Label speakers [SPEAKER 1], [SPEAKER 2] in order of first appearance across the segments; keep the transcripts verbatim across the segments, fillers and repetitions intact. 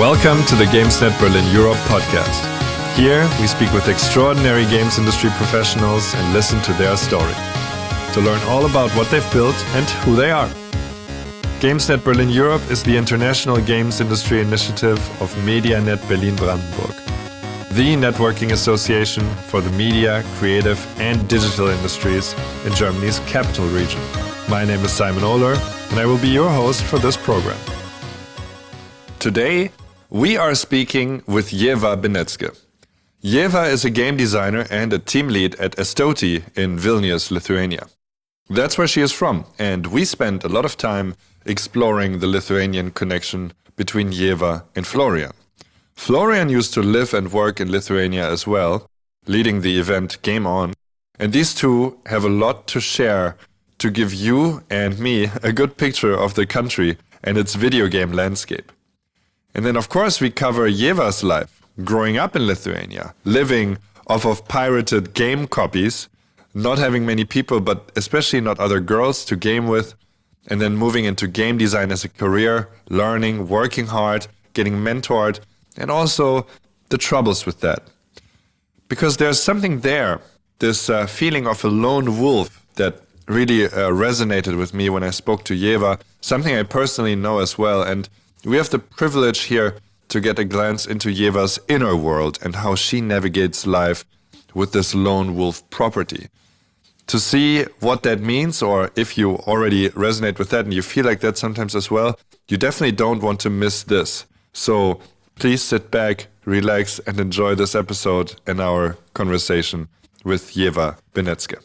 [SPEAKER 1] Welcome to the GamesNet Berlin Europe podcast. Here, we speak with extraordinary games industry professionals and listen to their story, to learn all about what they've built and who they are. GamesNet Berlin Europe is the international games industry initiative of MediaNet Berlin Brandenburg, the networking association for the media, creative and digital industries in Germany's capital region. My name is Simon Ohler, and I will be your host for this program. Today, we are speaking with Ieva Benecke. Ieva is a game designer and a team lead at Estoti in Vilnius, Lithuania. That's where she is from, and we spent a lot of time exploring the Lithuanian connection between Ieva and Florian. Florian used to live and work in Lithuania as well, leading the event Game On, and these two have a lot to share to give you and me a good picture of the country and its video game landscape. And then, of course, we cover Ieva's life, growing up in Lithuania, living off of pirated game copies, not having many people, but especially not other girls to game with, and then moving into game design as a career, learning, working hard, getting mentored, and also the troubles with that. Because there's something there, this uh, feeling of a lone wolf that really uh, resonated with me when I spoke to Ieva, something I personally know as well. And we have the privilege here to get a glance into Ieva's inner world and how she navigates life with this lone wolf property. To see what that means, or if you already resonate with that and you feel like that sometimes as well, you definitely don't want to miss this. So please sit back, relax, and enjoy this episode and our conversation with Ieva Benecke.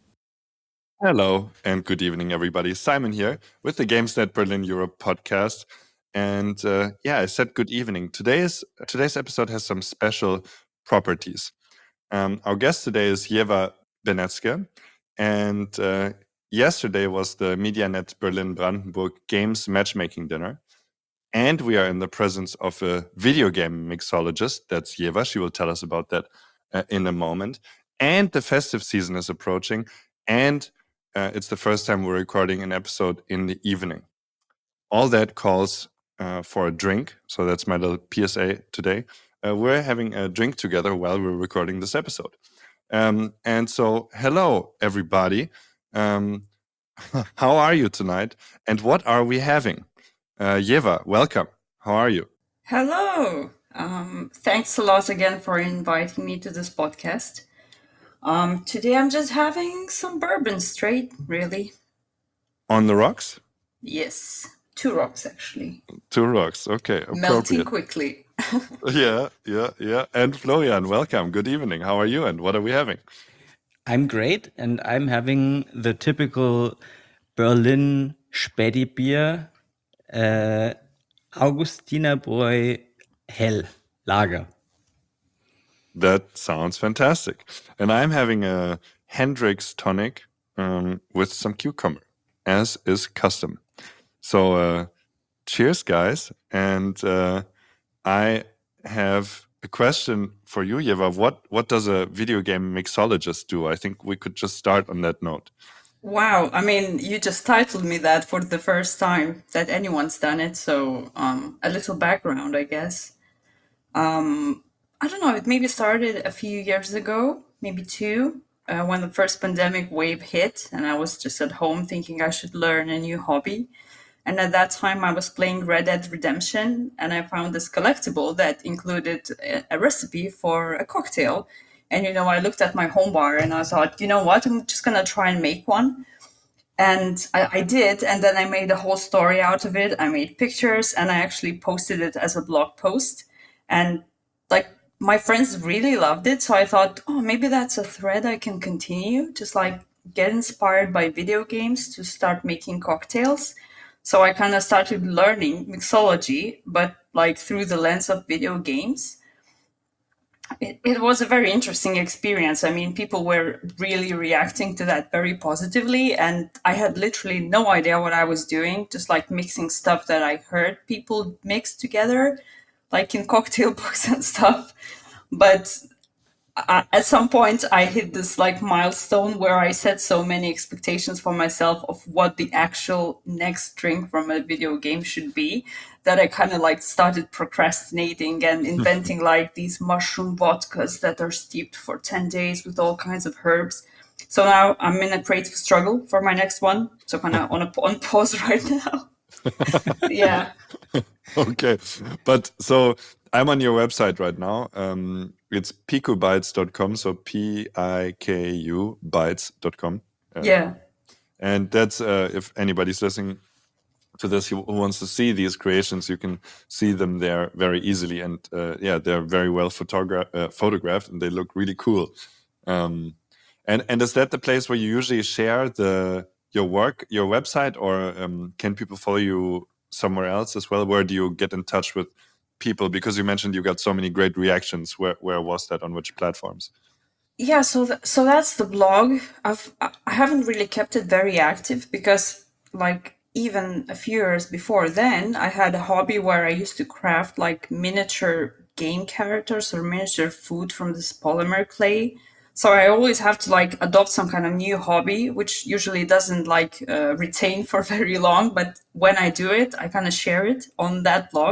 [SPEAKER 1] Hello and good evening, everybody. Simon here with the GamesNet Berlin Europe podcast. And uh, yeah, I said good evening. Today's today's episode has some special properties. Um, our guest today is Ieva Benecke, and uh, yesterday was the MediaNet Berlin Brandenburg Games Matchmaking Dinner, and we are in the presence of a video game mixologist. That's Ieva. She will tell us about that uh, in a moment. And the festive season is approaching, and uh, it's the first time we're recording an episode in the evening. All that calls Uh, for a drink. So that's my little P S A today. Uh, we're having a drink together while we're recording this episode. Um, and so, hello, everybody. Um, how are you tonight? And what are we having? Uh, Ieva, welcome. How are you?
[SPEAKER 2] Hello. Um, thanks a lot again for inviting me to this podcast. Um, today I'm just having some bourbon straight, really.
[SPEAKER 1] On the rocks?
[SPEAKER 2] Yes. Two rocks, actually.
[SPEAKER 1] Two rocks, okay.
[SPEAKER 2] Melting quickly.
[SPEAKER 1] yeah, yeah, yeah. And Florian, welcome. Good evening. How are you and what are we having?
[SPEAKER 3] I'm great, and I'm having the typical Berlin Spätbier, uh, Augustinerbräu Hell Lager.
[SPEAKER 1] That sounds fantastic. And I'm having a Hendrick's tonic um, with some cucumber, as is custom. So, uh, cheers, guys. And uh, I have a question for you, Ieva. What what does a video game mixologist do? I think we could just start on that note.
[SPEAKER 2] Wow. I mean, you just titled me that for the first time that anyone's done it. So um, a little background, I guess. Um, I don't know. It maybe started a few years ago, maybe two, uh, when the first pandemic wave hit. And I was just at home thinking I should learn a new hobby. And at that time, I was playing Red Dead Redemption, and I found this collectible that included a, a recipe for a cocktail. And, you know, I looked at my home bar and I thought, you know what, I'm just going to try and make one. And I, I did. And then I made a whole story out of it. I made pictures and I actually posted it as a blog post. And like my friends really loved it. So I thought, oh, maybe that's a thread I can continue, just like get inspired by video games to start making cocktails. So I kind of started learning mixology, but like through the lens of video games. It, it was a very interesting experience. I mean, people were really reacting to that very positively. And I had literally no idea what I was doing, just like mixing stuff that I heard people mix together, like in cocktail books and stuff. But I, at some point I hit this like milestone where I set so many expectations for myself of what the actual next drink from a video game should be that I kind of like started procrastinating and inventing like these mushroom vodkas that are steeped for ten days with all kinds of herbs. So now I'm in a creative struggle for my next one. So kind of on a on pause right now. Yeah.
[SPEAKER 1] Okay, but so I'm on your website right now. Um, it's pikubytes dot com, so P I K U bytes dot com. Uh,
[SPEAKER 2] Yeah.
[SPEAKER 1] And that's, uh, if anybody's listening to this who who wants to see these creations, you can see them there very easily. And uh, yeah, they're very well photogra- uh, photographed and they look really cool. Um, and, and is that the place where you usually share the your work, your website, or um, can people follow you somewhere else as well? Where do you get in touch with people? Because you mentioned you got so many great reactions. Where where was that? On which platforms?
[SPEAKER 2] Yeah, so th- so that's the blog. I've I I haven't really kept it very active because like even a few years before then, I had a hobby where I used to craft like miniature game characters or miniature food from this polymer clay. So I always have to like adopt some kind of new hobby, which usually doesn't like uh, retain for very long. But when I do it, I kind of share it on that blog.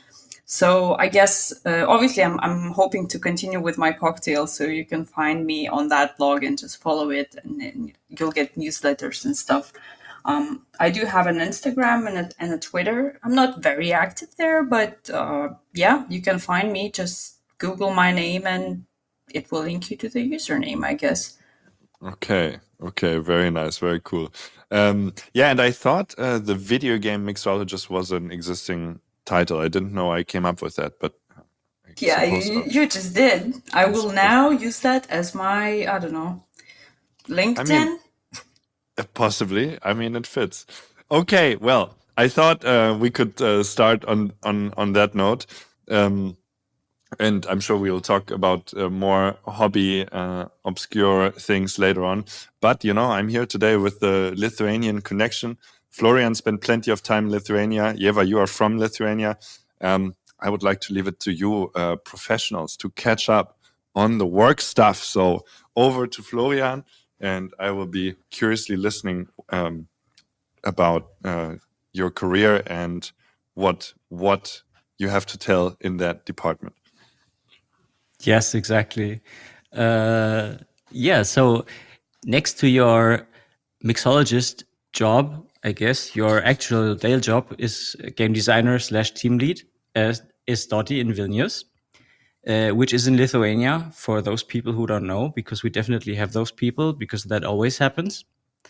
[SPEAKER 2] So I guess uh, obviously I'm I'm hoping to continue with my cocktail, so you can find me on that blog and just follow it, and then you'll get newsletters and stuff. Um, I do have an Instagram and a, and a Twitter. I'm not very active there, but uh, yeah, you can find me. Just Google my name and it will link you to the username, I guess.
[SPEAKER 1] Okay, okay, very nice, very cool. Um, yeah, and I thought uh, the video game mixologist was an existing title. I didn't know I came up with that, but I
[SPEAKER 2] Yeah,
[SPEAKER 1] suppose
[SPEAKER 2] you,
[SPEAKER 1] so.
[SPEAKER 2] you just did. I
[SPEAKER 1] I
[SPEAKER 2] will
[SPEAKER 1] suppose.
[SPEAKER 2] now use that as my, I don't know,
[SPEAKER 1] I mean,
[SPEAKER 2] LinkedIn.
[SPEAKER 1] uh, possibly. I mean, it fits. Okay, well, I thought uh, we could uh, start on on on that note. Um, and I'm sure we'll talk about uh, more hobby, uh, obscure things later on. But, you know, I'm here today with the Lithuanian connection. Florian spent plenty of time in Lithuania. Yeva, you are from Lithuania. Um, I would like to leave it to you, uh, professionals, to catch up on the work stuff. So over to Florian, and I will be curiously listening um, about uh, your career and what what you have to tell in that department.
[SPEAKER 3] Yes, exactly. Uh, yeah, so next to your mixologist job, I guess your actual day job is game designer slash team lead at Estoti in Vilnius, uh, which is in Lithuania for those people who don't know, because we definitely have those people, because that always happens.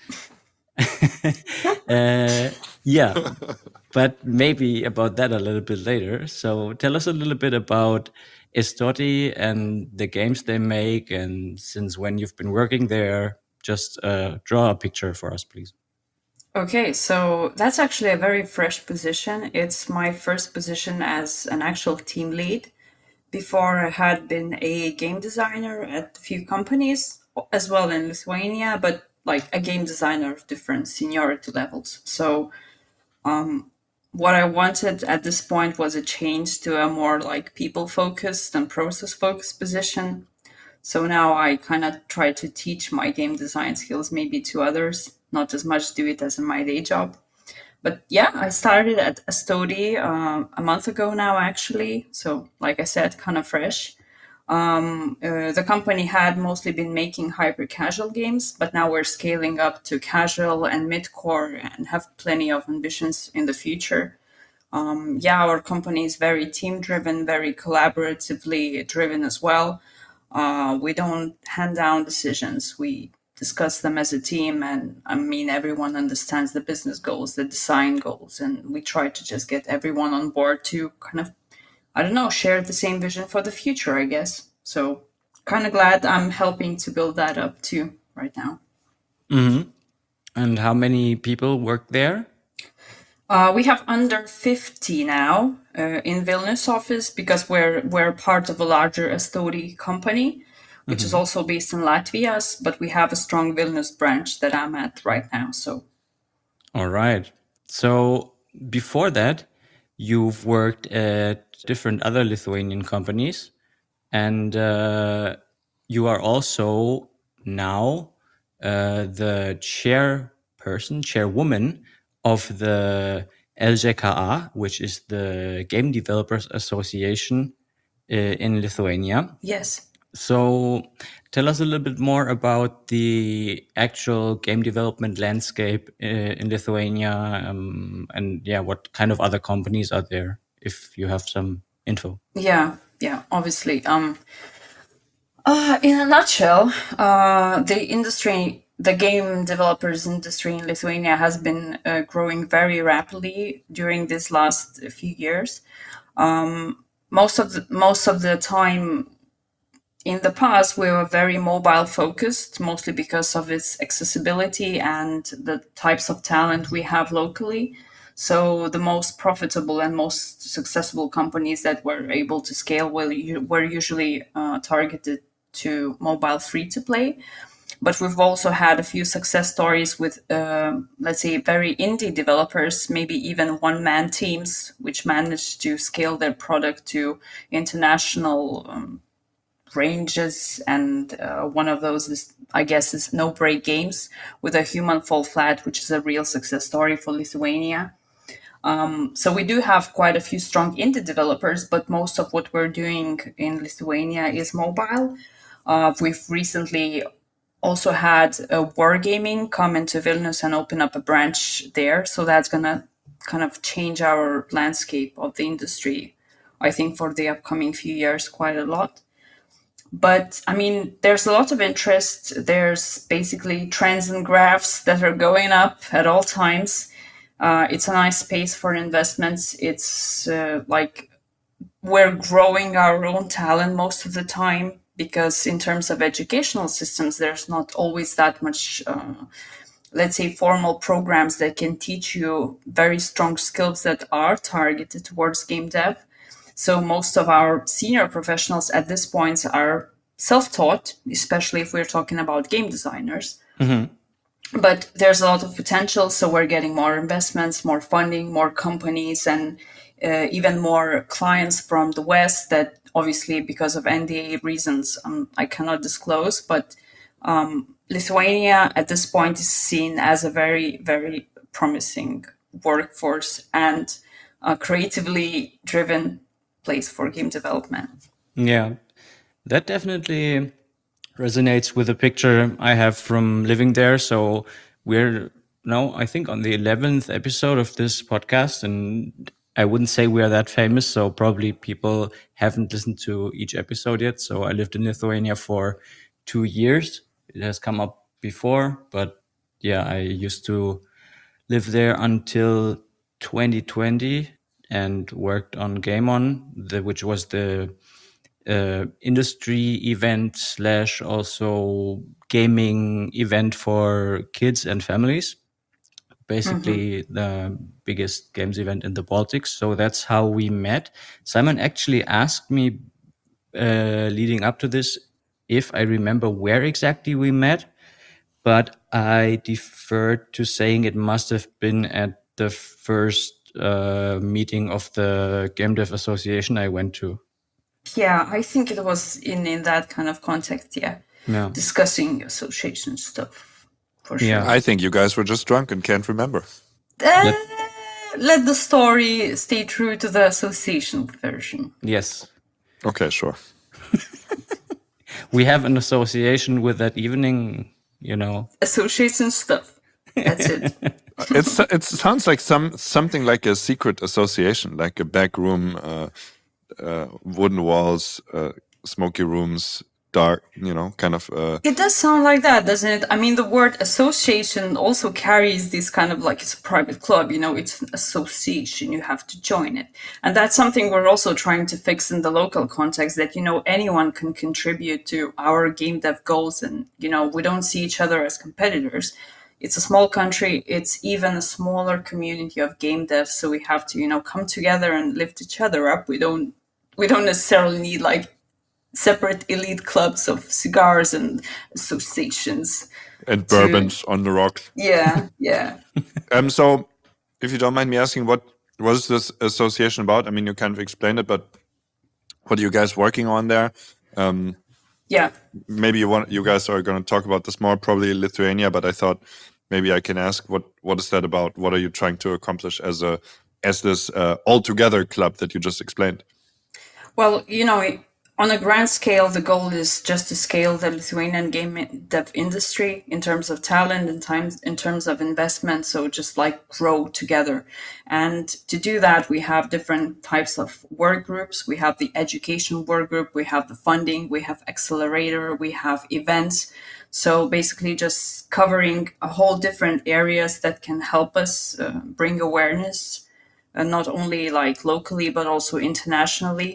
[SPEAKER 3] uh, yeah, but maybe about that a little bit later. So tell us a little bit about Estoti and the games they make, and since when you've been working there. Just uh, draw a picture for us, please.
[SPEAKER 2] Okay, so that's actually a very fresh position. It's my first position as an actual team lead. Before, I had been a game designer at a few companies as well in Lithuania, but like a game designer of different seniority levels. So, um, what I wanted at this point was a change to a more like people focused and process focused position. So now I kind of try to teach my game design skills maybe to others, not as much do it as in my day job. But yeah, I started at Astodi um, a month ago now, actually. So, like I said, kind of fresh. Um, uh, the company had mostly been making hyper casual games, but now we're scaling up to casual and mid core and have plenty of ambitions in the future. Um, yeah, our company is very team driven, very collaboratively driven as well. Uh, we don't hand down decisions. We discuss them as a team. And I mean, everyone understands the business goals, the design goals. And we try to just get everyone on board to kind of, I don't know, share the same vision for the future, I guess. So kind of glad I'm helping to build that up too right now.
[SPEAKER 3] Mm-hmm. And how many people work there?
[SPEAKER 2] Uh, we have under fifty now uh, in Vilnius office because we're we're part of a larger Astodi company, which mm-hmm. is also based in Latvia, but we have a strong Vilnius branch that I'm at right now. So,
[SPEAKER 3] all right. So before that, you've worked at different other Lithuanian companies, and uh, you are also now uh, the chairperson, chairwoman of the L G K A, which is the Game Developers Association uh, in Lithuania.
[SPEAKER 2] Yes.
[SPEAKER 3] So tell us a little bit more about the actual game development landscape uh, in Lithuania, um, and yeah, what kind of other companies are there, if you have some info.
[SPEAKER 2] Yeah, yeah, obviously. Um, uh, in a nutshell, uh, the industry, the game developers industry in Lithuania has been uh, growing very rapidly during these last few years. Um, most of the most of the time, in the past, we were very mobile focused, mostly because of its accessibility and the types of talent we have locally. So the most profitable and most successful companies that were able to scale were, were usually uh, targeted to mobile free to play. But we've also had a few success stories with, uh, let's say, very indie developers, maybe even one man teams, which managed to scale their product to international um, ranges, and uh, one of those is, I guess, is No Break Games with a Human Fall Flat, which is a real success story for Lithuania. Um, so we do have quite a few strong indie developers, but most of what we're doing in Lithuania is mobile. Uh, we've recently also had uh, Wargaming come into Vilnius and open up a branch there, so that's gonna kind of change our landscape of the industry, I think, for the upcoming few years quite a lot. But I mean, there's a lot of interest. There's basically trends and graphs that are going up at all times. Uh, it's a nice space for investments. It's uh, like we're growing our own talent most of the time, because in terms of educational systems, there's not always that much, uh, let's say, formal programs that can teach you very strong skills that are targeted towards game dev. So most of our senior professionals at this point are self-taught, especially if we're talking about game designers.
[SPEAKER 3] Mm-hmm.
[SPEAKER 2] But there's a lot of potential, so we're getting more investments, more funding, more companies, and uh, even more clients from the West that obviously, because of N D A reasons, um, I cannot disclose. But um, Lithuania at this point is seen as a very, very promising workforce and a creatively driven place for game development.
[SPEAKER 3] Yeah, that definitely resonates with the picture I have from living there. So we're now, I think, on the eleventh episode of this podcast, and I wouldn't say we are that famous, so probably people haven't listened to each episode yet. So I lived in Lithuania for two years. It has come up before, but yeah, I used to live there until twenty twenty and worked on Game On, the, which was the uh, industry event slash also gaming event for kids and families. Basically, mm-hmm. the biggest games event in the Baltics. So that's how we met. Simon actually asked me uh, leading up to this if I remember where exactly we met, but I deferred to saying it must have been at the first uh, meeting of the Game Dev Association I went to.
[SPEAKER 2] Yeah, I think it was in, in that kind of context, yeah.
[SPEAKER 3] Yeah.
[SPEAKER 2] Discussing association stuff, for sure.
[SPEAKER 3] Yeah.
[SPEAKER 1] I think you guys were just drunk and can't remember.
[SPEAKER 2] Uh, let, let the story stay true to the association version.
[SPEAKER 3] Yes.
[SPEAKER 1] Okay, sure.
[SPEAKER 3] We have an association with that evening, you know.
[SPEAKER 2] Association stuff. That's it.
[SPEAKER 1] it's it sounds like some something like a secret association, like a back room, uh, uh, wooden walls, uh, smoky rooms, dark, you know, kind of. Uh...
[SPEAKER 2] It does sound like that, doesn't it? I mean, the word association also carries this kind of like it's a private club, you know, it's an association, you have to join it. And that's something we're also trying to fix in the local context, that, you know, anyone can contribute to our game dev goals, and, you know, we don't see each other as competitors. It's a small country, it's even a smaller community of game devs, so we have to, you know, come together and lift each other up. We don't we don't necessarily need like separate elite clubs of cigars and associations
[SPEAKER 1] and bourbons to... on the rocks.
[SPEAKER 2] Yeah, yeah.
[SPEAKER 1] um. So, if you don't mind me asking, what was this association about? I mean, you kind of explained it, but what are you guys working on there? Um,
[SPEAKER 2] Yeah.
[SPEAKER 1] Maybe you want you guys are going to talk about this more, probably Lithuania, but I thought maybe I can ask what what is that about? What are you trying to accomplish as a as this uh, all together club that you just explained?
[SPEAKER 2] Well, you know, on a grand scale, the goal is just to scale the Lithuanian game dev industry in terms of talent and times in terms of investment. So just like grow together. And to do that, we have different types of work groups. We have the education work group, we have the funding, we have accelerator, we have events. So basically just covering a whole different areas that can help us uh, bring awareness, uh, not only like locally, but also internationally.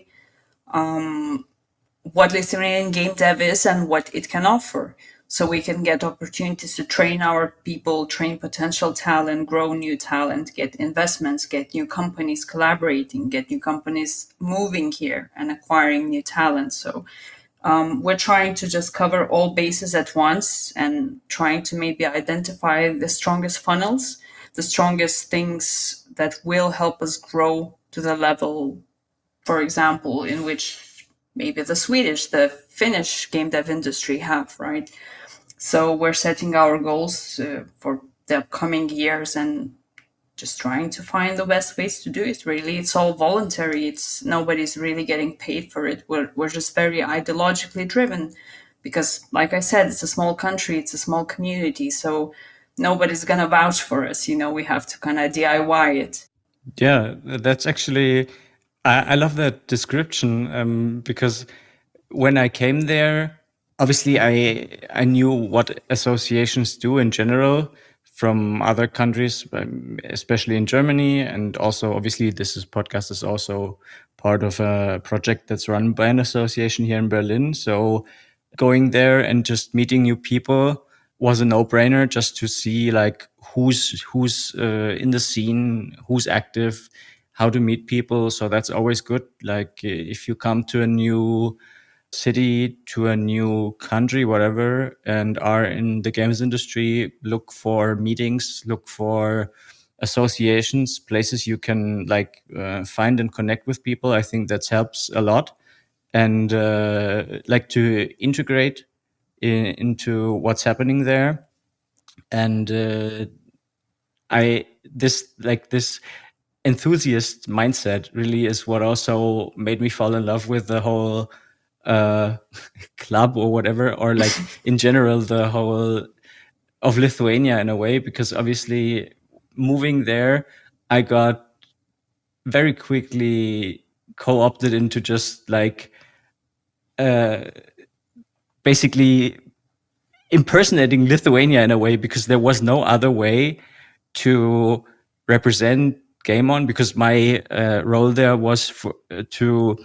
[SPEAKER 2] Um, what Lithuanian game dev is and what it can offer. So we can get opportunities to train our people, train potential talent, grow new talent, get investments, get new companies collaborating, get new companies moving here and acquiring new talent. So um, we're trying to just cover all bases at once and trying to maybe identify the strongest funnels, the strongest things that will help us grow to the level, for example, in which maybe the Swedish, the Finnish game dev industry have, right? So we're setting our goals uh, for the upcoming years and just trying to find the best ways to do it. Really, it's all voluntary. It's nobody's really getting paid for it. We're we're just very ideologically driven, because, like I said, it's a small country, it's a small community, so nobody's gonna vouch for us. You know, we have to kind of D I Y it.
[SPEAKER 3] Yeah, that's actually. I, I love that description um, because when I came there, obviously I I knew what associations do in general from other countries, um, especially in Germany, and also obviously this is, podcast is also part of a project that's run by an association here in Berlin. So going there and just meeting new people was a no-brainer, just to see like who's who's uh, in the scene, who's active, how to meet people. So that's always good. Like if you come to a new city, to a new country, whatever, and are in the games industry, look for meetings, look for associations, places you can like uh, find and connect with people. I think that helps a lot. And uh, like to integrate in, into what's happening there. And uh, I, this, like this, enthusiast mindset really is what also made me fall in love with the whole uh, club or whatever, or like in general, the whole of Lithuania in a way, because obviously moving there, I got very quickly co-opted into just like uh, basically impersonating Lithuania in a way, because there was no other way to represent Game On, because my uh, role there was for, uh, to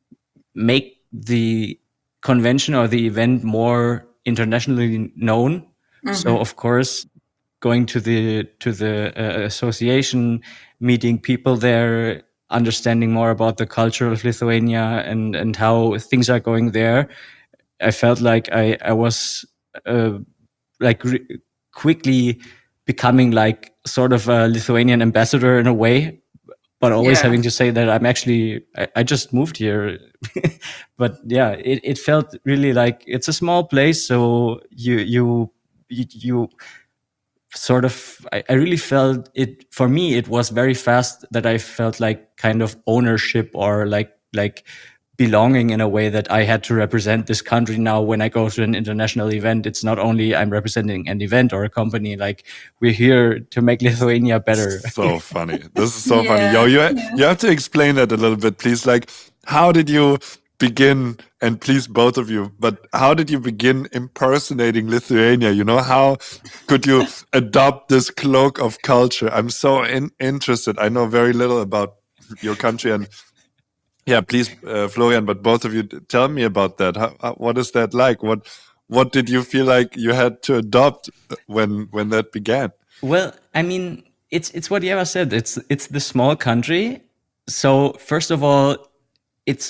[SPEAKER 3] make the convention or the event more internationally known. Mm-hmm. So of course, going to the to the uh, association, meeting people there, understanding more about the culture of Lithuania and and how things are going there, I felt like I I was uh, like re- quickly becoming like sort of a Lithuanian ambassador in a way, but always yeah. having to say that I'm actually, I, I just moved here. But yeah, it, it felt really like it's a small place. So you, you, you, you sort of, I, I really felt it, for me, it was very fast that I felt like kind of ownership or like, like, belonging in a way that I had to represent this country. Now, when I go to an international event, it's not only I'm representing an event or a company, like we're here to make Lithuania better.
[SPEAKER 1] So funny. This is so yeah, funny. Yo, you, yeah. you have to explain that a little bit, please. Like, how did you begin, and please, both of you, but how did you begin impersonating Lithuania? You know, how could you adopt this cloak of culture? I'm so in, interested. I know very little about your country, and yeah, please, uh, Florian, but both of you, tell me about that. How, how, what is that like? What what did you feel like you had to adopt when when that began?
[SPEAKER 3] Well, I mean, it's it's what Eva said. It's it's the small country. So first of all, it's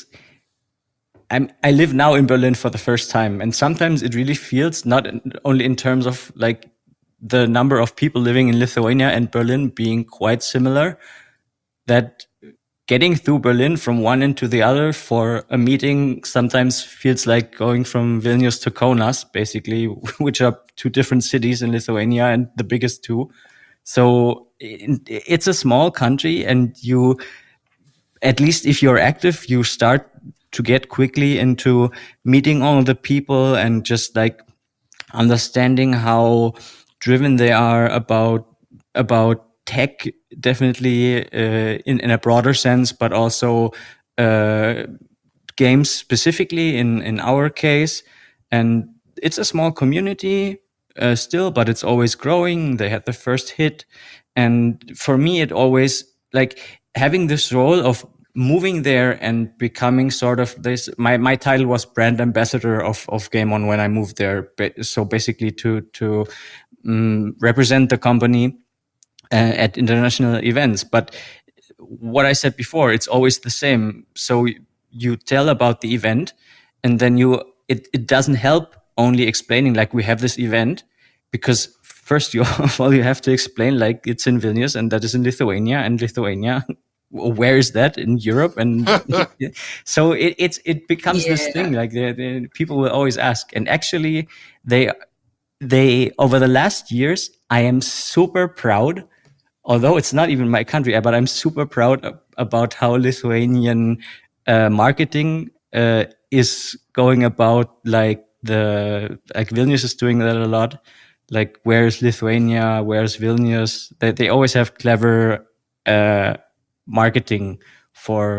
[SPEAKER 3] I'm I live now in Berlin for the first time, and sometimes it really feels, not only in terms of like the number of people living in Lithuania and Berlin being quite similar, that getting through Berlin from one end to the other for a meeting sometimes feels like going from Vilnius to Kaunas, basically, which are two different cities in Lithuania and the biggest two. So it's a small country, and you, at least if you're active, you start to get quickly into meeting all the people and just like understanding how driven they are about about tech, definitely uh, in, in a broader sense, but also uh, games specifically in, in our case. And it's a small community uh, still, but it's always growing. They had the first hit. And for me, it always, like, having this role of moving there and becoming sort of this, my, my title was brand ambassador of, of Game On when I moved there. So basically to, to um, represent the company uh, at international events. But what I said before, it's always the same. So you tell about the event, and then you, it, it doesn't help only explaining like we have this event, because first you all you have to explain like it's in Vilnius and that is in Lithuania, and Lithuania, where is that in Europe? And so it it's it becomes
[SPEAKER 2] Yeah.
[SPEAKER 3] this thing like the, the people will always ask, and actually they they over the last years I am super proud, although it's not even my country, but I'm super proud about how Lithuanian uh, marketing uh, is going about. Like the like Vilnius is doing that a lot. Like, where's Lithuania? Where's Vilnius? They they always have clever uh, marketing for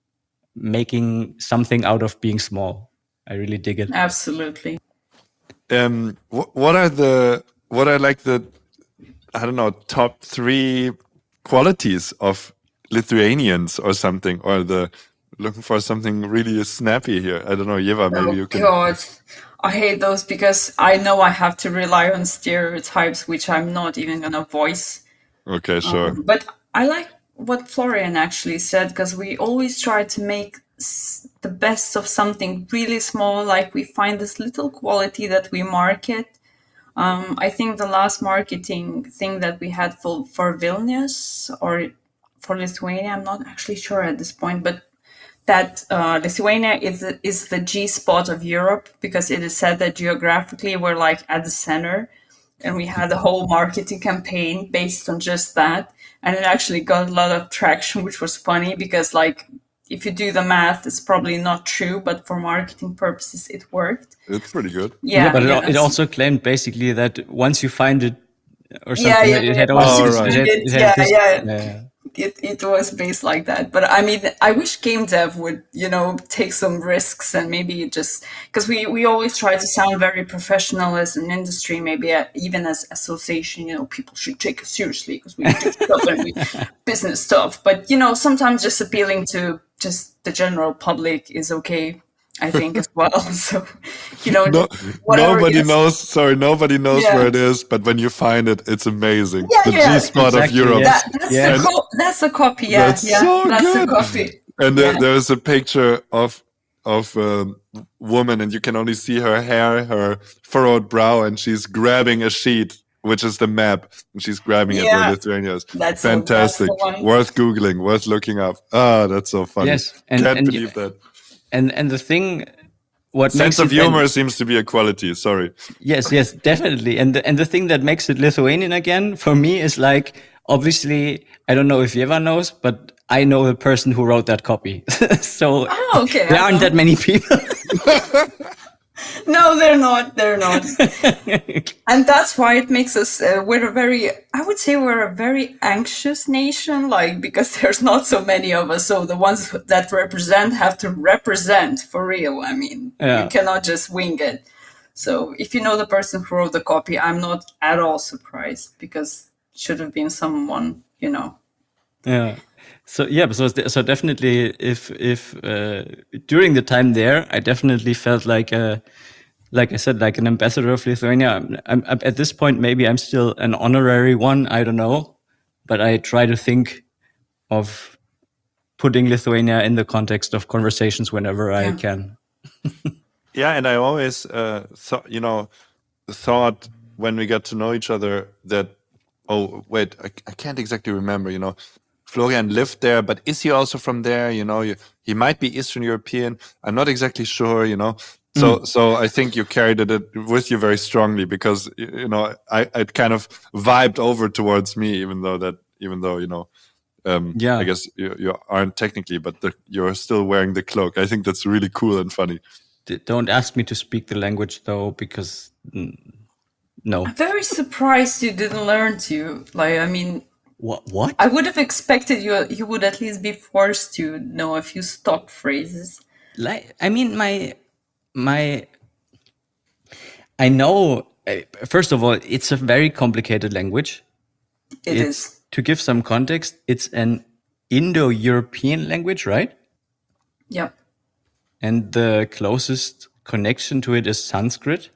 [SPEAKER 3] making something out of being small. I really dig it.
[SPEAKER 2] Absolutely.
[SPEAKER 1] Um, wh- what are the what are like the I don't know top three qualities of Lithuanians or something, or the looking for something really snappy here? I don't know, Yeva, maybe
[SPEAKER 2] Oh
[SPEAKER 1] you can.
[SPEAKER 2] God, I hate those because I know I have to rely on stereotypes, which I'm not even gonna voice.
[SPEAKER 1] Okay, sure.
[SPEAKER 2] Um, but I like what Florian actually said, because we always try to make s- the best of something really small. Like, we find this little quality that we market. Um, I think the last marketing thing that we had for, for Vilnius or for Lithuania, I'm not actually sure at this point, but that uh, Lithuania is the, is the G spot of Europe, because it is said that geographically we're like at the center, and we had a whole marketing campaign based on just that, and it actually got a lot of traction, which was funny because, like, if you do the math, it's probably not true, but for marketing purposes, it worked.
[SPEAKER 1] It's pretty good.
[SPEAKER 2] Yeah,
[SPEAKER 3] Yeah, but it,
[SPEAKER 2] yeah,
[SPEAKER 3] al- it also claimed basically that once you find it or
[SPEAKER 2] yeah,
[SPEAKER 3] something,
[SPEAKER 2] yeah,
[SPEAKER 3] it
[SPEAKER 2] yeah.
[SPEAKER 3] had
[SPEAKER 2] Once
[SPEAKER 3] always
[SPEAKER 1] Oh,
[SPEAKER 2] you
[SPEAKER 3] this,
[SPEAKER 1] right.
[SPEAKER 3] it
[SPEAKER 2] find
[SPEAKER 3] had,
[SPEAKER 2] it,
[SPEAKER 3] it had
[SPEAKER 2] yeah,
[SPEAKER 3] this.
[SPEAKER 2] yeah.
[SPEAKER 3] Yeah.
[SPEAKER 2] It, it was based like that. But I mean, I wish game dev would, you know, take some risks and maybe just, because we, we always try to sound very professional as an industry, maybe uh, even as association, you know, people should take us seriously because we do stuff and we business stuff. But, you know, sometimes just appealing to just the general public is okay, I think, as well. So, you know,
[SPEAKER 1] No,
[SPEAKER 2] whatever
[SPEAKER 1] nobody
[SPEAKER 2] gets-
[SPEAKER 1] knows. Sorry, nobody knows
[SPEAKER 2] Yeah.
[SPEAKER 1] where it is. But when you find it, it's amazing.
[SPEAKER 2] Yeah,
[SPEAKER 1] the
[SPEAKER 2] yeah,
[SPEAKER 1] G spot
[SPEAKER 3] exactly,
[SPEAKER 1] of Europe.
[SPEAKER 3] yes.
[SPEAKER 2] That, that's,
[SPEAKER 3] Yeah.
[SPEAKER 2] the co- that's the copy, yeah.
[SPEAKER 1] That's
[SPEAKER 2] yeah,
[SPEAKER 1] so
[SPEAKER 2] that's
[SPEAKER 1] good.
[SPEAKER 2] the copy.
[SPEAKER 1] And
[SPEAKER 2] Yeah.
[SPEAKER 1] there, there's a picture of of a woman, and you can only see her hair, her furrowed brow, and she's grabbing a sheet, which is the map, and she's grabbing it
[SPEAKER 2] Yeah.
[SPEAKER 1] where Lithuania is.
[SPEAKER 2] That's the-
[SPEAKER 1] Fantastic.
[SPEAKER 2] that's the one.
[SPEAKER 1] Worth googling. Worth looking up. Ah, that's so funny.
[SPEAKER 3] Yes, and-
[SPEAKER 1] Can't
[SPEAKER 3] and-
[SPEAKER 1] believe that.
[SPEAKER 3] And and the thing, what
[SPEAKER 1] Sense
[SPEAKER 3] makes
[SPEAKER 1] of
[SPEAKER 3] it then-
[SPEAKER 1] humor seems to be a quality. Sorry.
[SPEAKER 3] Yes, yes, definitely. And the, and the thing that makes it Lithuanian again for me is like, obviously, I don't know if Yeva knows, but I know the person who wrote that copy. So
[SPEAKER 2] Oh, okay.
[SPEAKER 3] there
[SPEAKER 2] I
[SPEAKER 3] aren't
[SPEAKER 2] know.
[SPEAKER 3] that many people.
[SPEAKER 2] No, they're not. They're not. And that's why it makes us, uh, we're a very, I would say we're a very anxious nation, like, because there's not so many of us. So the ones that represent have to represent for real. I mean,
[SPEAKER 3] Yeah.
[SPEAKER 2] you cannot just wing it. So if you know the person who wrote the copy, I'm not at all surprised, because it should have been someone, you know.
[SPEAKER 3] Yeah. So yeah, so so definitely, if if uh, during the time there, I definitely felt like a, like I said, like an ambassador of Lithuania. I'm, I'm, I'm- at this point, maybe I'm still an honorary one. I don't know, but I try to think of putting Lithuania in the context of conversations whenever I
[SPEAKER 2] Yeah.
[SPEAKER 3] can.
[SPEAKER 1] Yeah, and I always uh, thought, you know, thought when we got to know each other that, oh, wait, I, I can't exactly remember, you know, Florian lived there, but is he also from there? You know, you, he might be Eastern European. I'm not exactly sure, you know. So, mm. so I think you carried it with you very strongly because, you know, I, I kind of vibed over towards me, even though that, even though, you know, um, yeah, I guess you, you aren't technically, but the, you're still wearing the cloak. I think that's really cool and funny.
[SPEAKER 3] Don't ask me to speak the language though, because no.
[SPEAKER 2] I'm very surprised you didn't learn to. Like, I mean,
[SPEAKER 3] what? What?
[SPEAKER 2] I would have expected you. You would at least be forced to know a few stock phrases.
[SPEAKER 3] Like, I mean, my my. I know. First of all, it's a very complicated language.
[SPEAKER 2] It
[SPEAKER 3] it's,
[SPEAKER 2] is.
[SPEAKER 3] To give some context, it's an Indo-European language, right?
[SPEAKER 2] Yep.
[SPEAKER 3] And the closest connection to it is Sanskrit.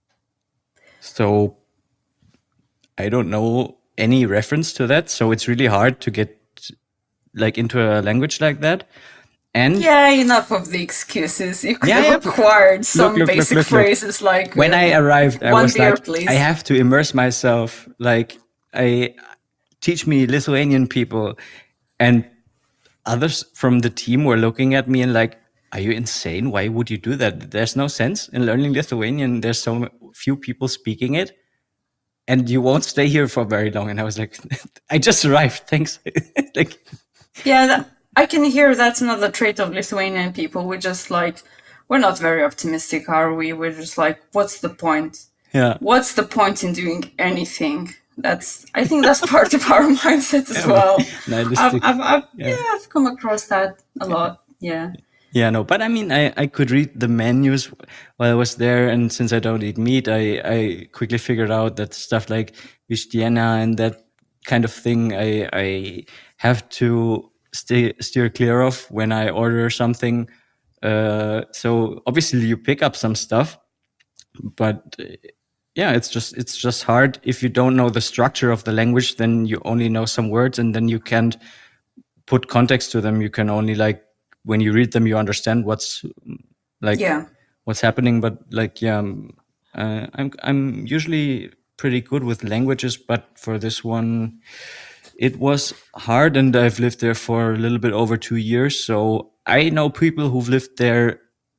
[SPEAKER 3] So I don't know any reference to that. So it's really hard to get like into a language like that. And
[SPEAKER 2] yeah, enough of the excuses. You could
[SPEAKER 3] yeah,
[SPEAKER 2] have
[SPEAKER 3] yeah.
[SPEAKER 2] acquired some
[SPEAKER 3] look, look,
[SPEAKER 2] basic
[SPEAKER 3] look, look,
[SPEAKER 2] phrases
[SPEAKER 3] look.
[SPEAKER 2] like
[SPEAKER 3] when
[SPEAKER 2] uh,
[SPEAKER 3] I arrived, I
[SPEAKER 2] one
[SPEAKER 3] was
[SPEAKER 2] beer,
[SPEAKER 3] like,
[SPEAKER 2] please.
[SPEAKER 3] I have to immerse myself. Like, I teach me Lithuanian people, and others from the team were looking at me and like, are you insane? Why would you do that? There's no sense in learning Lithuanian. There's so few people speaking it, and you won't stay here for very long. And I was like, I just arrived. Thanks. like,
[SPEAKER 2] yeah, that, I can hear that's another trait of Lithuanian people. We're just like, we're not very optimistic, are we? We're just like, what's the point?
[SPEAKER 3] Yeah.
[SPEAKER 2] What's the point in doing anything? That's, I think that's part of our mindset as
[SPEAKER 3] yeah,
[SPEAKER 2] well.
[SPEAKER 3] I've,
[SPEAKER 2] I've, I've,
[SPEAKER 3] yeah.
[SPEAKER 2] yeah, I've come across that a lot. Yeah.
[SPEAKER 3] Yeah, no, but I mean, I, I could read the menus while I was there. And since I don't eat meat, I, I quickly figured out that stuff like Vishtiena and that kind of thing, I, I have to stay, steer clear of when I order something. Uh, so obviously you pick up some stuff, but uh, yeah, it's just, it's just hard. If you don't know the structure of the language, then you only know some words and then you can't put context to them. You can only like, when you read them, you understand what's like,
[SPEAKER 2] yeah.
[SPEAKER 3] what's happening. But like, yeah, uh, I'm I'm usually pretty good with languages, but for this one, it was hard. And I've lived there for a little bit over two years, so I know people who've lived there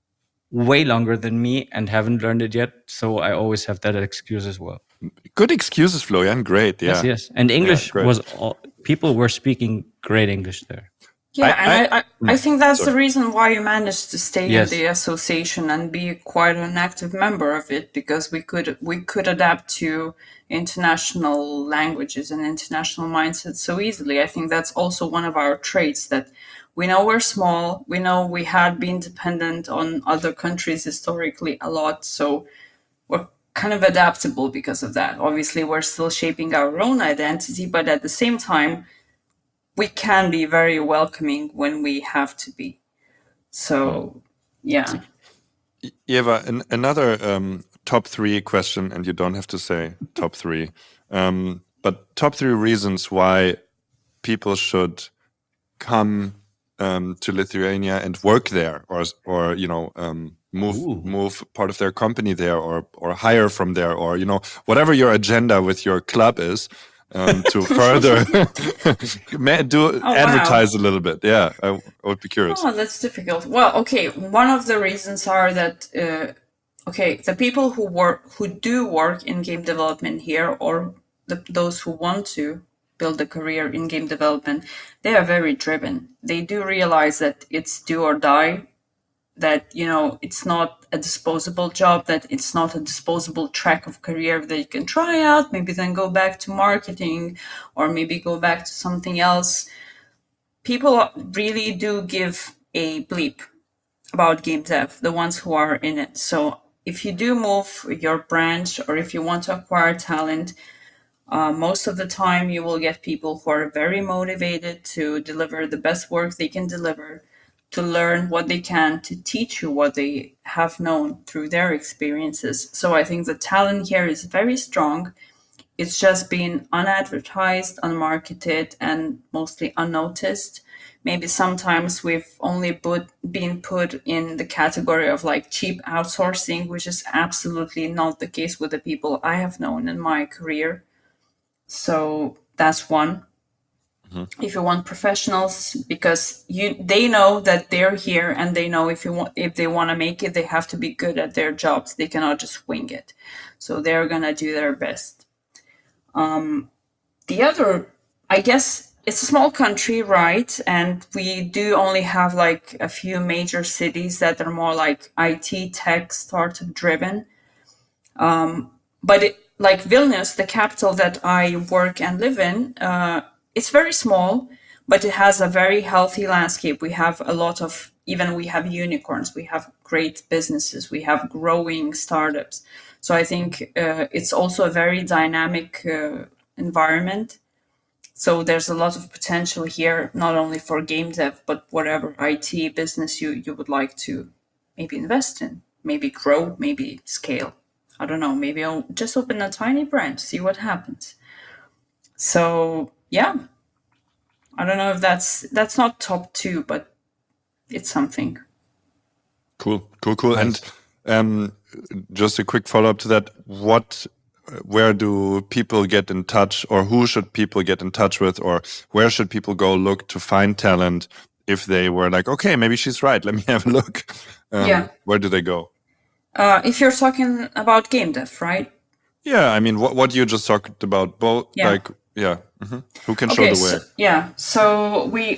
[SPEAKER 3] way longer than me and haven't learned it yet. So I always have that excuse as well.
[SPEAKER 1] Good excuses, Florian. Great. Yeah.
[SPEAKER 3] Yes, yes. And English
[SPEAKER 1] yeah,
[SPEAKER 3] was all, people were speaking great English there.
[SPEAKER 2] Yeah,
[SPEAKER 1] I,
[SPEAKER 2] and I, I, I, I think that's
[SPEAKER 1] sorry.
[SPEAKER 2] the reason why you managed to stay
[SPEAKER 3] yes.
[SPEAKER 2] in the association and be quite an active member of it, because we could we could adapt to international languages and international mindsets so easily. I think that's also one of our traits, that we know we're small, we know we had been dependent on other countries historically a lot, so we're kind of adaptable because of that. Obviously, we're still shaping our own identity, but at the same time, we can be very welcoming when we have to be. So, yeah.
[SPEAKER 1] Eva, an, another um, top three question, and you don't have to say top three, um, but top three reasons why people should come um, to Lithuania and work there, or or you know um, move
[SPEAKER 3] Ooh.
[SPEAKER 1] move part of their company there, or or hire from there, or you know whatever your agenda with your club is. Um, to further do
[SPEAKER 2] oh,
[SPEAKER 1] advertise
[SPEAKER 2] wow.
[SPEAKER 1] a little bit. Yeah, I, I would be curious.
[SPEAKER 2] Oh, that's difficult. Well, okay, one of the reasons are that, uh, okay, the people who work, who do work in game development here, or the, those who want to build a career in game development, they are very driven. They do realize that it's do or die, that, you know, it's not a disposable job, that it's not a disposable track of career that you can try out, maybe then go back to marketing, or maybe go back to something else. People really do give a bleep about game dev, the ones who are in it. So if you do move your branch, or if you want to acquire talent, uh, most of the time you will get people who are very motivated to deliver the best work they can deliver, to learn what they can, to teach you what they have known through their experiences. So I think the talent here is very strong. It's just been unadvertised, unmarketed, and mostly unnoticed. Maybe sometimes we've only put, been put in the category of like cheap outsourcing, which is absolutely not the case with the people I have known in my career. So that's one. if you want professionals, because you they know that they're here, and they know if you want if they want to make it, they have to be good at their jobs. They cannot just wing it. So they're gonna do their best. Um, the other, I guess, it's a small country, right? And we do only have like a few major cities that are more like I T tech startup driven. Um, but it, like Vilnius, the capital that I work and live in, uh, it's very small, but it has a very healthy landscape. We have a lot of, even we have unicorns, we have great businesses, we have growing startups. So I think uh, it's also a very dynamic uh, environment. So there's a lot of potential here, not only for game dev, but whatever I T business you, you would like to maybe invest in, maybe grow, maybe scale. I don't know, maybe I'll just open a tiny branch, see what happens. So yeah, I don't know if that's that's not top two, but it's something.
[SPEAKER 1] Cool, cool, cool. And um, just a quick follow up to that: what, where do people get in touch, or who should people get in touch with, or where should people go look to find talent if they were like, okay, maybe she's right, let me have a look. Um,
[SPEAKER 2] Yeah.
[SPEAKER 1] Where do they go?
[SPEAKER 2] Uh, if you're talking about game dev, right?
[SPEAKER 1] Yeah, I mean, what what you just talked about, both,
[SPEAKER 2] Yeah.
[SPEAKER 1] like, yeah, mhm. Who can show
[SPEAKER 2] Okay,
[SPEAKER 1] the way?
[SPEAKER 2] so, yeah. So we,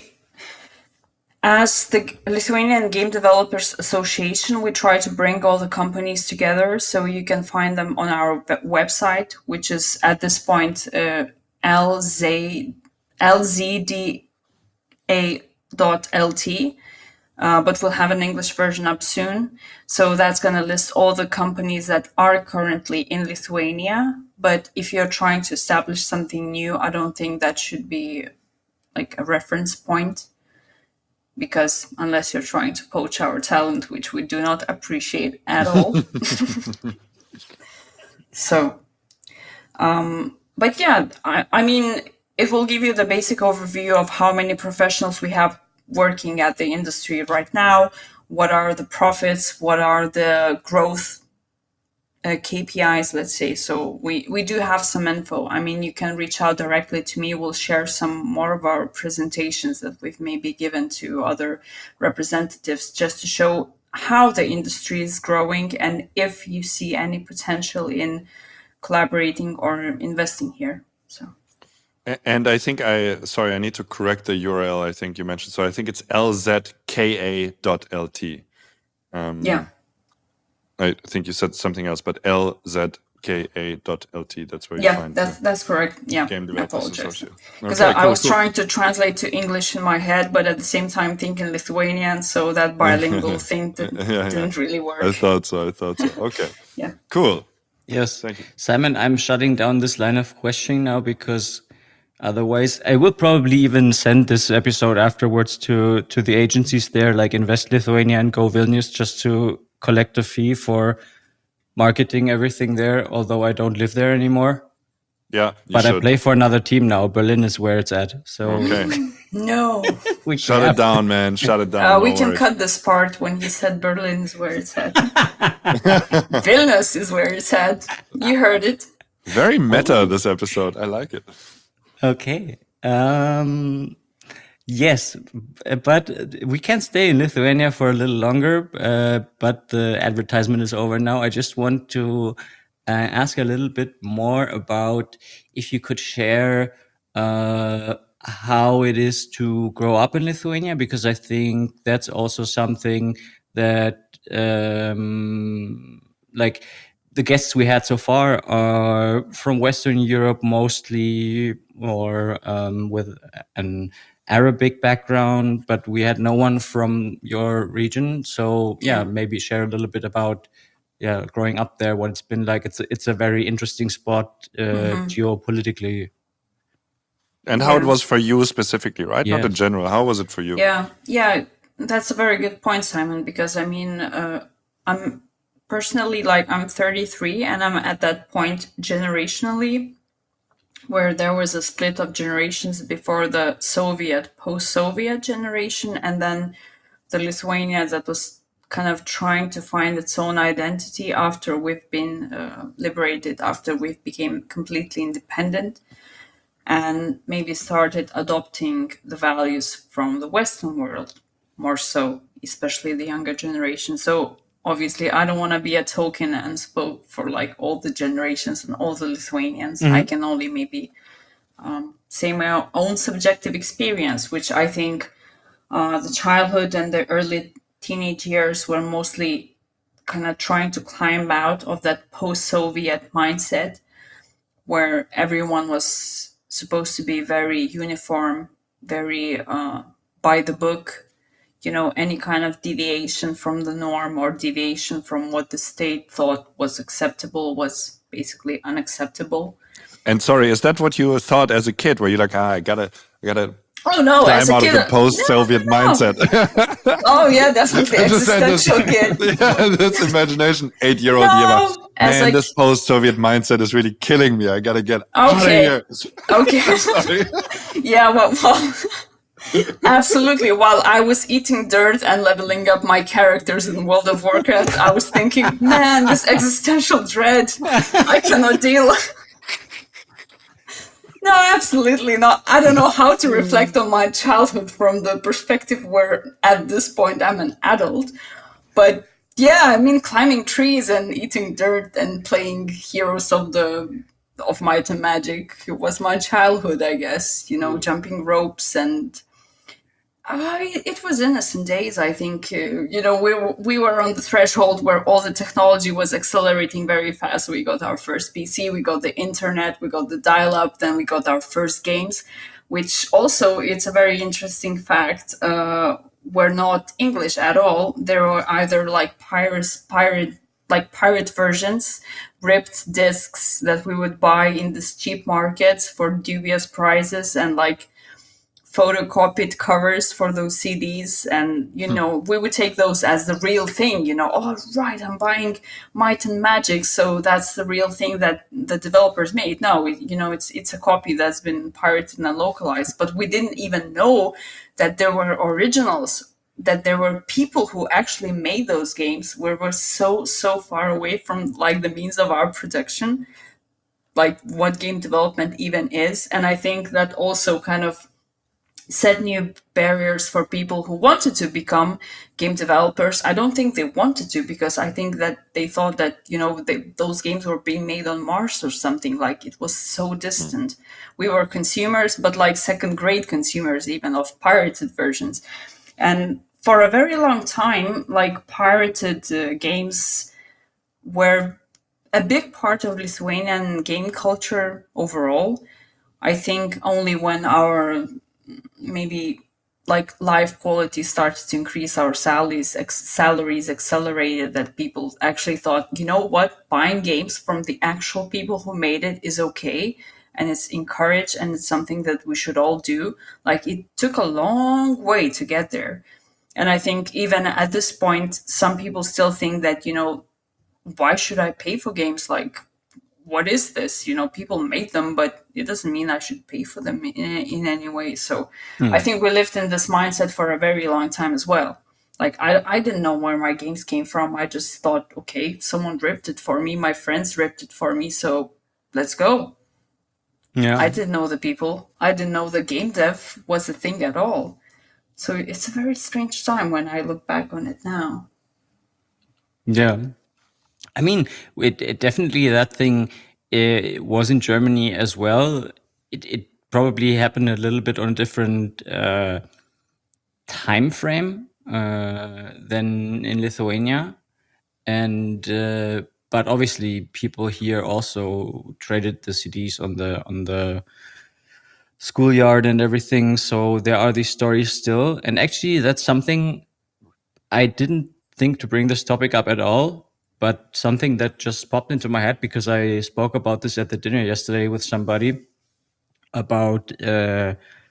[SPEAKER 2] as the Lithuanian Game Developers Association, we try to bring all the companies together. So you can find them on our we- website, which is at this point uh, L Z L Z D A dot L T. Uh, but we'll have an English version up soon. So that's going to list all the companies that are currently in Lithuania. But if you're trying to establish something new, I don't think that should be like a reference point, because unless you're trying to poach our talent, which we do not appreciate at all. So, um, but yeah, I, I mean, it will give you the basic overview of how many professionals we have working at the industry right now, what are the profits, what are the growth uh, K P Is, let's say. So we, we do have some info. I mean, you can reach out directly to me. We'll share some more of our presentations that we've maybe given to other representatives, just to show how the industry is growing and if you see any potential in collaborating or investing here. So.
[SPEAKER 1] And I think I, sorry, I need to correct the U R L I think you mentioned. So I think it's L Z K A dot L T. Um,
[SPEAKER 2] yeah.
[SPEAKER 1] I think you said something else, but L Z K A dot L T, that's where you
[SPEAKER 2] Yeah,
[SPEAKER 1] find
[SPEAKER 2] that's,
[SPEAKER 1] the
[SPEAKER 2] that's correct. Yeah,
[SPEAKER 1] Game
[SPEAKER 2] I
[SPEAKER 1] Developers
[SPEAKER 2] apologize.
[SPEAKER 1] Association.
[SPEAKER 2] Because
[SPEAKER 1] Okay,
[SPEAKER 2] I, I
[SPEAKER 1] cool,
[SPEAKER 2] was
[SPEAKER 1] cool.
[SPEAKER 2] trying to translate to English in my head, but at the same time thinking Lithuanian, so that bilingual thing didn't,
[SPEAKER 1] Yeah, yeah.
[SPEAKER 2] didn't really work.
[SPEAKER 1] I thought so, I thought so. Okay,
[SPEAKER 2] Yeah.
[SPEAKER 1] cool.
[SPEAKER 3] Yes.
[SPEAKER 1] Thank you.
[SPEAKER 3] Simon, I'm shutting down this line of questioning now, because otherwise I will probably even send this episode afterwards to, to the agencies there, like Invest Lithuania and Go Vilnius, just to collect a fee for marketing everything there, although I don't live there anymore.
[SPEAKER 1] Yeah, you
[SPEAKER 3] But I
[SPEAKER 1] should.
[SPEAKER 3] play for another team now. Berlin is where it's at. So
[SPEAKER 1] Okay,
[SPEAKER 2] No.
[SPEAKER 3] we
[SPEAKER 1] shut
[SPEAKER 3] yeah.
[SPEAKER 1] it down, man. Shut it down.
[SPEAKER 2] Uh,
[SPEAKER 1] no
[SPEAKER 2] we can
[SPEAKER 1] worries.
[SPEAKER 2] cut this part when he said Berlin is where it's at. Vilnius is where it's at. You heard it.
[SPEAKER 1] Very meta, this episode. I like it.
[SPEAKER 3] Okay. Um, yes, but we can stay in Lithuania for a little longer, uh, but the advertisement is over now. I just want to uh, ask a little bit more about if you could share uh, how it is to grow up in Lithuania, because I think that's also something that, um, like, the guests we had so far are from Western Europe mostly, or um, with an Arabic background, but we had no one from your region. So yeah,
[SPEAKER 2] Yeah.
[SPEAKER 3] maybe share a little bit about yeah growing up there, what it's been like. It's a, it's a very interesting spot uh, geopolitically.
[SPEAKER 1] And how it
[SPEAKER 2] Yeah.
[SPEAKER 1] was for you specifically, right? Not
[SPEAKER 3] Yes.
[SPEAKER 1] in general. How was it for you?
[SPEAKER 2] Yeah, yeah, that's a very good point, Simon, because I mean, uh, I'm personally like, I'm thirty-three and I'm at that point generationally where there was a split of generations before the Soviet, post-Soviet generation, and then the Lithuania that was kind of trying to find its own identity after we've been uh, liberated, after we've became completely independent. and maybe started adopting the values from the Western world more so, especially the younger generation. So obviously, I don't want to be a token and spoke for like all the generations and all the Lithuanians. I can only maybe um, say my own subjective experience, which I think uh, the childhood and the early teenage years were mostly kind of trying to climb out of that post-Soviet mindset where everyone was supposed to be very uniform, very uh, by the book. You know, any kind of deviation from the norm or deviation from what the state thought was acceptable was basically unacceptable.
[SPEAKER 1] And sorry, is that what you thought as a kid? Were you like, ah, I gotta, I gotta
[SPEAKER 2] Oh no, as
[SPEAKER 1] climb
[SPEAKER 2] a
[SPEAKER 1] out
[SPEAKER 2] kid,
[SPEAKER 1] of the post-Soviet
[SPEAKER 2] no, no, no.
[SPEAKER 1] mindset?
[SPEAKER 2] Oh yeah, definitely
[SPEAKER 1] I just had this,
[SPEAKER 2] existential kid.
[SPEAKER 1] yeah, this imagination, eight-year-old
[SPEAKER 2] No,
[SPEAKER 1] Yeva.
[SPEAKER 2] as
[SPEAKER 1] Man,
[SPEAKER 2] a
[SPEAKER 1] this post-Soviet mindset is really killing me. I gotta get
[SPEAKER 2] Okay.
[SPEAKER 1] out of here.
[SPEAKER 2] Okay.
[SPEAKER 1] Sorry.
[SPEAKER 2] Yeah, well, well absolutely. While I was eating dirt and leveling up my characters in World of Warcraft, I was thinking, man, this existential dread, I cannot deal. No, absolutely not. I don't know how to reflect on my childhood from the perspective where at this point I'm an adult. But yeah, I mean, climbing trees and eating dirt and playing Heroes of the of Might and Magic was my childhood, I guess. You know, jumping ropes and uh, it was innocent days. I think uh, you know we were, we were on the threshold where all the technology was accelerating very fast. We got our first P C, we got the internet, we got the dial-up, then we got our first games, which also it's a very interesting fact. Uh, were not English at all. They were either like pirates, pirate, like pirate versions, ripped discs that we would buy in these cheap markets for dubious prices, and like photocopied covers for those C Ds. And, you know, we would take those as the real thing, you know, oh, right, I'm buying Might and Magic, so that's the real thing that the developers made. No, it, you know, it's it's a copy that's been pirated and localized. But we didn't even know that there were originals, that there were people who actually made those games. We were so, so far away from, like, the means of our production, like what game development even is. And I think that also kind of set new barriers for people who wanted to become game developers. I don't think they wanted to, because I think that they thought that, you know, they, those games were being made on Mars or something. Like, it was so distant. Mm. We were consumers, but like second grade consumers even of pirated versions. And for a very long time, like, pirated uh, games were a big part of Lithuanian game culture overall. I think only when our maybe like life quality started to increase, our salaries ex- salaries accelerated, that people actually thought, you know what, buying games from the actual people who made it is okay, and it's encouraged, and it's something that we should all do. Like, it took a long way to get there. And I think even at this point, some people still think that, you know, why should I pay for games? Like, what is this? You know, people made them, but it doesn't mean I should pay for them in, in any way. So hmm. I think we lived in this mindset for a very long time as well. Like, I, I didn't know where my games came from. I just thought, okay, someone ripped it for me. My friends ripped it for me. So let's go. Yeah. I didn't know the people. I didn't know the game dev was a thing at all. So it's a very strange time when I look back on it now.
[SPEAKER 3] Yeah. I mean, it, it definitely, that thing uh, was in Germany as well. It, it probably happened a little bit on a different uh, time frame uh, than in Lithuania, and uh, but obviously people here also traded the C Ds on the on the schoolyard and everything. So there are these stories still, and actually that's something I didn't think to bring this topic up at all. But something that just popped into my head, because I spoke about this at the dinner yesterday with somebody about uh,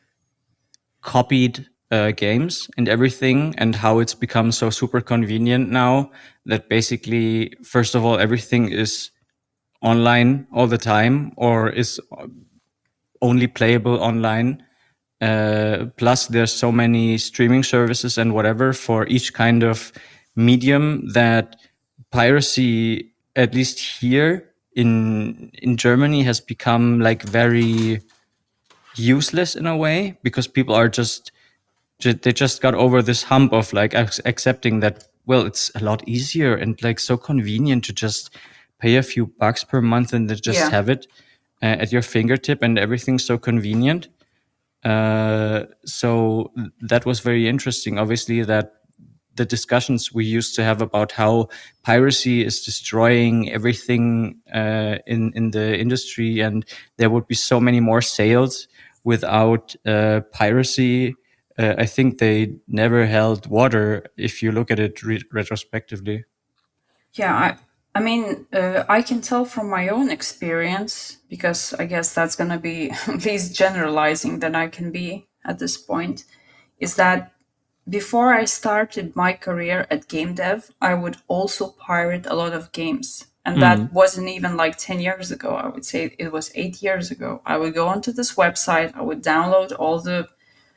[SPEAKER 3] copied uh, games and everything, and how it's become so super convenient now that basically, first of all, everything is online all the time, or is only playable online. Uh, plus, there's so many streaming services and whatever for each kind of medium that piracy, at least here in in Germany, has become like very useless in a way, because people are just, ju- they just got over this hump of like ac- accepting that, well, it's a lot easier and like so convenient to just pay a few bucks per month and then just
[SPEAKER 2] Yeah.
[SPEAKER 3] have it uh, at your fingertip, and everything's so convenient. Uh, so that was very interesting. Obviously, that the discussions we used to have about how piracy is destroying everything uh, in in the industry, and there would be so many more sales without uh, piracy. Uh, I think they never held water if you look at it re- retrospectively.
[SPEAKER 2] Yeah, I, I mean, uh, I can tell from my own experience, because I guess that's going to be least generalizing than I can be at this point, is that before I started my career at game dev, I would also pirate a lot of games. And that wasn't even like ten years ago. I would say it was eight years ago. I would go onto this website, I would download all the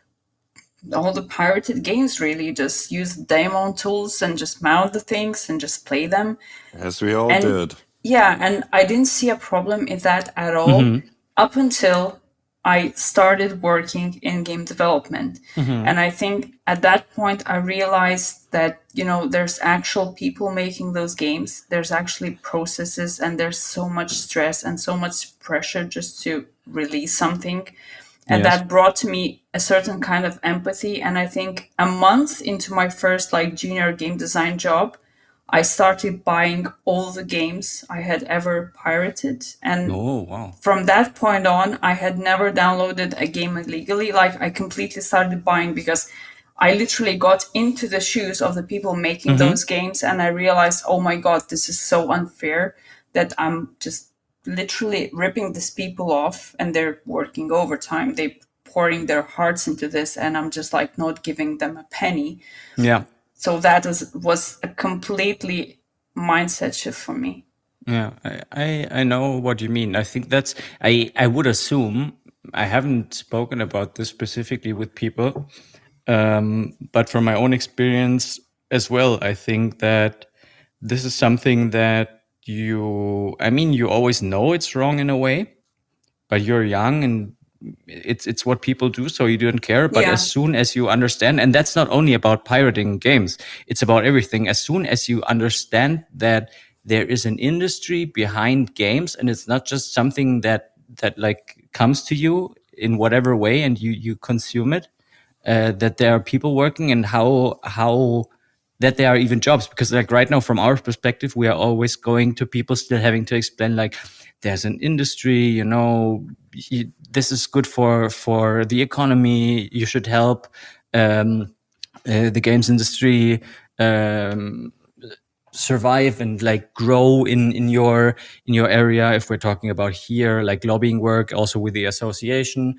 [SPEAKER 2] all the pirated games, really, just use demo tools and just mount the things and just play them.
[SPEAKER 1] As we all
[SPEAKER 2] And
[SPEAKER 1] did.
[SPEAKER 2] yeah, and I didn't see a problem in that at all up until I started working in game development. And I think at that point I realized that, you know, there's actual people making those games. There's actually processes, and there's so much stress and so much pressure just to release something. And
[SPEAKER 3] Yes.
[SPEAKER 2] that brought to me a certain kind of empathy. And I think a month into my first like junior game design job, I started buying all the games I had ever pirated. And
[SPEAKER 3] Oh wow!
[SPEAKER 2] from that point on, I had never downloaded a game illegally. Like, I completely started buying because I literally got into the shoes of the people making those games, and I realized, oh my God, this is so unfair that I'm just literally ripping these people off, and they're working overtime. They're pouring their hearts into this, and I'm just like not giving them a penny.
[SPEAKER 3] Yeah,
[SPEAKER 2] So that was, was a completely mindset shift for me.
[SPEAKER 3] yeah. I, I I know what you mean. I think that's I I would assume. I haven't spoken about this specifically with people, um, but from my own experience as well, I think that this is something that you. I mean, you always know it's wrong in a way, but you're young and it's it's what people do, so you don't care. But
[SPEAKER 2] Yeah.
[SPEAKER 3] as soon as you understand, and that's not only about pirating games, it's about everything. As soon as you understand that there is an industry behind games, and it's not just something that that like comes to you in whatever way and you you consume it, uh, that there are people working, and how how that there are even jobs. Because like right now, from our perspective, we are always going to people still having to explain like there's an industry, you know, you, this is good for for the economy, you should help um, uh, the games industry um, survive and like grow in in your in your area. If we're talking about here, like lobbying work also with the association,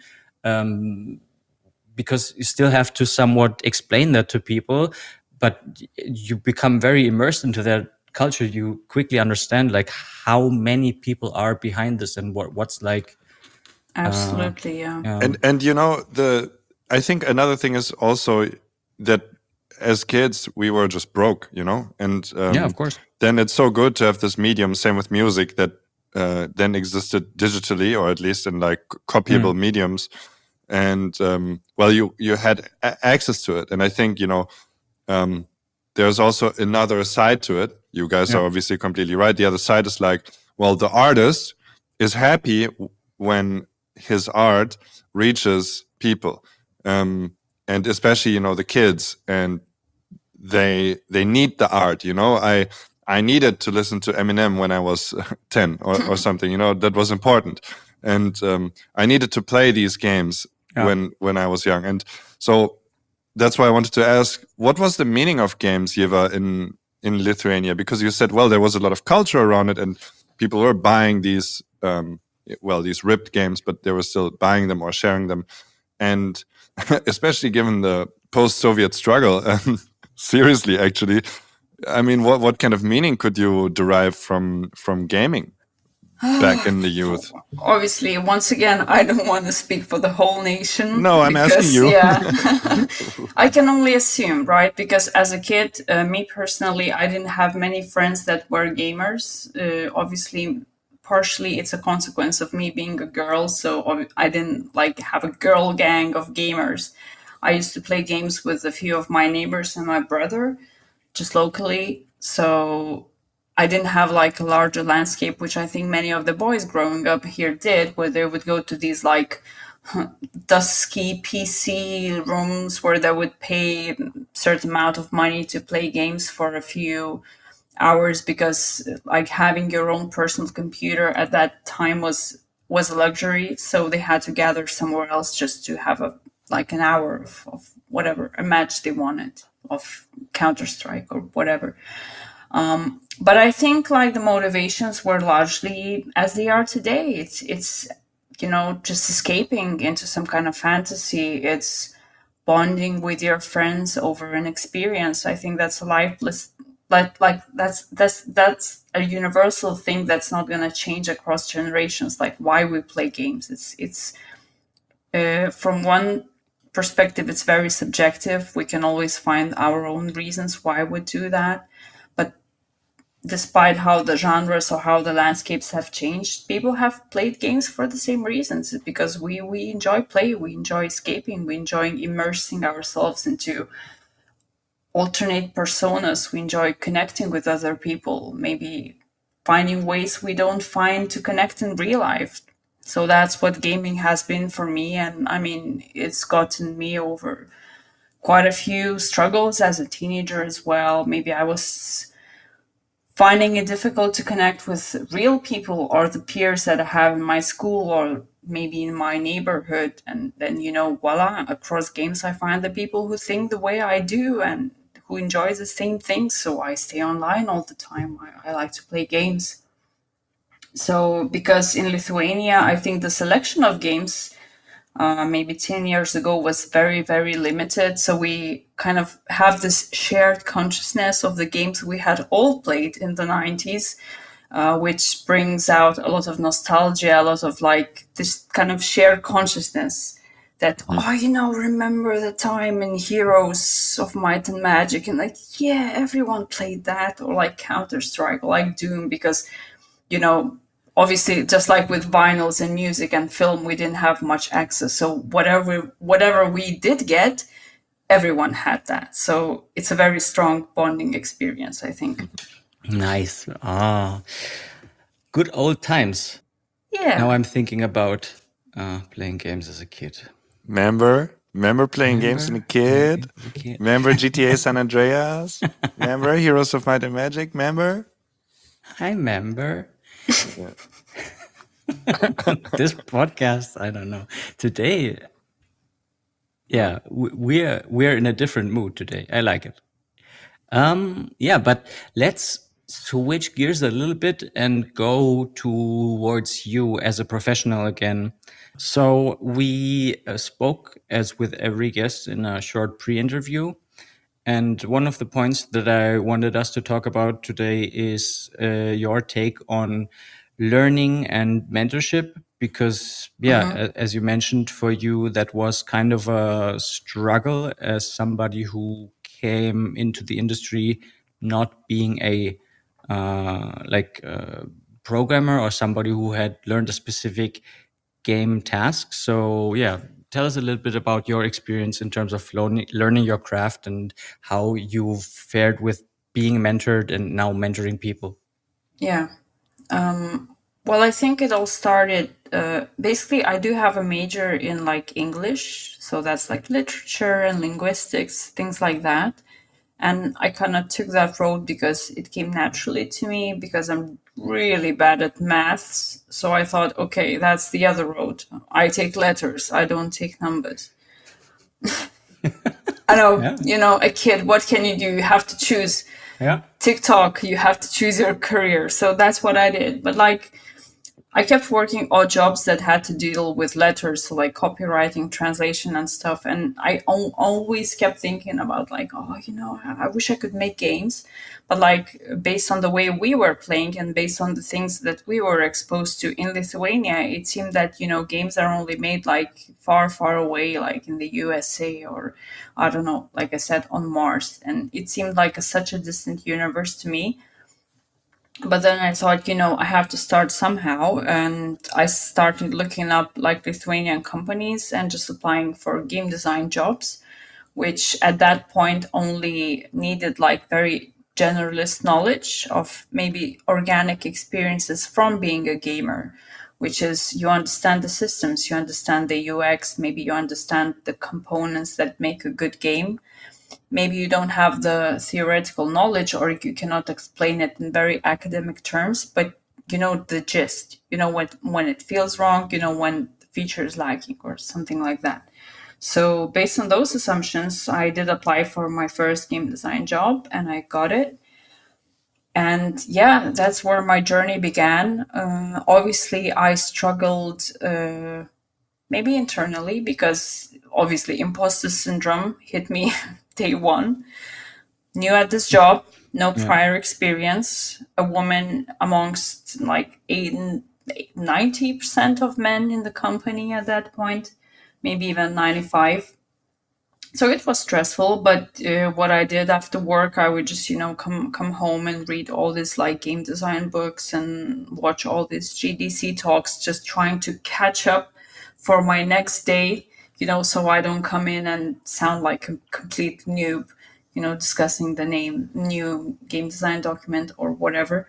[SPEAKER 3] um, because you still have to somewhat explain that to people, but you become very immersed into that culture. You quickly understand like how many people are behind this and what what's like.
[SPEAKER 2] Absolutely, yeah.
[SPEAKER 3] Um,
[SPEAKER 1] And and you know, the I think another thing is also that as kids we were just broke, you know, and um,
[SPEAKER 3] Yeah, of course.
[SPEAKER 1] then it's so good to have this medium. Same with music that uh, then existed digitally, or at least in like copyable mediums, and um, well, you you had a- access to it. And I think, you know, um, there's also another side to it. You guys
[SPEAKER 3] Yeah.
[SPEAKER 1] are obviously completely right. The other side is like, well, the artist is happy w- when his art reaches people, um, and especially, you know, the kids, and they they need the art. You know, I I needed to listen to Eminem when I was ten or, or something. You know, that was important, and um, I needed to play these games
[SPEAKER 3] Yeah.
[SPEAKER 1] when when I was young, and so that's why I wanted to ask, what was the meaning of games, Yeva, in in Lithuania? Because you said, well, there was a lot of culture around it, and people were buying these, um, well, these ripped games, but they were still buying them or sharing them. And especially given the post-Soviet struggle, um, seriously, actually, I mean, what what kind of meaning could you derive from from gaming back in the youth?
[SPEAKER 2] Obviously, once again, I don't want to speak for the whole nation.
[SPEAKER 1] No, I'm asking you.
[SPEAKER 2] Yeah, I can only assume, right? Because as a kid, uh, me personally, I didn't have many friends that were gamers. Uh, obviously, partially it's a consequence of me being a girl. So ob- I didn't like have a girl gang of gamers. I used to play games with a few of my neighbors and my brother, just locally. So I didn't have like a larger landscape, which I think many of the boys growing up here did, where they would go to these like dusky P C rooms where they would pay a certain amount of money to play games for a few hours, because like having your own personal computer at that time was was a luxury. So they had to gather somewhere else just to have a like an hour of, of whatever a match they wanted of Counter-Strike or whatever. Um, but I think like the motivations were largely as they are today. It's it's you know just escaping into some kind of fantasy. It's bonding with your friends over an experience. I think that's a lifeless like like that's that's that's a universal thing that's not going to change across generations. Like why we play games. It's it's uh, from one perspective, it's very subjective. We can always find our own reasons why we do that. But despite how the genres or how the landscapes have changed, people have played games for the same reasons. It's because we we enjoy play, we enjoy escaping, we enjoy immersing ourselves into alternate personas, we enjoy connecting with other people, maybe finding ways we don't find to connect in real life. So that's what gaming has been for me. And I mean, it's gotten me over quite a few struggles as a teenager as well. Maybe I was finding it difficult to connect with real people or the peers that I have in my school or maybe in my neighborhood. And then, you know, voila, across games, I find the people who think the way I do and who enjoy the same things. So I stay online all the time. I, I like to play games. So because in Lithuania, I think the selection of games uh, maybe ten years ago was very, very limited. So we kind of have this shared consciousness of the games we had all played in the nineties, uh, which brings out a lot of nostalgia, a lot of like this kind of shared consciousness that, oh, you know, remember the time in Heroes of Might and Magic, and like, yeah, everyone played that, or like Counter-Strike, or like Doom, because, you know, obviously, just like with vinyls and music and film, we didn't have much access. So whatever whatever we did get, everyone had that. So it's a very strong bonding experience, I think.
[SPEAKER 3] Nice. Ah, good old times.
[SPEAKER 2] Yeah.
[SPEAKER 3] Now I'm thinking about uh, playing games as a kid.
[SPEAKER 1] Remember? Remember playing games as a kid?
[SPEAKER 3] As a kid.
[SPEAKER 1] Remember G T A San Andreas? Remember Heroes of Might and Magic? Remember?
[SPEAKER 3] I remember. This podcast, I don't know. Today, yeah, w- we're we're in a different mood today. I like it. Um, yeah, but let's switch gears a little bit and go towards you as a professional again. So we uh, spoke, as with every guest, in a short pre-interview. And one of the points that I wanted us to talk about today is uh, your take on learning and mentorship, because, yeah,
[SPEAKER 2] Mhm.
[SPEAKER 3] a- as you mentioned, for you, that was kind of a struggle as somebody who came into the industry not being a uh, like uh, programmer or somebody who had learned a specific game task. So, yeah, tell us a little bit about your experience in terms of learning, learning your craft and how you've fared with being mentored and now mentoring people.
[SPEAKER 2] Yeah. Um, well, I think it all started. Uh, basically, I do have a major in like English, so that's like literature and linguistics, things like that. And I kind of took that road because it came naturally to me, because I'm really bad at maths. So I thought, okay, that's the other road. I take letters, I don't take numbers. I know,
[SPEAKER 3] Yeah.
[SPEAKER 2] you know, a kid, what can you do? You have to choose
[SPEAKER 3] Yeah.
[SPEAKER 2] TikTok, you have to choose your career. So that's what I did. But like, I kept working odd jobs that had to deal with letters, so like copywriting, translation, and stuff. And I al- always kept thinking about like, oh, you know, I I wish I could make games, but like based on the way we were playing and based on the things that we were exposed to in Lithuania, it seemed that, you know, games are only made like far, far away, like in the U S A or I don't know, like I said, on Mars. And it seemed like a, such a distant universe to me. But then I thought, you know, I have to start somehow. And I started looking up like Lithuanian companies and just applying for game design jobs, which at that point only needed like very generalist knowledge of maybe organic experiences from being a gamer, which is you understand the systems, you understand the U X, maybe you understand the components that make a good game. Maybe you don't have the theoretical knowledge or you cannot explain it in very academic terms, but you know the gist. You know what when it feels wrong, you know when the feature is lacking or something like that. So based on those assumptions, I did apply for my first game design job and I got it. And yeah, that's where my journey began. Uh, obviously, I struggled uh, maybe internally because obviously imposter syndrome hit me day one. New at this job, no
[SPEAKER 3] Yeah.
[SPEAKER 2] prior experience, a woman amongst like eight, ninety percent of men in the company at that point, maybe even ninety-five. So it was stressful, but uh, what I did after work, I would just, you know, come come home and read all these like game design books and watch all these G D C talks, just trying to catch up for my next day, you know, so I don't come in and sound like a complete noob, you know, discussing the name new game design document or whatever.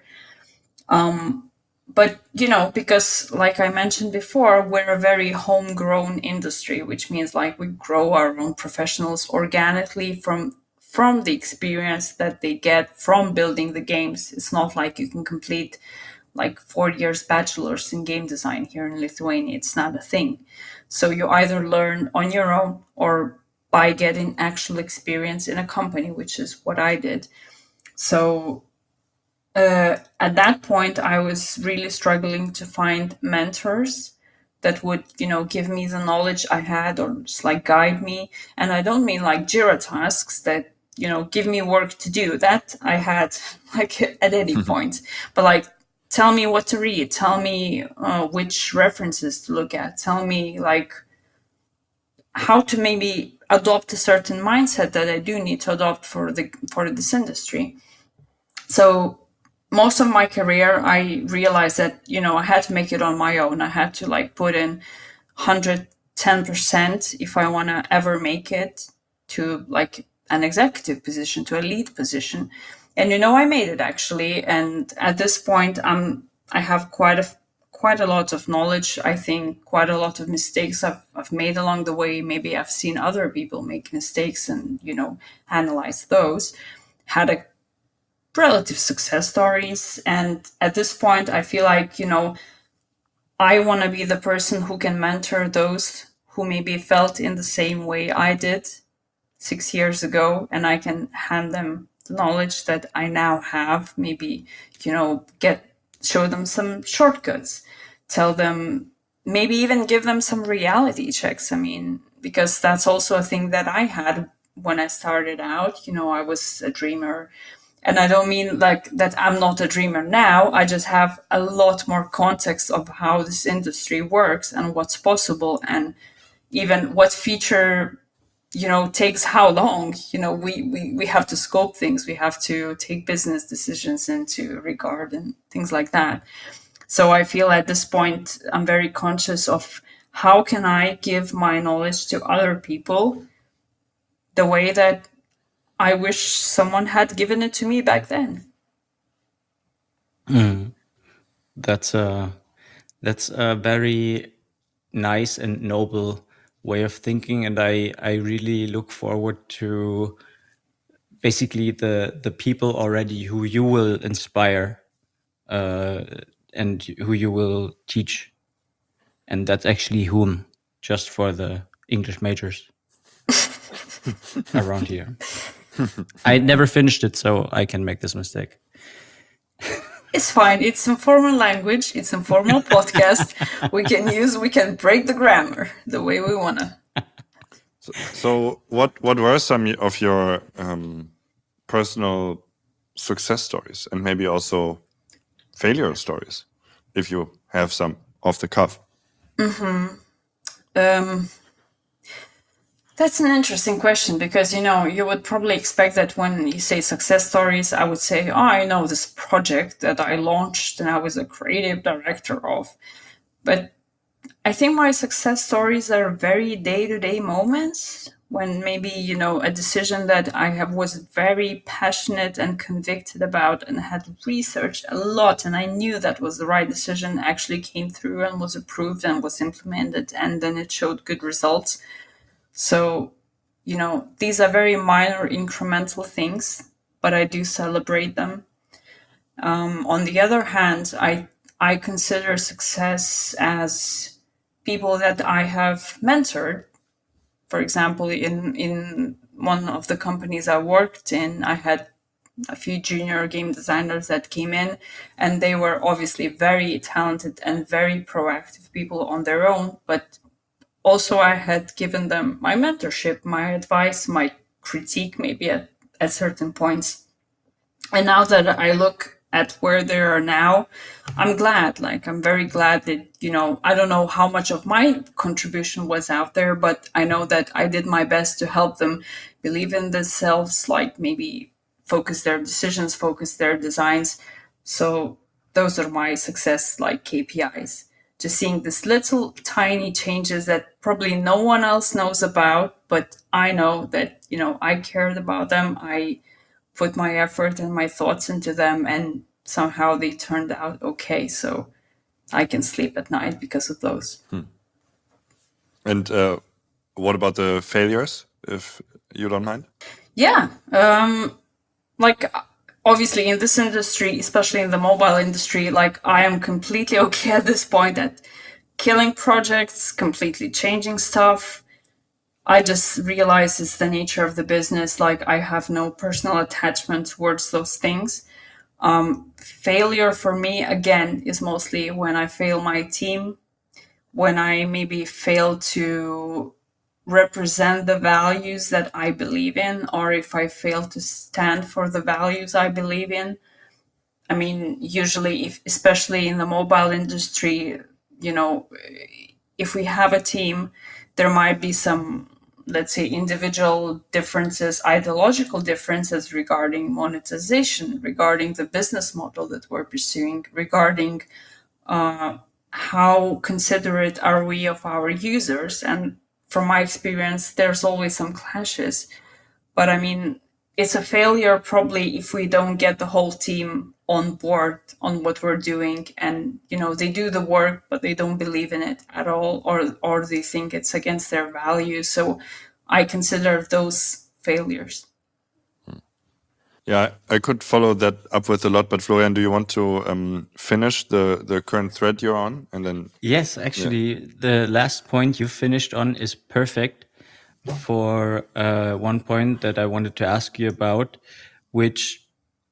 [SPEAKER 2] But you know, because like I mentioned before, we're a very homegrown industry, which means like we grow our own professionals organically from from the experience that they get from building the games. It's not like you can complete like four years bachelor's in game design here in Lithuania. It's not a thing. So you either learn on your own or by getting actual experience in a company, which is what I did. So uh, at that point, I was really struggling to find mentors that would, you know, give me the knowledge I had or just like guide me. And I don't mean like Jira tasks that, you know, give me work to do. That I had like at any point. But like, tell me what to read, tell me uh, which references to look at, tell me like how to maybe adopt a certain mindset that I do need to adopt for the for this industry. So most of my career, I realized that, you know, I had to make it on my own. I had to like put in one hundred ten percent if I want to ever make it to like an executive position, to a lead position. And, you know, I made it actually. And at this point, I'm, I have quite a, quite a lot of knowledge. I think quite a lot of mistakes I've, I've made along the way. Maybe I've seen other people make mistakes and, you know, analyze those. Had a relative success stories. And at this point, I feel like, you know, I want to be the person who can mentor those who maybe felt in the same way I did six years ago. And I can hand them the knowledge that I now have, maybe, you know, get, show them some shortcuts, tell them, maybe even give them some reality checks. I mean, because that's also a thing that I had when I started out. You know, I was a dreamer. And I don't mean like that I'm not a dreamer now. I just have a lot more context of how this industry works and what's possible and even what feature, you know, takes how long. You know, we, we, we have to scope things. We have to take business decisions into regard and things like that. So I feel at this point, I'm very conscious of how can I give my knowledge to other people the way that I wish someone had given it to me back then.
[SPEAKER 3] Mm. That's a that's a very nice and noble way of thinking, and I I really look forward to basically the the people already who you will inspire uh, and who you will teach, and that's actually whom, just for the English majors around here. I never finished it, so I can make this mistake.
[SPEAKER 2] It's fine. It's informal language. It's informal podcast. We can use, we can break the grammar the way we want to.
[SPEAKER 1] So, so what what were some of your um, personal success stories and maybe also failure stories, if you have some off the cuff?
[SPEAKER 2] Mm-hmm. Um, That's an interesting question because, you know, you would probably expect that when you say success stories, I would say, oh, I know this project that I launched and I was a creative director of. But I think my success stories are very day to day moments when maybe, you know, a decision that I have was very passionate and convicted about and had researched a lot. And I knew that was the right decision actually came through and was approved and was implemented. And then it showed good results. So, you know, these are very minor incremental things, but I do celebrate them. Um, on the other hand, I I consider success as people that I have mentored. For example, in in one of the companies I worked in, I had a few junior game designers that came in, and they were obviously very talented and very proactive people on their own, but also I had given them my mentorship, my advice, my critique maybe at, at certain points. And now that I look at where they are now, I'm glad. Like, I'm very glad that, you know, I don't know how much of my contribution was out there, but I know that I did my best to help them believe in themselves, like maybe focus their decisions, focus their designs. So those are my success like K P Is. Just seeing these little tiny changes that probably no one else knows about, but I know that, you know, I cared about them. I put my effort and my thoughts into them, and somehow they turned out okay. So I can sleep at night because of those.
[SPEAKER 1] Hmm. And uh, what about the failures, if you don't mind?
[SPEAKER 2] Yeah. Um, like, obviously, in this industry, especially in the mobile industry, like, I am completely okay at this point at killing projects, completely changing stuff. I just realize it's the nature of the business. Like, I have no personal attachment towards those things. Um, failure for me, again, is mostly when I fail my team, when I maybe fail to represent the values that I believe in, or if I fail to stand for the values I believe in. I mean, usually, if, especially in the mobile industry, you know, if we have a team, there might be some, let's say, individual differences, ideological differences regarding monetization, regarding the business model that we're pursuing, regarding uh, how considerate are we of our users. And from my experience, there's always some clashes. But I mean, it's a failure probably if we don't get the whole team on board on what we're doing, and you know, they do the work but they don't believe in it at all, or or they think it's against their values. So I consider those failures.
[SPEAKER 1] Yeah, I could follow that up with a lot, but Florian, do you want to um, finish the, the current thread you're on? And then
[SPEAKER 3] Yes, actually, yeah. The last point you finished on is perfect for uh, one point that I wanted to ask you about, which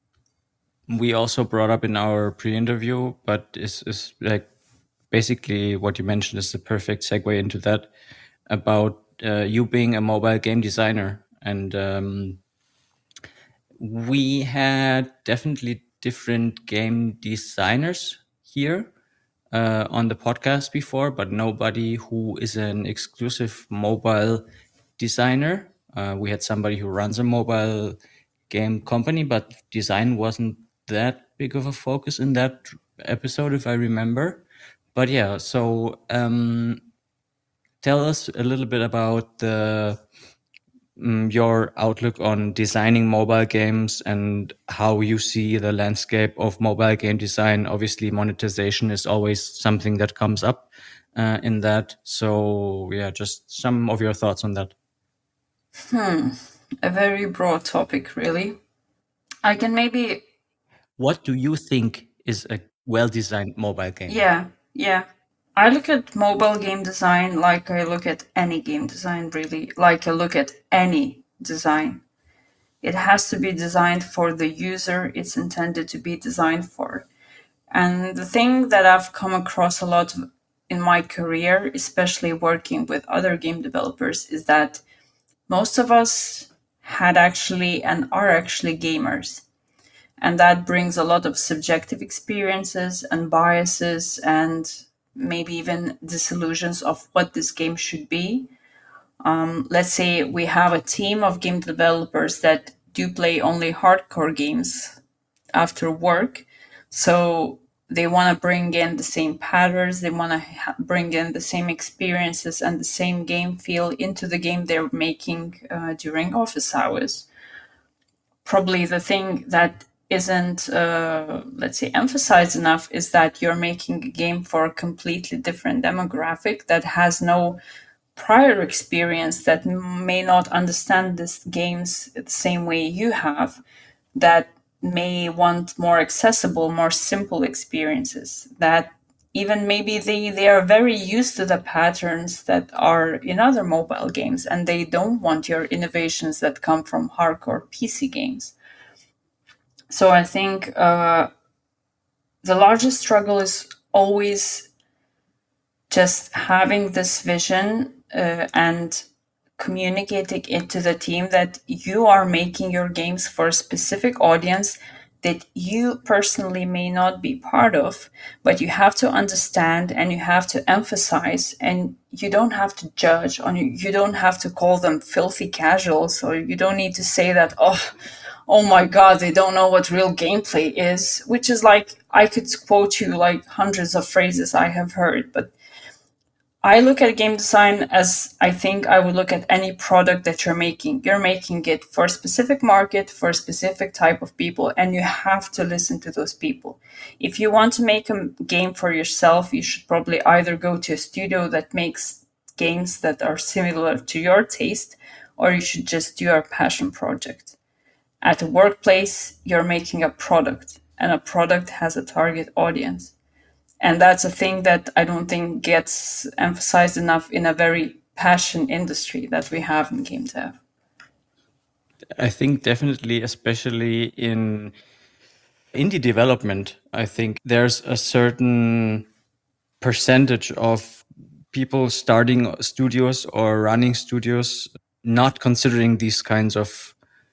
[SPEAKER 3] we also brought up in our pre-interview, but is is like basically what you mentioned is the perfect segue into that, about uh, you being a mobile game designer. And um, we had definitely different game designers here uh, on the podcast before, but nobody who is an exclusive mobile designer. Uh, we had somebody who runs a mobile game company, but design wasn't that big of a focus in that episode, if I remember. But yeah, so um, tell us a little bit about the um, your outlook on designing mobile games and how you see the landscape of mobile game design. Obviously, monetization is always something that comes up uh, in that. So yeah, just some of your thoughts on that.
[SPEAKER 2] Hmm. A very broad topic, really. I can maybe.
[SPEAKER 3] What do you think is a well-designed mobile game?
[SPEAKER 2] Yeah, yeah. I look at mobile game design like I look at any game design, really. Like I look at any design. It has to be designed for the user it's intended to be designed for. And the thing that I've come across a lot in my career, especially working with other game developers, is that most of us had actually and are actually gamers. And that brings a lot of subjective experiences and biases and maybe even disillusions of what this game should be. Um, let's say we have a team of game developers that do play only hardcore games after work. So they want to bring in the same patterns, they want to ha- bring in the same experiences and the same game feel into the game they're making uh, during office hours. Probably the thing that isn't, uh, let's say, emphasized enough is that you're making a game for a completely different demographic that has no prior experience, that may not understand these games the same way you have, that may want more accessible, more simple experiences, that even maybe they, they are very used to the patterns that are in other mobile games and they don't want your innovations that come from hardcore P C games. So I think uh, the largest struggle is always just having this vision uh, and communicating it to the team that you are making your games for a specific audience that you personally may not be part of, but you have to understand and you have to emphasize, and you don't have to judge, or you don't have to call them filthy casuals, or you don't need to say that, oh, oh my God, they don't know what real gameplay is, which is like, I could quote you like hundreds of phrases I have heard, but I look at game design as I think I would look at any product that you're making. You're making it for a specific market, for a specific type of people, and you have to listen to those people. If you want to make a game for yourself, you should probably either go to a studio that makes games that are similar to your taste, or you should just do a passion project. At a workplace, you're making a product, and a product has a target audience. And that's a thing that I don't think gets emphasized enough in a very passion industry that we have in game dev.
[SPEAKER 3] I think definitely, especially in indie development, I think there's a certain percentage of people starting studios or running studios not considering these kinds of,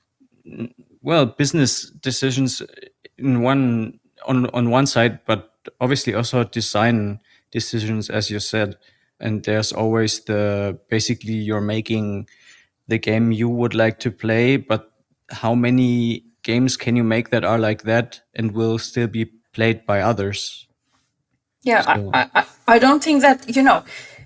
[SPEAKER 3] well, business decisions in one on on one side, but obviously also design decisions, as you said. And there's always the, basically you're making the game you would like to play, but how many games can you make that are like that and will still be played by others?
[SPEAKER 2] Yeah,
[SPEAKER 3] So
[SPEAKER 2] I, I, I don't think that, you know,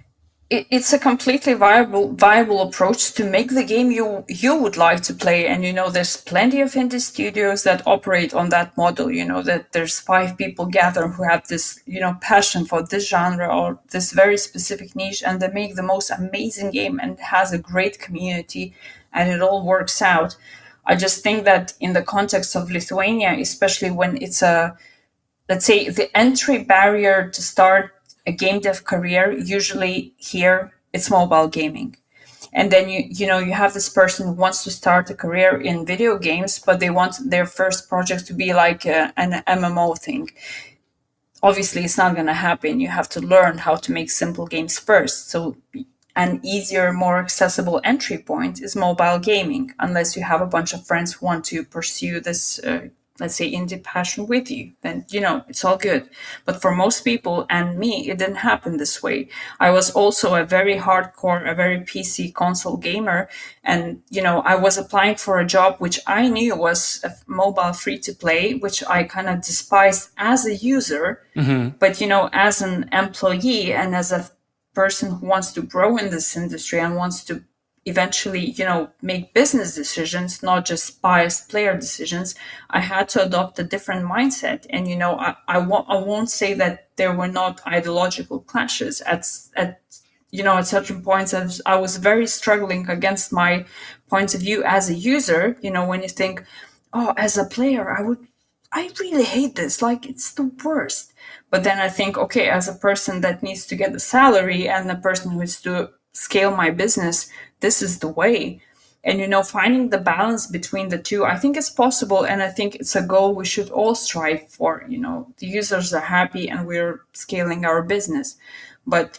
[SPEAKER 2] it, it's a completely viable viable approach to make the game you you would like to play. And you know, there's plenty of indie studios that operate on that model. You know, that there's five people gather who have this, you know, passion for this genre or this very specific niche, and they make the most amazing game and it has a great community, and it all works out. I just think that in the context of Lithuania, especially when it's a, let's say, the entry barrier to start a game dev career, usually here it's mobile gaming. And then you you know you have this person who wants to start a career in video games, but they want their first project to be like a, an M M O thing. Obviously, it's not going to happen. You have to learn how to make simple games first. So an easier, more accessible entry point is mobile gaming, unless you have a bunch of friends who want to pursue this, uh, let's say, indie passion with you. Then, you know, it's all good. But for most people and me, it didn't happen this way. I was also a very hardcore, a very P C console gamer. And, you know, I was applying for a job which I knew was a mobile free to play, which I kind of despised as a user. Mm-hmm. But, you know, as an employee and as a person who wants to grow in this industry and wants to eventually, you know, make business decisions, not just biased player decisions, I had to adopt a different mindset. And, you know, I, I, won't, I won't say that there were not ideological clashes at, at you know, at certain points. I was, I was very struggling against my points of view as a user. You know, when you think, oh, as a player, I would, I really hate this. Like, it's the worst. But then I think, okay, as a person that needs to get a salary and the person who needs to scale my business, this is the way. And, you know, finding the balance between the two, I think it's possible. And I think it's a goal we should all strive for. You know, the users are happy and we're scaling our business. But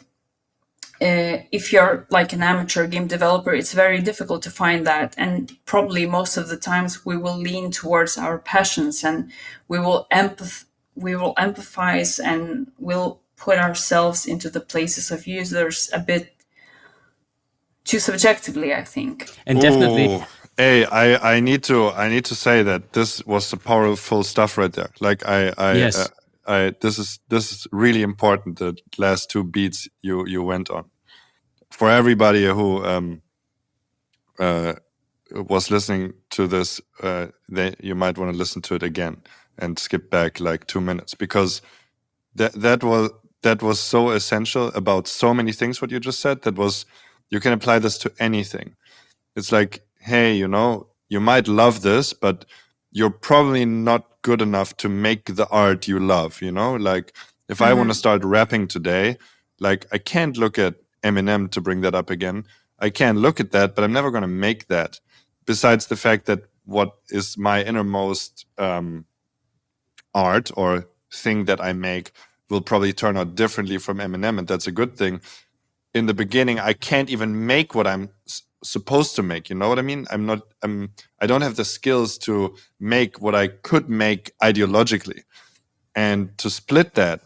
[SPEAKER 2] uh, if you're like an amateur game developer, it's very difficult to find that. And probably most of the times we will lean towards our passions and we will empath- we will empathize and we'll put ourselves into the places of users a bit too subjectively, I think.
[SPEAKER 3] And definitely,
[SPEAKER 1] Ooh. Hey, I, I need to I need to say that this was the powerful stuff right there. Like I I
[SPEAKER 3] yes.
[SPEAKER 1] uh, I this is this is really important. The last two beats you you went on for everybody who um uh was listening to this. Uh, they you might want to listen to it again and skip back like two minutes because that that was that was so essential about so many things. What you just said, that was you can apply this to anything. It's like, hey, you know, you might love this, but you're probably not good enough to make the art you love, you know? Like, if mm-hmm. I want to start rapping today, like, I can't look at Eminem, to bring that up again. I can look at that, but I'm never going to make that. Besides the fact that what is my innermost um, art or thing that I make will probably turn out differently from Eminem, and that's a good thing. In the beginning, I can't even make what I'm s- supposed to make. You know what I mean? I'm not. I'm. I don't have the skills to make what I could make ideologically, and to split that.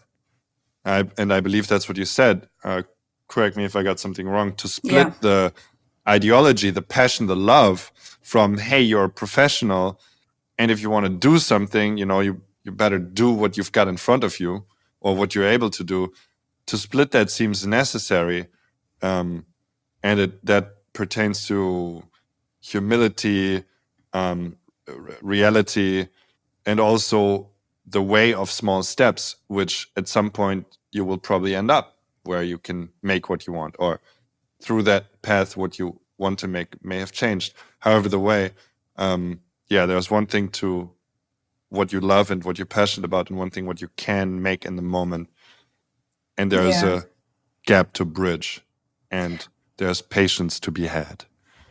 [SPEAKER 1] I, and I believe that's what you said. Uh, correct me if I got something wrong. To split
[SPEAKER 2] Yeah.
[SPEAKER 1] the ideology, the passion, the love from, hey, you're a professional, and if you want to do something, you know, you you better do what you've got in front of you or what you're able to do. To split that seems necessary. Um, and it, that pertains to humility, um, r- reality, and also the way of small steps, which at some point you will probably end up where you can make what you want, or through that path, what you want to make may have changed. However, the way, um, yeah, there's one thing to what you love and what you're passionate about, and one thing what you can make in the moment. And there's
[SPEAKER 2] Yeah.
[SPEAKER 1] a gap to bridge, and there's patience to be had.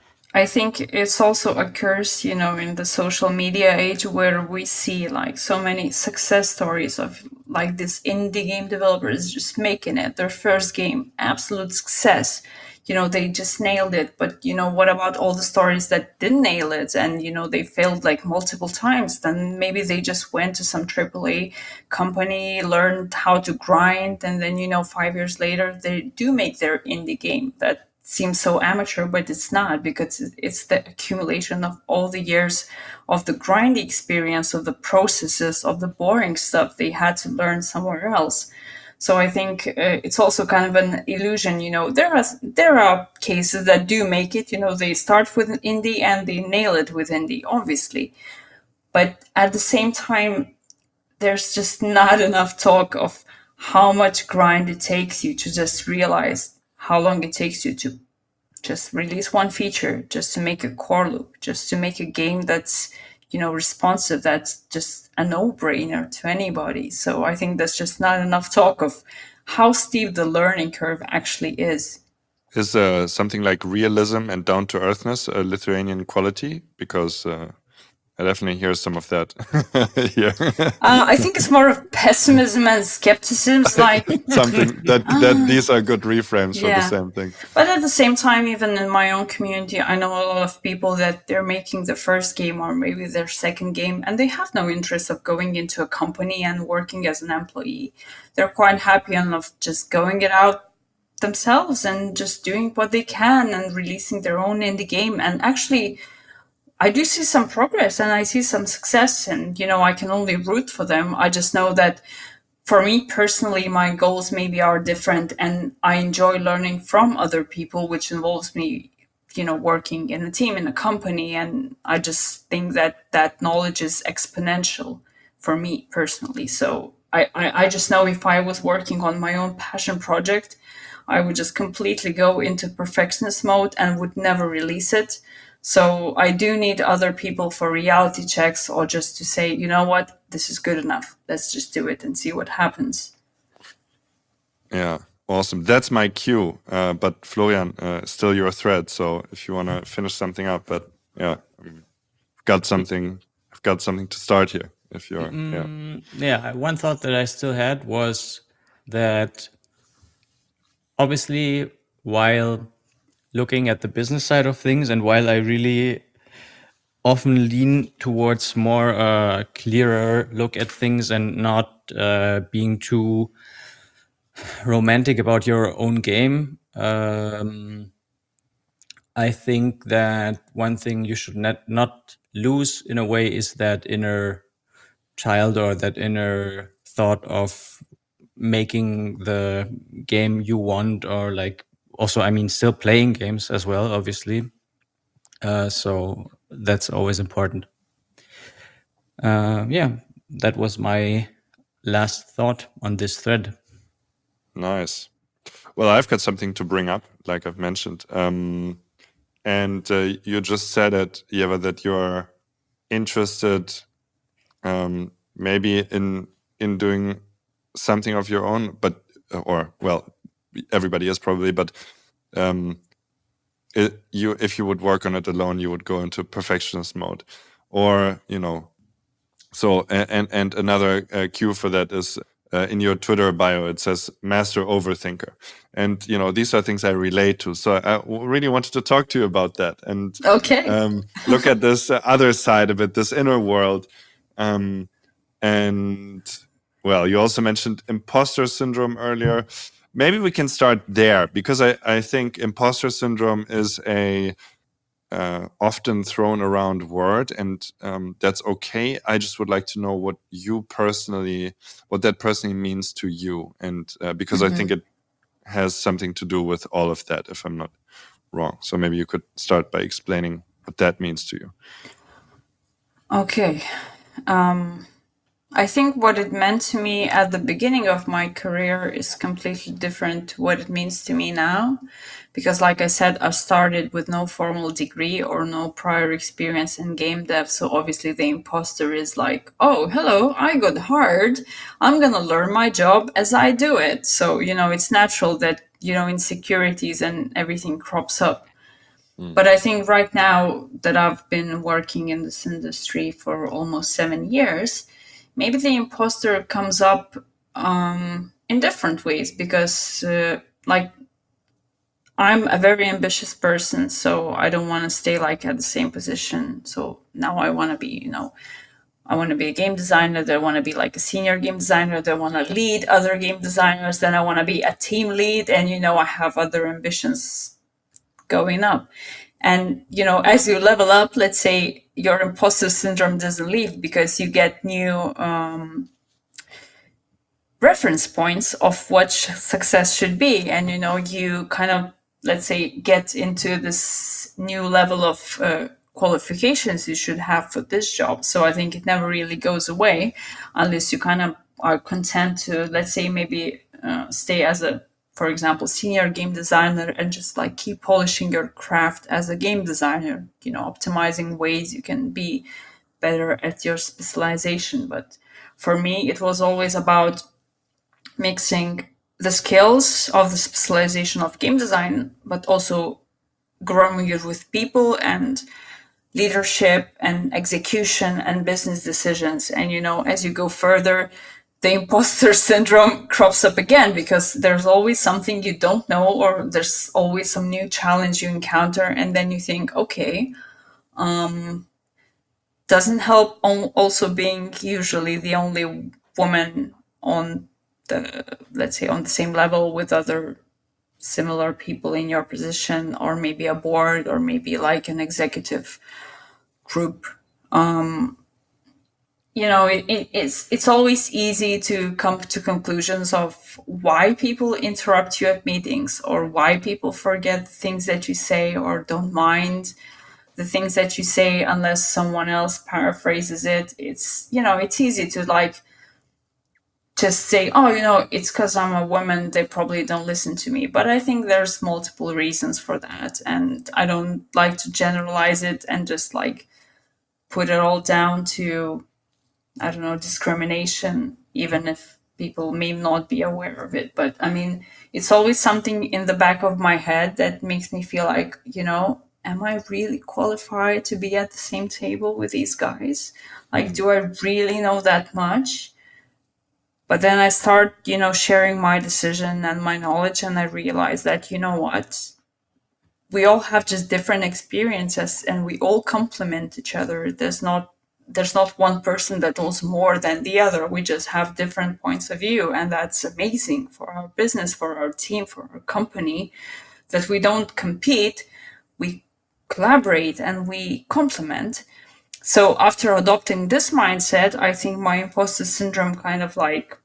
[SPEAKER 2] I think it's also occurs, you know, in the social media age where we see like so many success stories of like this indie game developers just making it their first game, absolute success. You know, they just nailed it. But, you know, what about all the stories that didn't nail it and, you know, they failed like multiple times? Then maybe they just went to some triple A company, learned how to grind, and then, you know, five years later, they do make their indie game that seems so amateur, but it's not, because it's the accumulation of all the years of the grindy experience, of the processes, of the boring stuff they had to learn somewhere else. So I think uh, it's also kind of an illusion. You know, there are there are cases that do make it. You know, they start with an indie and they nail it with indie, obviously. But at the same time, there's just not enough talk of how much grind it takes you to just realize how long it takes you to just release one feature, just to make a core loop, just to make a game that's, you know, responsive, that's just a no-brainer to anybody. So I think there's just not enough talk of how steep the learning curve actually is.
[SPEAKER 1] Is uh, something like realism and down-to-earthness a Lithuanian quality? Because uh, I definitely hear some of that here.
[SPEAKER 2] uh, I think it's more of pessimism and skepticism. Like
[SPEAKER 1] something that that these are good reframes for
[SPEAKER 2] yeah.
[SPEAKER 1] the same thing.
[SPEAKER 2] But at the same time, even in my own community, I know a lot of people that they're making their first game or maybe their second game, and they have no interest of going into a company and working as an employee. They're quite happy enough just going it out themselves and just doing what they can and releasing their own indie game. And actually, I do see some progress and I see some success, and, you know, I can only root for them. I just know that for me personally, my goals maybe are different, and I enjoy learning from other people, which involves me, you know, working in a team, in a company. And I just think that that knowledge is exponential for me personally. So I, I, I just know if I was working on my own passion project, I would just completely go into perfectionist mode and would never release it. So I do need other people for reality checks, or just to say, you know what, this is good enough. Let's just do it and see what happens.
[SPEAKER 1] Yeah, awesome. That's my cue. Uh, but Florian, uh, still your thread. So if you want to finish something up, but yeah, I've got something. I've got something to start here. If you're,
[SPEAKER 3] mm, yeah. Yeah, one thought that I still had was that obviously, while looking at the business side of things, and while I really often lean towards more uh, clearer look at things and not uh, being too romantic about your own game, um, I think that one thing you should not, not lose in a way is that inner child or that inner thought of making the game you want, or like also, I mean, still playing games as well, obviously. Uh, so that's always important. Uh, yeah, that was my last thought on this thread.
[SPEAKER 1] Nice. Well, I've got something to bring up, like I've mentioned. Um, and uh, you just said it, Eva, that you're interested um, maybe in in doing something of your own, but or well, everybody is probably, but um, it, you if you would work on it alone, you would go into perfectionist mode, or you know. So and and another uh, cue for that is uh, in your Twitter bio. It says master overthinker, and you know these are things I relate to. So I really wanted to talk to you about that and
[SPEAKER 2] Okay.
[SPEAKER 1] um, look at this uh, other side of it, this inner world. Um, and well, you also mentioned imposter syndrome earlier. Maybe we can start there, because I, I think imposter syndrome is a uh, often thrown around word, and um, that's okay. I just would like to know what you personally, what that personally means to you, and uh, because
[SPEAKER 2] Mm-hmm.
[SPEAKER 1] I think it has something to do with all of that, if I'm not wrong. So maybe you could start by explaining what that means to you.
[SPEAKER 2] Okay. Um, I think what it meant to me at the beginning of my career is completely different to what it means to me now. Because like I said, I started with no formal degree or no prior experience in game dev. So obviously the imposter is like, oh, hello, I got hired. I'm going to learn my job as I do it. So, you know, it's natural that, you know, insecurities and everything crops up. Mm. But I think right now that I've been working in this industry for almost seven years, maybe the imposter comes up um, in different ways, because uh, like I'm a very ambitious person, so I don't want to stay like at the same position. So now I want to be, you know, I want to be a game designer. Then I want to be like a senior game designer. Then I want to lead other game designers. Then I want to be a team lead. And, you know, I have other ambitions going up. And, you know, as you level up, let's say your imposter syndrome doesn't leave, because you get new um, reference points of what sh- success should be. And, you know, you kind of, let's say, get into this new level of uh, qualifications you should have for this job. So I think it never really goes away unless you kind of are content to, let's say, maybe uh, stay as a, for example, senior game designer and just like keep polishing your craft as a game designer, you know, optimizing ways you can be better at your specialization. But for me, it was always about mixing the skills of the specialization of game design, but also growing it with people and leadership and execution and business decisions. And, you know, as you go further, the imposter syndrome crops up again, because there's always something you don't know, or there's always some new challenge you encounter. And then you think, okay, um, doesn't help on also being usually the only woman on the, let's say, on the same level with other similar people in your position, or maybe a board, or maybe like an executive group. Um, you know, it, it, it's it's always easy to come to conclusions of why people interrupt you at meetings, or why people forget things that you say, or don't mind the things that you say unless someone else paraphrases it. It's, you know, it's easy to like just say, oh, you know, it's because I'm a woman, they probably don't listen to me. But I think there's multiple reasons for that. And I don't like to generalize it and just like put it all down to, I don't know, discrimination, even if people may not be aware of it. But I mean, it's always something in the back of my head that makes me feel like, you know, am I really qualified to be at the same table with these guys? Like, do I really know that much? But then I start, you know, sharing my decision and my knowledge, and I realize that, you know what, we all have just different experiences and we all complement each other. There's not there's not one person that knows more than the other. We just have different points of view, and that's amazing for our business, for our team, for our company, that we don't compete. we collaborate and we complement. So after adopting this mindset, I think my imposter syndrome kind of like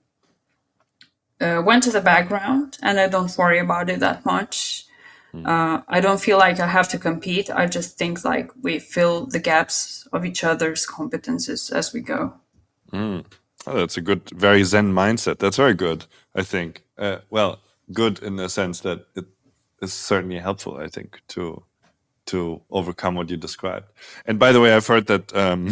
[SPEAKER 2] uh, went to the background, and I don't worry about it that much. Uh, I don't feel like I have to compete. I just think like we fill the gaps of each other's competences as we go.
[SPEAKER 1] Oh, that's a good, very Zen mindset. That's very good, I think. Uh, well, good in the sense that it is certainly helpful, I think, to to overcome what you described. And by the way, I've heard that um,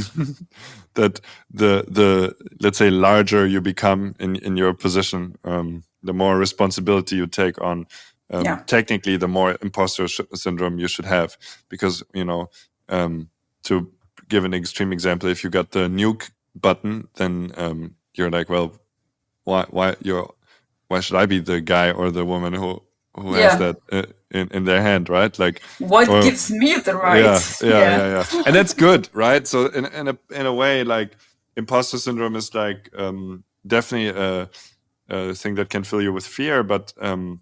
[SPEAKER 1] that the the let's say larger you become in in your position, um, the more responsibility you take on. Um,
[SPEAKER 2] Yeah.
[SPEAKER 1] Technically, the more imposter sh- syndrome you should have, because you know, um, to give an extreme example, if you got the nuke button, then um, you're like, well, why why you're why should I be the guy or the woman who who has
[SPEAKER 2] Yeah.
[SPEAKER 1] that uh, in in their hand, right? Like,
[SPEAKER 2] What
[SPEAKER 1] or-
[SPEAKER 2] gives me the right?
[SPEAKER 1] yeah, yeah, yeah, yeah. And that's good, right? So in in a in a way, like imposter syndrome is like um, definitely a, a thing that can fill you with fear, but um,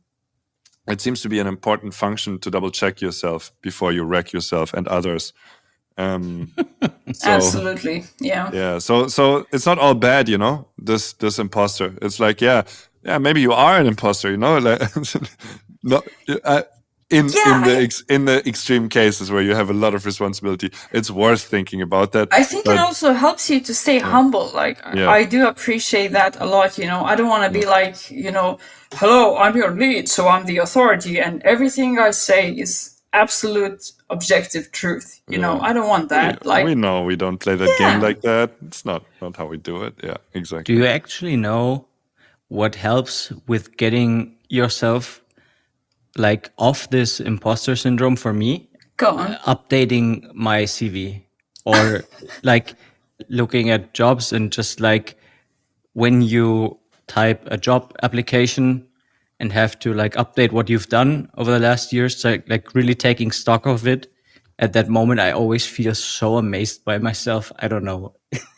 [SPEAKER 1] it seems to be an important function to double check yourself before you wreck yourself and others. Um, so,
[SPEAKER 2] Absolutely. Yeah.
[SPEAKER 1] yeah. So so it's not all bad, you know. This this imposter. It's like yeah, yeah. Maybe you are an imposter, you know. Like no. Uh, in
[SPEAKER 2] Yeah,
[SPEAKER 1] in the
[SPEAKER 2] I-
[SPEAKER 1] ex, in the extreme cases where you have a lot of responsibility, it's worth thinking about that.
[SPEAKER 2] I think
[SPEAKER 1] but-
[SPEAKER 2] it also helps you to stay humble. Like I-
[SPEAKER 1] Yeah.
[SPEAKER 2] I do appreciate that a lot. You know, I don't want to be like, you know, hello, I'm your lead, so I'm the authority, and everything I say is absolute objective truth. You know, I don't want that.
[SPEAKER 1] we,
[SPEAKER 2] Like,
[SPEAKER 1] we know we don't play that
[SPEAKER 2] Yeah.
[SPEAKER 1] game like that. It's not not how we do it. Yeah,
[SPEAKER 3] Do
[SPEAKER 1] exactly.
[SPEAKER 3] you actually know what helps with getting yourself like off this imposter syndrome for me?
[SPEAKER 2] go on.
[SPEAKER 3] Updating my C V or like looking at jobs and just like when you type a job application and have to like update what you've done over the last years, like like really taking stock of it. At that moment, I always feel so amazed by myself. I don't know.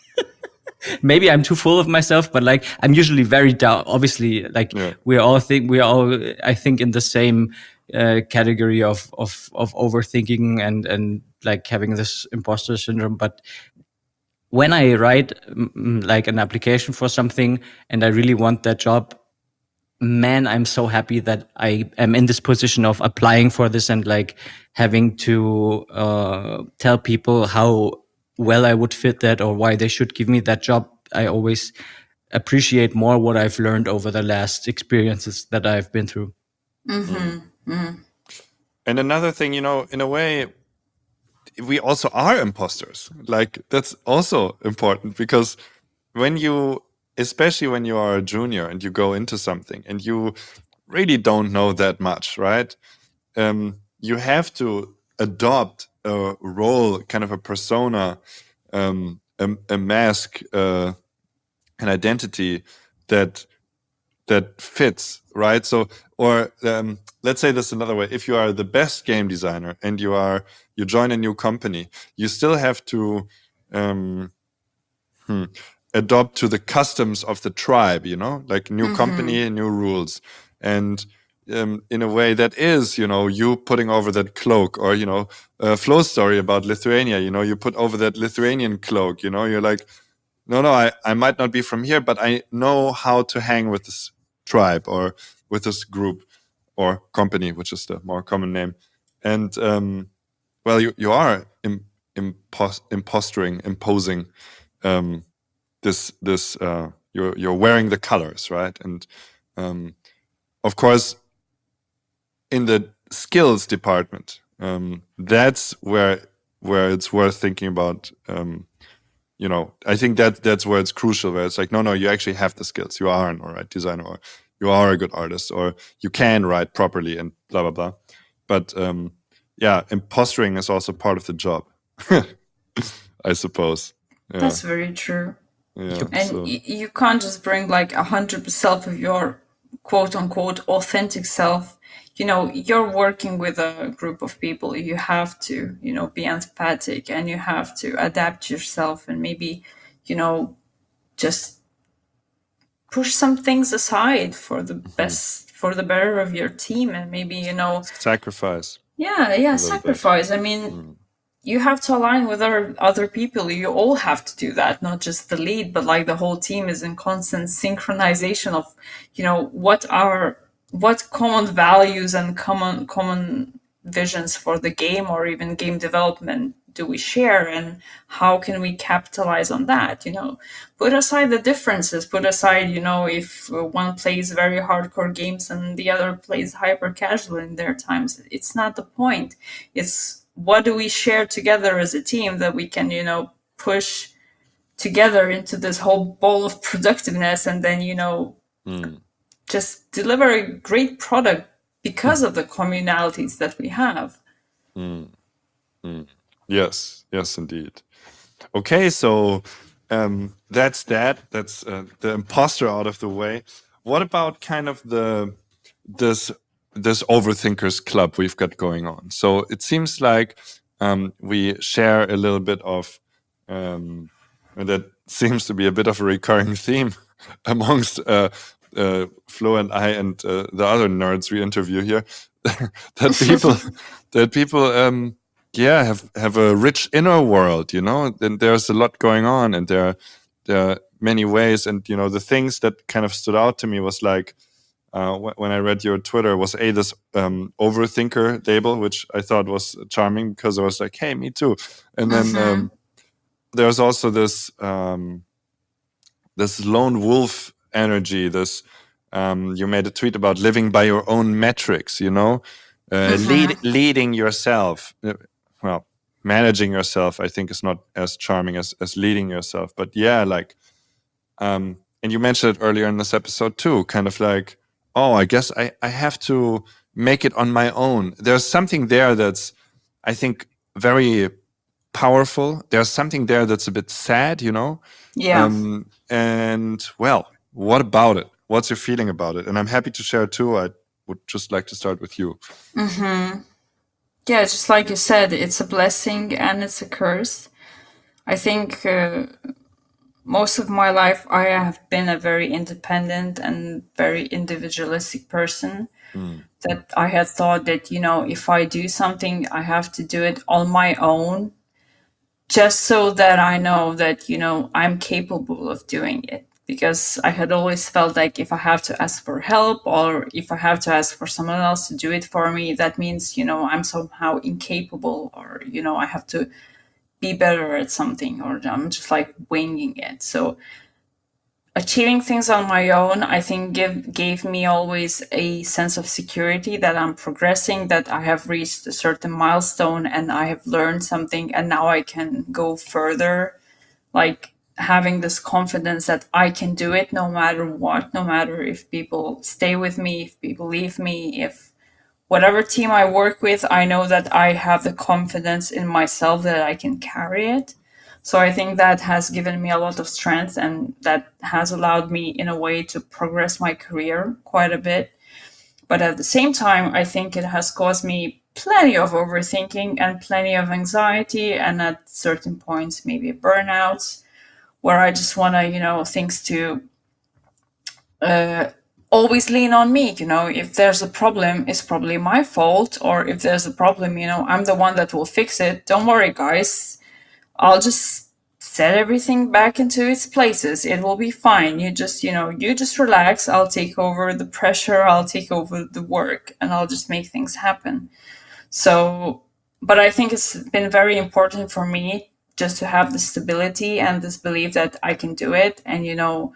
[SPEAKER 3] Maybe I'm too full of myself, but like I'm usually very down. Obviously, like
[SPEAKER 1] Yeah.
[SPEAKER 3] we all think we are all, I think, in the same uh, category of of of overthinking and and like having this imposter syndrome. But when I write mm, like an application for something and I really want that job, man, I'm so happy that I am in this position of applying for this and like having to uh, tell people how well I would fit that or why they should give me that job. I always appreciate more what I've learned over the last experiences that I've been through.
[SPEAKER 1] And another thing, you know, in a way, we also are imposters. Like that's also important because when you, especially when you are a junior and you go into something and you really don't know that much, right? Um, you have to adopt a role, kind of a persona, um, a, a mask, uh, an identity that that fits, right? So, or um, let's say this another way: if you are the best game designer and you are you join a new company, you still have to um, hmm, adopt to the customs of the tribe. You know, like new company, new rules, and um, in a way that is, you know, you putting over that cloak, or you know, a flow story about Lithuania. You know, you put over that Lithuanian cloak. You know, you're like, no, no, I, I might not be from here, but I know how to hang with this tribe or with this group or company, which is the more common name. And um, well, you, you are Im, impos, impostering, imposing um, this this. Uh, you're you're wearing the colors, right? And um, of course, in the skills department, um, that's where where it's worth thinking about. Um, you know, I think that that's where it's crucial, where it's like, no, no, you actually have the skills. You are an all right designer, or you are a good artist, or you can write properly and blah, blah, blah. But um, yeah, impostering is also part of the job, I suppose. Yeah,
[SPEAKER 2] That's very true.
[SPEAKER 1] yeah.
[SPEAKER 2] And
[SPEAKER 1] so-
[SPEAKER 2] y- you can't just bring like a hundred percent of your quote unquote authentic self. You know, you're working with a group of people. You have to, you know, be empathetic and you have to adapt yourself and maybe, you know, just push some things aside for the best, for the better of your team. And maybe, you know,
[SPEAKER 1] sacrifice.
[SPEAKER 2] Yeah, yeah,
[SPEAKER 1] a little bit.
[SPEAKER 2] sacrifice. I mean,
[SPEAKER 1] Mm.
[SPEAKER 2] you have to align with other other people. You all have to do that, not just the lead, but like the whole team is in constant synchronization of, you know, what are what common values and common common visions for the game or even game development do we share, and how can we capitalize on that, you know? Put aside the differences, put aside, you know, if uh, one plays very hardcore games and the other plays hyper casual in their times. It's not the point. It's what do we share together as a team that we can, you know, push together into this whole bowl of productiveness, and then, you know,
[SPEAKER 1] Mm.
[SPEAKER 2] just deliver a great product because of the communalities that we have.
[SPEAKER 1] Mm. Mm. Yes, yes, indeed. Okay, so um, that's that. That's uh, the imposter out of the way. What about kind of the this this overthinkers club we've got going on? So it seems like um, we share a little bit of um, and that seems to be a bit of a recurring theme amongst uh, uh, Flo and I and uh, the other nerds we interview here. that people that people um, yeah have have a rich inner world, you know. And there's a lot going on, and there there are many ways. And you know, the things that kind of stood out to me was like uh, wh- when I read your Twitter was a this um, overthinker label, which I thought was charming because I was like, hey, me too. And then um, there's also this um, this lone wolf energy. This um, you made a tweet about living by your own metrics, you know, uh, lead, leading yourself. Uh, Well, managing yourself, I think, is not as charming as as leading yourself. But yeah, like, um, and you mentioned it earlier in this episode too, kind of like, oh, I guess I I have to make it on my own. There's something there that's, I think, very powerful. There's something there that's a bit sad, you know.
[SPEAKER 2] Yeah.
[SPEAKER 1] Um, and well, what about it? What's your feeling about it? And I'm happy to share too. I would just like to start with you.
[SPEAKER 2] Yeah, just like you said, it's a blessing and it's a curse. I think uh, most of my life I have been a very independent and very individualistic person.
[SPEAKER 1] Mm.
[SPEAKER 2] That I had thought that, you know, if I do something, I have to do it on my own, just so that I know that, you know, I'm capable of doing it. Because I had always felt like if I have to ask for help or if I have to ask for someone else to do it for me, that means, you know, I'm somehow incapable, or, you know, I have to be better at something, or I'm just like winging it. So achieving things on my own, I think, give gave me always a sense of security that I'm progressing, that I have reached a certain milestone and I have learned something, and now I can go further. Like having this confidence that I can do it no matter what, no matter if people stay with me, if people leave me, if whatever team I work with, I know that I have the confidence in myself that I can carry it. So I think that has given me a lot of strength, and that has allowed me in a way to progress my career quite a bit. But at the same time, I think it has caused me plenty of overthinking and plenty of anxiety, and at certain points, maybe burnouts, where I just want to, you know, things to uh, always lean on me. You know, if there's a problem, it's probably my fault. Or if there's a problem, you know, I'm the one that will fix it. Don't worry, guys. I'll just set everything back into its places. It will be fine. You just, you know, you just relax. I'll take over the pressure. I'll take over the work, and I'll just make things happen. So, but I think it's been very important for me just to have the stability and this belief that I can do it. And, you know,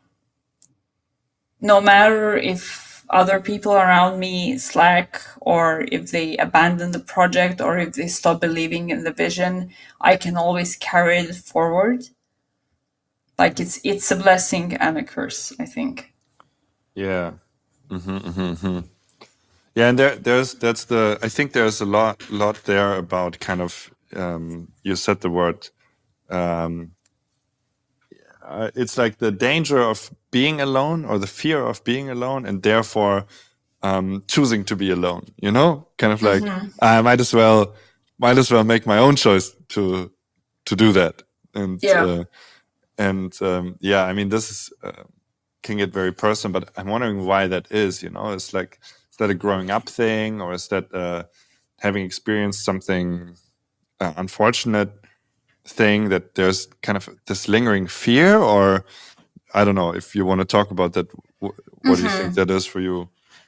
[SPEAKER 2] no matter if other people around me slack, or if they abandon the project, or if they stop believing in the vision, I can always carry it forward. Like it's it's a blessing and a curse, I think.
[SPEAKER 1] Yeah. Mm-hmm, mm-hmm, mm-hmm. Yeah, and there, there's that's the. I think there's a lot, lot there about kind of. Um, you said the word. Um, uh, it's like the danger of being alone, or the fear of being alone, and therefore um, choosing to be alone. You know, kind of like I might as well, might as well make my own choice to to do that. And
[SPEAKER 2] Yeah.
[SPEAKER 1] uh, and um, yeah, I mean, this is uh, can get very personal, but I'm wondering why that is. You know, it's like, is that a growing up thing, or is that uh, having experienced something uh, unfortunate thing, that there's kind of this lingering fear? Or I don't know if you want to talk about that. What mm-hmm. do you think that is for you?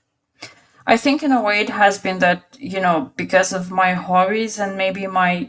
[SPEAKER 2] I think in a way it has been that, you know, because of my hobbies and maybe my,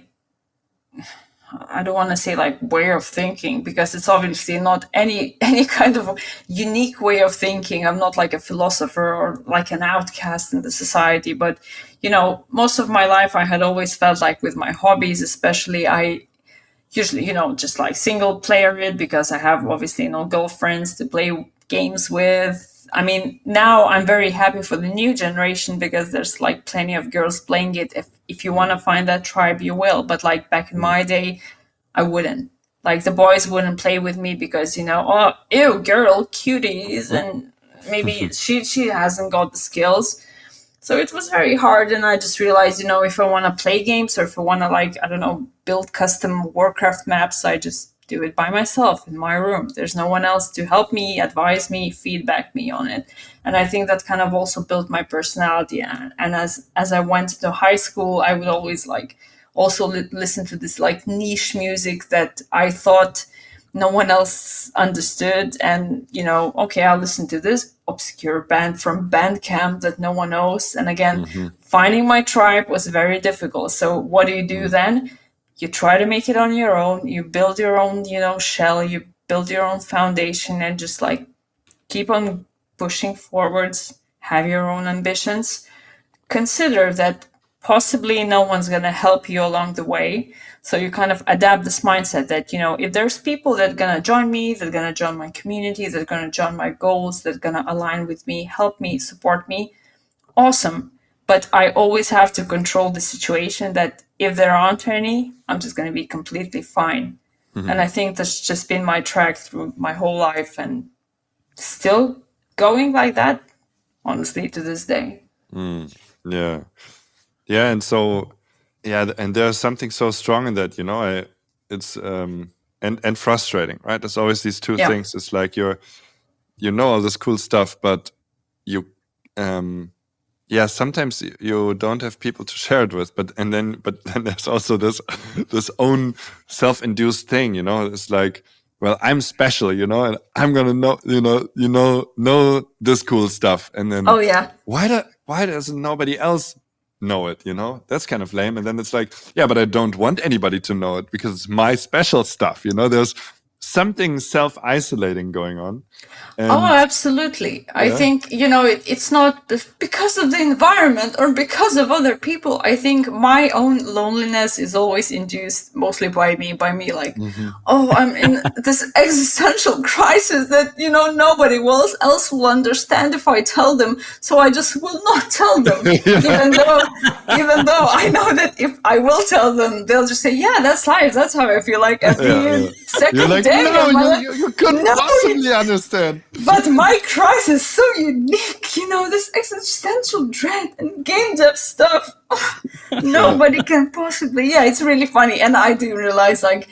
[SPEAKER 2] I don't want to say like way of thinking, because it's obviously not any any kind of unique way of thinking. I'm not like a philosopher or like an outcast in the society. But, you know, most of my life I had always felt like with my hobbies, especially, I usually, you know, just like single player it, because I have obviously no girlfriends to play games with. I mean, now I'm very happy for the new generation because there's like plenty of girls playing it. If if you want to find that tribe, you will. But like back in my day, I wouldn't. Like the boys wouldn't play with me because, you know, oh, ew, girl, cuties, and maybe she she hasn't got the skills. So it was very hard, and I just realized, you know, if I want to play games or if I want to, like, I don't know, build custom Warcraft maps, I just do it by myself in my room. There's no one else to help me, advise me, feedback me on it. And I think that kind of also built my personality. And, and as as I went to high school, I would always like also li- listen to this like niche music that I thought no one else understood. And, you know, okay, I'll listen to this obscure band from Bandcamp that no one knows. And again, mm-hmm. finding my tribe was very difficult. So what do you do mm-hmm. then? You try to make it on your own. You build your own, you know, shell. You build your own foundation and just like keep on pushing forwards, have your own ambitions. Consider that possibly no one's going to help you along the way. So you kind of adapt this mindset that, you know, if there's people that are going to join me, that are going to join my community, that are going to join my goals, that are going to align with me, help me, support me, awesome. But I always have to control the situation that if there aren't any, I'm just going to be completely fine. Mm-hmm. And I think that's just been my track through my whole life and still going like that, honestly, to this day.
[SPEAKER 1] Mm, yeah. Yeah. And so, yeah, and there's something so strong in that, you know, I, it's, um, and, and frustrating, right? There's always these two yeah. things. It's like you're, you know, all this cool stuff, but you, um, yeah, sometimes you don't have people to share it with, but and then but then there's also this this own self-induced thing, you know. It's like, well, I'm special, you know, and I'm gonna know, you know, you know, know this cool stuff, and then
[SPEAKER 2] oh yeah,
[SPEAKER 1] why do why doesn't nobody else know it? You know, that's kind of lame. And then it's like, yeah, but I don't want anybody to know it because it's my special stuff, you know. There's something self-isolating going on. And
[SPEAKER 2] oh, absolutely. Yeah. I think, you know, it, it's not because of the environment or because of other people. I think my own loneliness is always induced mostly by me, by me like, mm-hmm. oh, I'm in this existential crisis that, you know, nobody will, else will understand if I tell them. So I just will not tell them, yeah. even though, even though I know that if I will tell them, they'll just say, yeah, that's life. That's how I feel like at the yeah, yeah. second
[SPEAKER 1] You're like,
[SPEAKER 2] day.
[SPEAKER 1] No, you, you, you couldn't no, possibly understand.
[SPEAKER 2] But my crisis is so unique, you know, this existential dread and game dev stuff. Nobody can possibly. Yeah, it's really funny. And I do realize, like,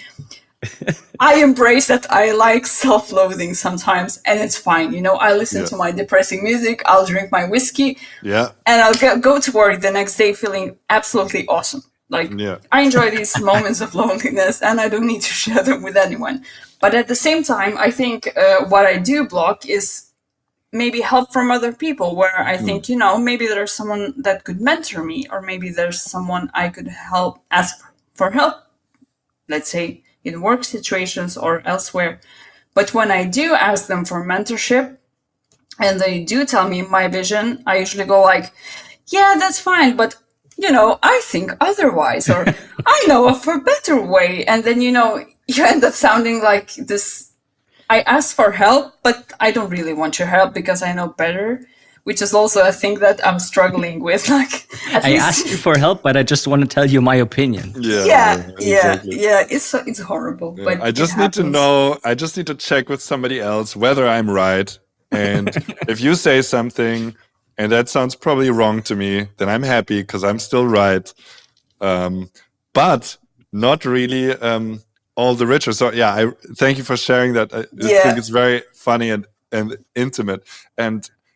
[SPEAKER 2] I embrace that I like self-loathing sometimes, and it's fine. You know, I listen yeah. to my depressing music, I'll drink my whiskey,
[SPEAKER 1] yeah,
[SPEAKER 2] and I'll get, go to work the next day feeling absolutely awesome. Like, yeah. I enjoy these moments of loneliness, and I don't need to share them with anyone. But at the same time, I think uh, what I do block is maybe help from other people, where I mm. think, you know, maybe there's someone that could mentor me, or maybe there's someone I could help, ask for help, let's say in work situations or elsewhere. But when I do ask them for mentorship and they do tell me my vision, I usually go like, yeah, that's fine, but you know, I think otherwise, or I know of a better way. And then, you know, you end up sounding like this, I ask for help, but I don't really want your help because I know better, which is also a thing that I'm struggling with. Like, at
[SPEAKER 3] I
[SPEAKER 2] least...
[SPEAKER 3] ask you for help, but I just want to tell you my opinion.
[SPEAKER 2] Yeah, yeah, yeah, exactly. yeah. It's it's horrible. Yeah, but
[SPEAKER 1] I just need to know, I just need to check with somebody else whether I'm right. And if you say something and that sounds probably wrong to me, then I'm happy because I'm still right. Um, but not really um, all the richer. So yeah, I thank you for sharing that. I yeah. think it's very funny and, and intimate. And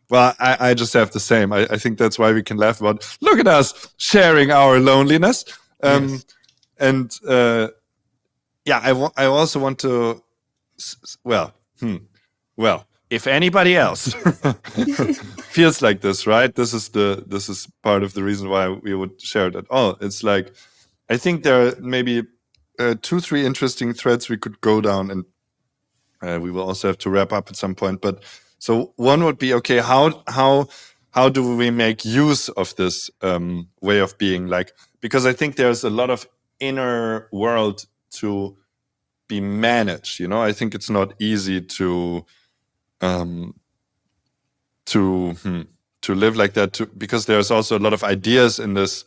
[SPEAKER 1] Well, I, I just have the same. I, I think that's why we can laugh about, look at us sharing our loneliness. Um,
[SPEAKER 3] Yes.
[SPEAKER 1] And uh, yeah, I, wa- I also want to, s- s- well, hmm, well, if anybody else feels like this, right? This is the this is part of the reason why we would share it at all. It's like, I think there are maybe uh, two, three interesting threads we could go down, and uh, we will also have to wrap up at some point. But so one would be, okay, how how how do we make use of this um, way of being? Like, because I think there's a lot of inner world to be managed. You know, I think it's not easy to um, to hmm, to live like that. To, because there's also a lot of ideas in this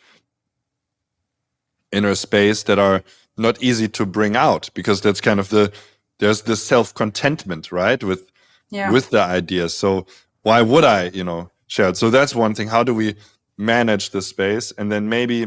[SPEAKER 1] inner space that are not easy to bring out, because that's kind of the there's this self-contentment, right, with
[SPEAKER 2] Yeah.
[SPEAKER 1] with the ideas. So why would I, you know, share it? So that's one thing. How do we manage the space? And then maybe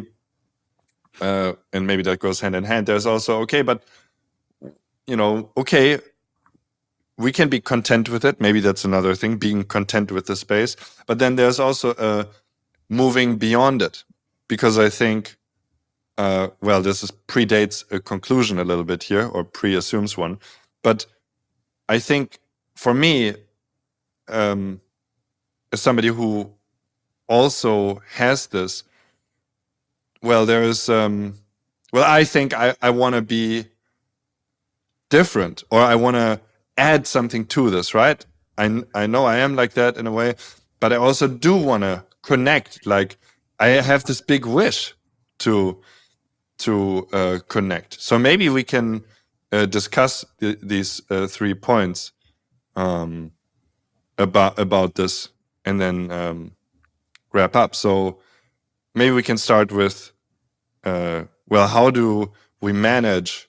[SPEAKER 1] uh and maybe that goes hand in hand. There's also, okay, but you know, okay, we can be content with it. Maybe that's another thing, being content with the space. But then there's also uh moving beyond it, because I think Uh, well, this is predates a conclusion a little bit here, or pre-assumes one. But I think for me, um, as somebody who also has this, well, there is, um, well, I think I, I want to be different, or I want to add something to this, right? I, I know I am like that in a way, but I also do want to connect. Like, I have this big wish to to uh, connect. So maybe we can uh, discuss th- these uh, three points um, about about this, and then um, wrap up. So maybe we can start with, uh, well, how do we manage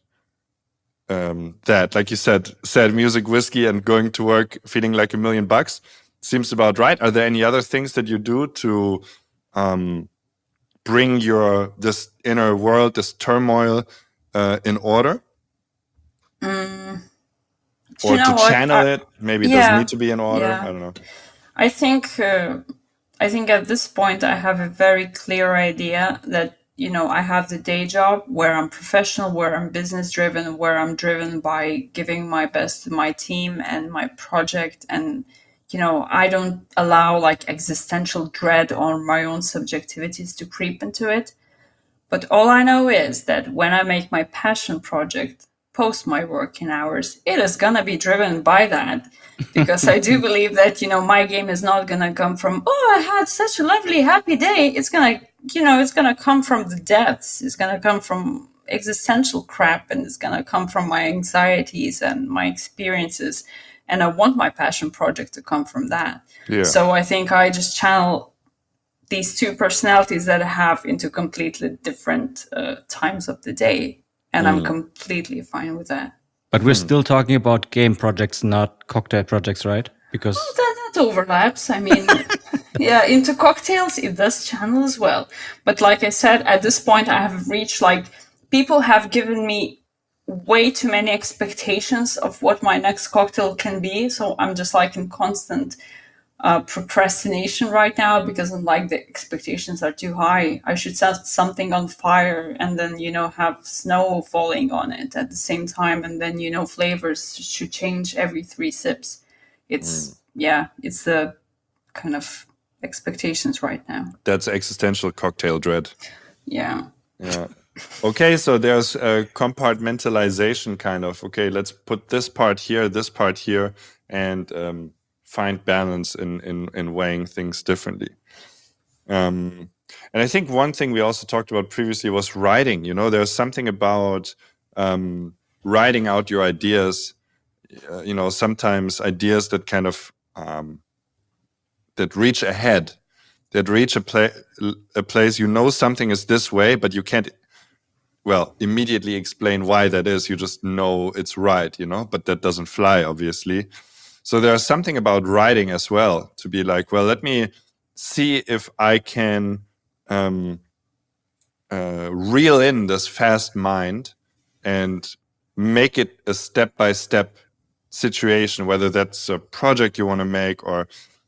[SPEAKER 1] um, that? Like you said, sad music, whiskey, and going to work feeling like a million bucks seems about right. Are there any other things that you do to um, bring your this inner world, this turmoil, uh, in order,
[SPEAKER 2] Mm, do
[SPEAKER 1] or
[SPEAKER 2] you
[SPEAKER 1] to
[SPEAKER 2] know what?
[SPEAKER 1] channel
[SPEAKER 2] I,
[SPEAKER 1] it? Maybe it doesn't
[SPEAKER 2] yeah,
[SPEAKER 1] need to be in order. I
[SPEAKER 2] yeah.
[SPEAKER 1] don't know.
[SPEAKER 2] I think uh, I think at this point I have a very clear idea that, you know, I have the day job where I'm professional, where I'm business driven, where I'm driven by giving my best to my team and my project, and you know, I don't allow like existential dread or my own subjectivities to creep into it. But all I know is that when I make my passion project post my working hours, it is going to be driven by that. Because I do believe that, you know, my game is not going to come from, oh, I had such a lovely, happy day. It's going to, you know, it's going to come from the depths. It's going to come from existential crap, and it's going to come from my anxieties and my experiences. And I want my passion project to come from that.
[SPEAKER 1] Yeah.
[SPEAKER 2] So I think I just channel these two personalities that I have into completely different uh, times of the day. And I'm completely fine with that.
[SPEAKER 3] But we're still talking about game projects, not cocktail projects, right? Because
[SPEAKER 2] That, that overlaps. I mean, yeah, into cocktails, it does channel as well. But like I said, at this point, I have reached like, people have given me way too many expectations of what my next cocktail can be. So I'm just like in constant uh, procrastination right now, because I'm like, the expectations are too high. I should set something on fire and then, you know, have snow falling on it at the same time. And then, you know, flavors should change every three sips. It's, yeah, it's the kind of expectations right now.
[SPEAKER 1] That's existential cocktail dread.
[SPEAKER 2] Yeah.
[SPEAKER 1] Yeah. Okay, so there's a compartmentalization kind of, okay, let's put this part here, this part here, and um, find balance in, in, in weighing things differently. Um, and I think one thing we also talked about previously was writing. You know, there's something about um, writing out your ideas, uh, you know, sometimes ideas that kind of, um, that reach ahead, that reach a, pla- a place, you know, something is this way, but you can't, well, immediately explain why that is. You just know it's right, you know, but that doesn't fly, obviously. So there's something about writing as well, to be like, well, let me see if I can um, uh, reel in this fast mind and make it a step-by-step situation, whether that's a project you want to make or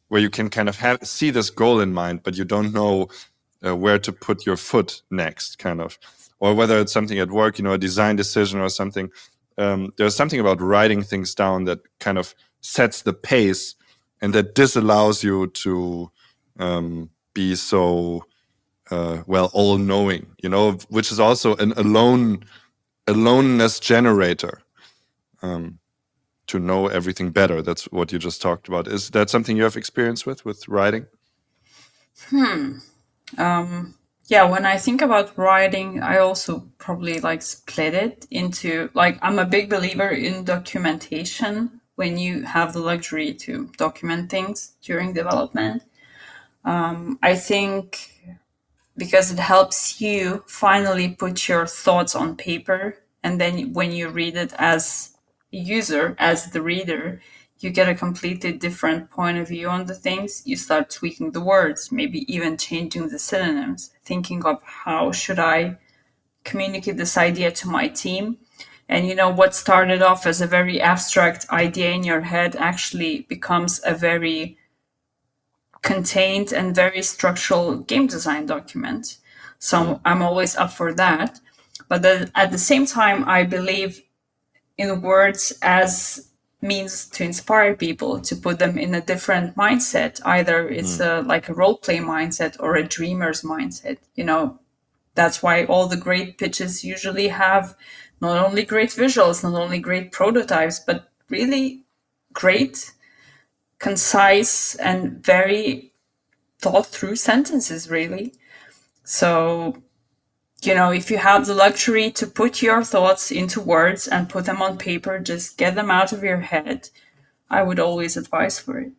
[SPEAKER 1] where you can kind of have see this goal in mind, but you don't know uh, where to put your foot next, kind of, or whether it's something at work, you know, a design decision or something. Um, there's something about writing things down that kind of sets the pace, and that disallows you to um, be so uh, well all-knowing, you know, which is also an alone aloneness generator. Um, to know everything better. That's what you just talked about. Is that something you have experience with, with writing?
[SPEAKER 2] Hmm. Um, yeah, when I think about writing, I also probably like split it into, like, I'm a big believer in documentation when you have the luxury to document things during development. Um, I think because it helps you finally put your thoughts on paper, and then when you read it as user, as the reader, you get a completely different point of view on the things. You start tweaking the words, maybe even changing the synonyms, thinking of how should I communicate this idea to my team. And you know, what started off as a very abstract idea in your head actually becomes a very contained and very structural game design document. So I'm always up for that. But then at the same time, I believe in words as means to inspire people, to put them in a different mindset. Either it's mm. a, like a role play mindset or a dreamer's mindset. You know, that's why all the great pitches usually have not only great visuals, not only great prototypes, but really great, concise, and very thought through sentences, really. So, you know, if you have the luxury to put your thoughts into words and put them on paper, just get them out of your head, I would always advise for it.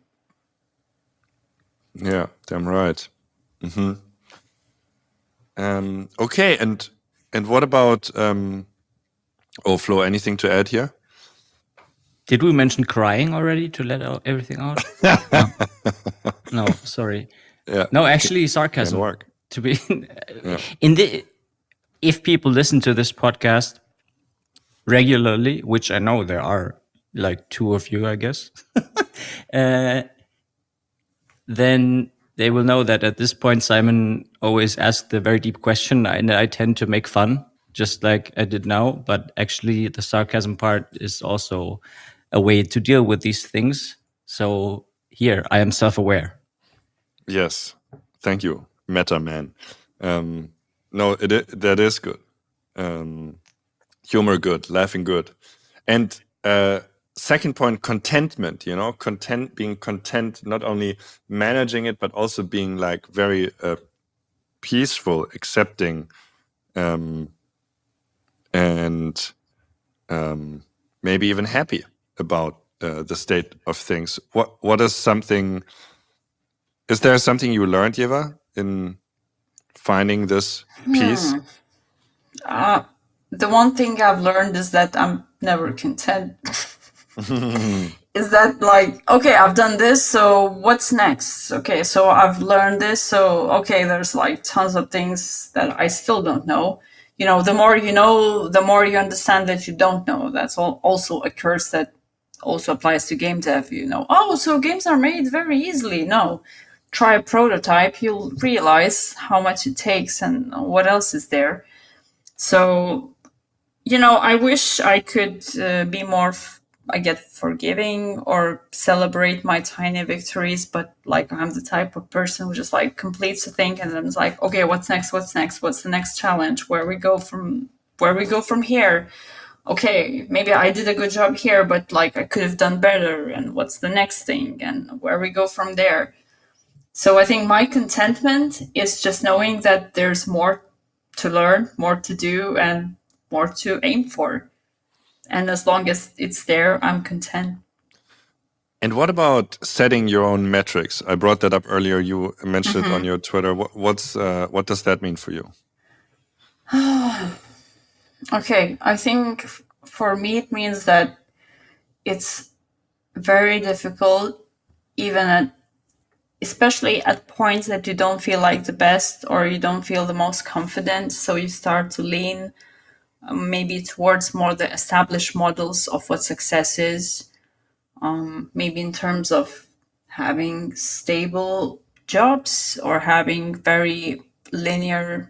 [SPEAKER 1] Yeah, damn right. Mm-hmm. Um, okay, and and what about um, oh, Flo, anything to add here?
[SPEAKER 3] Did we mention crying already to let out everything out? no. no, sorry.
[SPEAKER 1] Yeah.
[SPEAKER 3] No, actually, sarcasm.
[SPEAKER 1] Can work.
[SPEAKER 3] To be yeah. in the if people listen to this podcast regularly, which I know there are like two of you, I guess, uh, then they will know that at this point, Simon always asks the very deep question, and I tend to make fun, just like I did now. But actually, the sarcasm part is also a way to deal with these things. So here, I am self-aware.
[SPEAKER 1] Yes, thank you, Meta Man. Um, no, it, it that is good. Um, humor good, laughing good, and uh, second point, contentment. You know, content, being content, not only managing it, but also being like very uh, peaceful, accepting, um, and um, maybe even happy about uh, the state of things. What what is something? Is there something you learned, Yeva, in finding this peace?
[SPEAKER 2] Hmm. Uh, the one thing I've learned is that I'm never content. Is that like, okay, I've done this, so what's next? Okay, so I've learned this, so okay, there's like tons of things that I still don't know. You know, the more you know, the more you understand that you don't know. That's all, also a curse that also applies to game dev. You know, oh, so games are made very easily. No, try a prototype, you'll realize how much it takes and what else is there. So, you know, I wish I could uh, be more, f- I get forgiving or celebrate my tiny victories, but like I'm the type of person who just like completes the thing and then it's like, okay, what's next? What's next? What's the next challenge? Where we go from, where we go from here? Okay, maybe I did a good job here, but like I could have done better. And what's the next thing? And where we go from there? So I think my contentment is just knowing that there's more to learn, more to do, and more to aim for. And as long as it's there, I'm content.
[SPEAKER 1] And what about setting your own metrics? I brought that up earlier. You mentioned mm-hmm. it on your Twitter. What, what's uh, what does that mean for you?
[SPEAKER 2] Okay, I think f- for me it means that it's very difficult, even at especially at points that you don't feel like the best or you don't feel the most confident. So you start to lean um, maybe towards more the established models of what success is, um, maybe in terms of having stable jobs or having very linear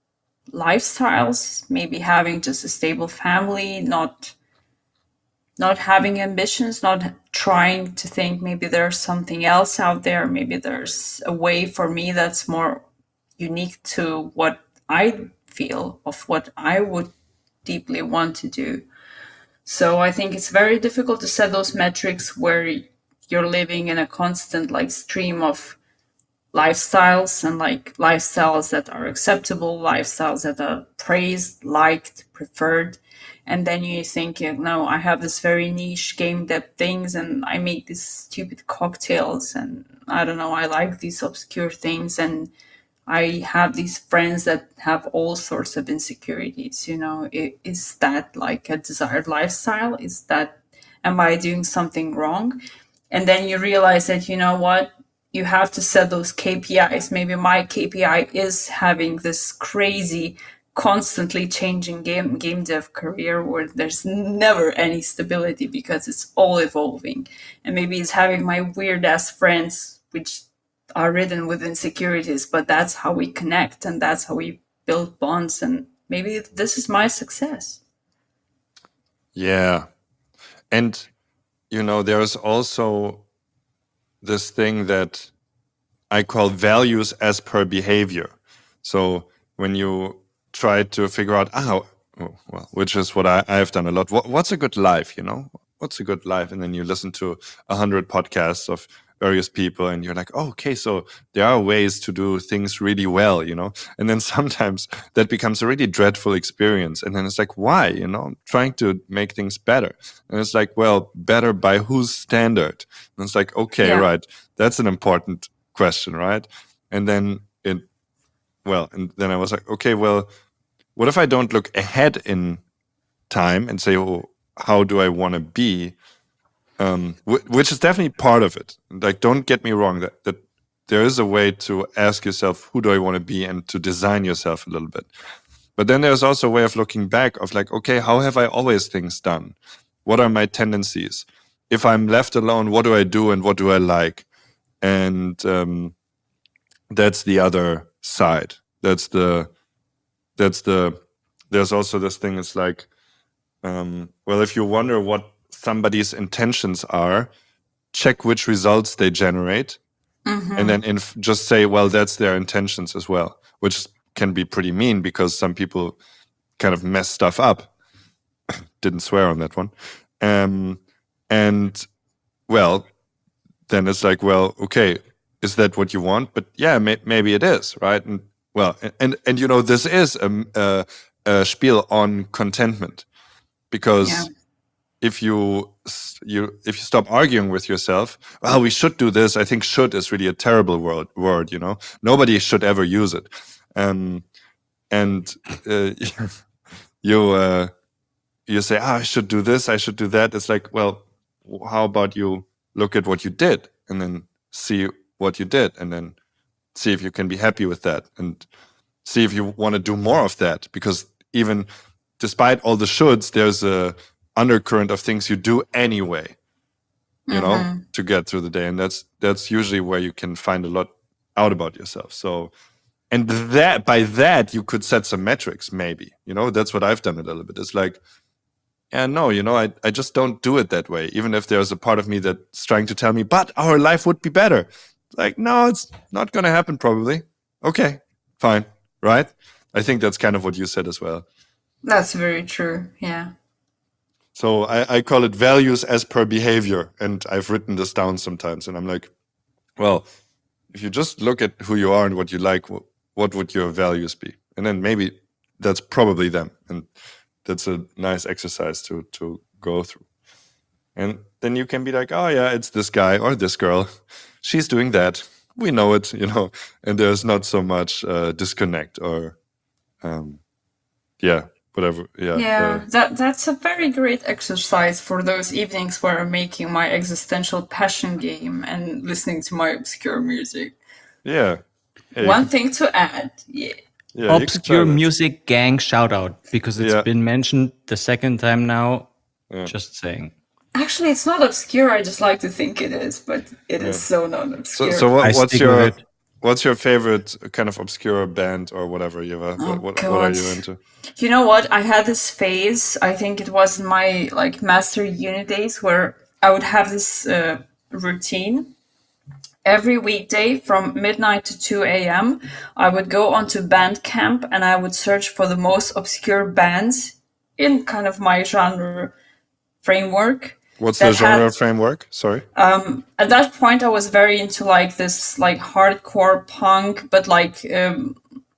[SPEAKER 2] lifestyles, maybe having just a stable family, not not having ambitions, not trying to think maybe there's something else out there, maybe there's a way for me that's more unique to what I feel, of what I would deeply want to do. So I think it's very difficult to set those metrics where you're living in a constant like stream of lifestyles and like lifestyles that are acceptable, lifestyles that are praised, liked, preferred. And then you think, you know, I have this very niche game depth things and I make these stupid cocktails and I don't know, I like these obscure things and I have these friends that have all sorts of insecurities, you know. I- Is that like a desired lifestyle? Is that, am I doing something wrong? And then you realize that, you know what, you have to set those K P Is. Maybe my K P I is having this crazy, constantly changing game game dev career where there's never any stability because it's all evolving. And maybe it's having my weird ass friends, which are ridden with insecurities, but that's how we connect and that's how we build bonds. And maybe this is my success.
[SPEAKER 1] Yeah. And, you know, there's also this thing that I call values as per behavior. So when you try to figure out, ah, oh, well, which is what I, I've done a lot. What, what's a good life, you know? What's a good life? And then you listen to a hundred podcasts of various people and you're like, oh, okay, so there are ways to do things really well, you know? And then sometimes that becomes a really dreadful experience. And then it's like, why, you know, I'm trying to make things better. And it's like, well, better by whose standard? And it's like, okay,
[SPEAKER 2] Yeah.
[SPEAKER 1] right. That's an important question, right? And then it, well, and then I was like, okay, well, what if I don't look ahead in time and say, oh, how do I want to be? Um, wh- which is definitely part of it. Like, don't get me wrong, that, that there is a way to ask yourself, who do I want to be, and to design yourself a little bit. But then there's also a way of looking back of like, okay, how have I always things done? What are my tendencies? If I'm left alone, what do I do and what do I like? And um, that's the other side. That's the, that's the, there's also this thing, it's like, um, well, if you wonder what somebody's intentions are, check which results they generate, and then inf- just say, well, that's their intentions as well, which can be pretty mean because some people kind of mess stuff up. Didn't swear on that one. Um, and, well, then it's like, well, okay, is that what you want? But yeah, may- maybe it is, right? And well, and and you know, this is a, a, a spiel on contentment, because
[SPEAKER 2] Yeah.
[SPEAKER 1] if you you if you stop arguing with yourself, well, we should do this. I think "should" is really a terrible word. Word, you know, nobody should ever use it. Um, and uh, you uh, you say, ah, I should do this, I should do that. It's like, well, how about you look at what you did and then see what you did and then see if you can be happy with that and see if you want to do more of that. Because even despite all the shoulds, there's a undercurrent of things you do anyway, you know, to get through the day. And that's that's usually where you can find a lot out about yourself. So, and that by that you could set some metrics, maybe, you know. That's what I've done a little bit. It's like, yeah, no, you know, I, I just don't do it that way. Even if there's a part of me that's trying to tell me, but our life would be better. Like, no, it's not going to happen probably. Okay, fine, right? I think that's kind of what you said as well.
[SPEAKER 2] That's very true. Yeah.
[SPEAKER 1] So I, I call it values as per behavior. And I've written this down sometimes. And I'm like, well, if you just look at who you are and what you like, wh- what would your values be? And then maybe that's probably them. And that's a nice exercise to to go through. And then you can be like, oh yeah, it's this guy or this girl. She's doing that. We know it, you know, and there's not so much uh, disconnect or, um, yeah, whatever. Yeah.
[SPEAKER 2] Yeah,
[SPEAKER 1] uh,
[SPEAKER 2] that that's a very great exercise for those evenings where I'm making my existential passion game and listening to my obscure music.
[SPEAKER 1] yeah. Yeah, you
[SPEAKER 2] One
[SPEAKER 1] can-
[SPEAKER 2] thing to add, yeah,
[SPEAKER 1] yeah, you can try
[SPEAKER 3] Obscure
[SPEAKER 1] that.
[SPEAKER 3] Music Gang shout out because it's
[SPEAKER 1] Yeah.
[SPEAKER 3] been mentioned the second time now.
[SPEAKER 1] Yeah.
[SPEAKER 3] Just saying.
[SPEAKER 2] Actually, it's not obscure. I just like to think it is, but it is so not
[SPEAKER 1] So,
[SPEAKER 2] obscure.
[SPEAKER 1] so what,
[SPEAKER 3] I
[SPEAKER 1] what's
[SPEAKER 3] stick
[SPEAKER 1] your
[SPEAKER 3] with it.
[SPEAKER 1] what's your favorite kind of obscure band or whatever? Yeva?
[SPEAKER 2] Oh,
[SPEAKER 1] what what, what are
[SPEAKER 2] God.
[SPEAKER 1] you into?
[SPEAKER 2] You know what? I had this phase. I think it was in my like master uni days where I would have this uh, routine. Every weekday from midnight to two a.m., I would go onto Bandcamp and I would search for the most obscure bands in kind of my genre framework.
[SPEAKER 1] What's
[SPEAKER 2] that
[SPEAKER 1] the genre
[SPEAKER 2] had-
[SPEAKER 1] framework? Sorry.
[SPEAKER 2] At that point, I was very into like this like hardcore punk, but like um,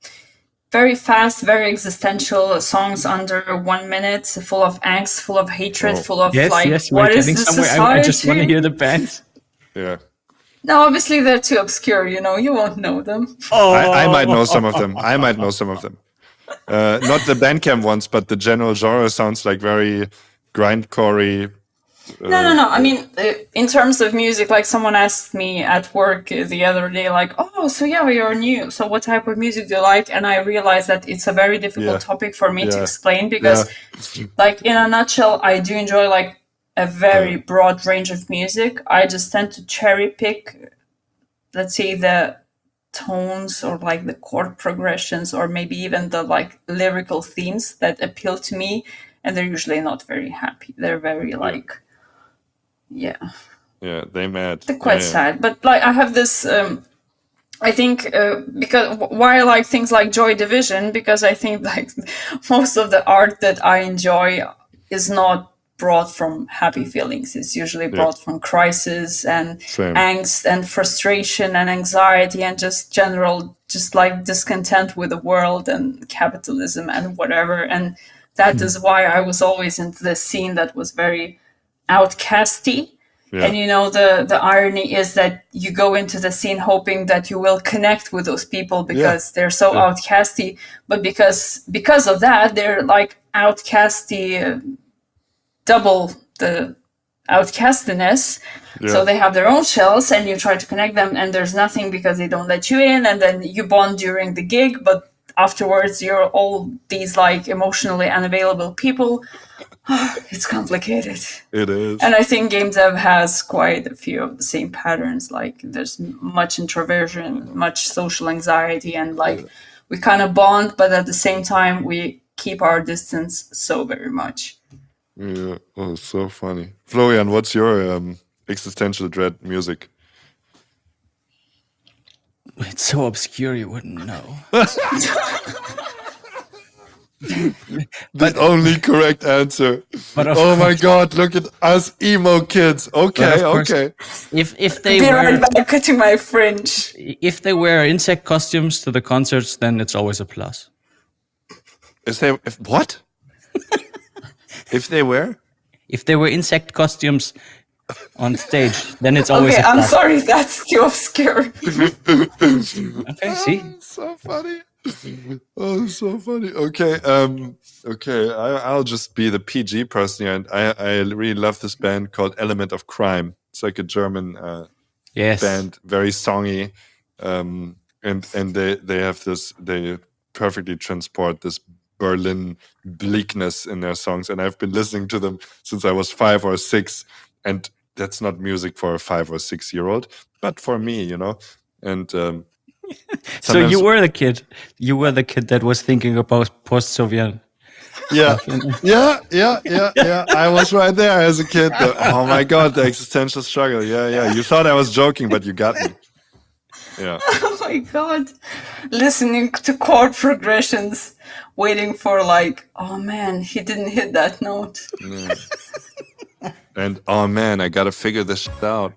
[SPEAKER 2] very fast, very existential songs under one minute, full of angst, full of hatred,
[SPEAKER 1] Oh.
[SPEAKER 2] full of
[SPEAKER 3] Yes,
[SPEAKER 2] like,
[SPEAKER 3] yes, we're
[SPEAKER 2] what is
[SPEAKER 3] getting
[SPEAKER 2] the
[SPEAKER 3] somewhere.
[SPEAKER 2] society?
[SPEAKER 3] I, I just want to hear the bands.
[SPEAKER 1] Yeah.
[SPEAKER 2] No, obviously they're too obscure. You know, you won't know them.
[SPEAKER 3] Oh,
[SPEAKER 1] I, I might know some of them. I might know some of them. Uh, not the Bandcamp ones, but the general genre sounds like very grindcore.
[SPEAKER 2] No, no, no. I mean, uh, in terms of music, like someone asked me at work uh, the other day, like, "Oh, so yeah, you're new. So what type of music do you like?" And I realized that it's a very difficult
[SPEAKER 1] Yeah.
[SPEAKER 2] topic for me to
[SPEAKER 1] Yeah.
[SPEAKER 2] explain because, like, in a nutshell, I do enjoy like a very
[SPEAKER 1] Yeah.
[SPEAKER 2] broad range of music. I just tend to cherry pick, let's say, the tones or like the chord progressions or maybe even the like lyrical themes that appeal to me, and they're usually not very happy. They're very like. Yeah,
[SPEAKER 1] Yeah, they mad.
[SPEAKER 2] they're quite
[SPEAKER 1] yeah,
[SPEAKER 2] sad. But like, I have this. Um, I think uh, because why I like things like Joy Division, because I think like most of the art that I enjoy is not brought from happy feelings. It's usually brought from crisis and
[SPEAKER 1] Same.
[SPEAKER 2] angst and frustration and anxiety and just general, just like discontent with the world and capitalism and whatever. And that is why I was always into this scene that was very outcasty.
[SPEAKER 1] Yeah.
[SPEAKER 2] And you know, the the irony is that you go into the scene hoping that you will connect with those people because they're so
[SPEAKER 1] Yeah.
[SPEAKER 2] outcasty, but because because of that they're like outcasty uh, double the outcastiness.
[SPEAKER 1] Yeah.
[SPEAKER 2] So they have their own shells and you try to connect them and there's nothing because they don't let you in, and then you bond during the gig, but afterwards you're all these like emotionally unavailable people. It's complicated.
[SPEAKER 1] It is.
[SPEAKER 2] And I think game dev has quite a few of the same patterns. Like there's much introversion, much social anxiety, and like we kind of bond, but at the same time we keep our distance so very much.
[SPEAKER 1] Yeah. Oh, so funny. Florian, what's your um, existential dread music?
[SPEAKER 3] it's so obscure you wouldn't know.
[SPEAKER 1] The only correct answer.
[SPEAKER 3] But of
[SPEAKER 1] Oh my
[SPEAKER 3] course-
[SPEAKER 1] god, look at us emo kids. Okay,
[SPEAKER 3] But of course-
[SPEAKER 1] okay.
[SPEAKER 3] If if they
[SPEAKER 2] Be
[SPEAKER 3] wear
[SPEAKER 2] right back cutting my fringe.
[SPEAKER 3] if they wear insect costumes to the concerts, then it's always a plus.
[SPEAKER 1] Is there if what? If they were?
[SPEAKER 3] If they wear insect costumes on stage, then it's always
[SPEAKER 2] Okay,
[SPEAKER 3] a
[SPEAKER 2] I'm
[SPEAKER 3] plus.
[SPEAKER 2] sorry, that's too obscure.
[SPEAKER 3] Okay, see,
[SPEAKER 1] So funny. Oh, so funny. Okay, um, okay. I, I'll just be the P G person here, and I, I really love this band called Element of Crime. It's like a German uh,
[SPEAKER 3] yes,
[SPEAKER 1] band, very songy, um, and and they they have this. They perfectly transport this Berlin bleakness in their songs, and I've been listening to them since I was five or six, and that's not music for a five or six year old, but for me, you know, and. Um,
[SPEAKER 3] So
[SPEAKER 1] sometimes-
[SPEAKER 3] you were the kid. You were the kid that was thinking about post-Soviet.
[SPEAKER 1] Yeah, yeah, yeah, yeah, yeah. I was right there as a kid. The- oh my god, the existential struggle. Yeah, yeah. You thought I was joking, but you got me. Yeah,
[SPEAKER 2] Oh my god. Listening to chord progressions, waiting for like, oh man, he didn't hit that note.
[SPEAKER 1] and oh man, I gotta figure this shit out.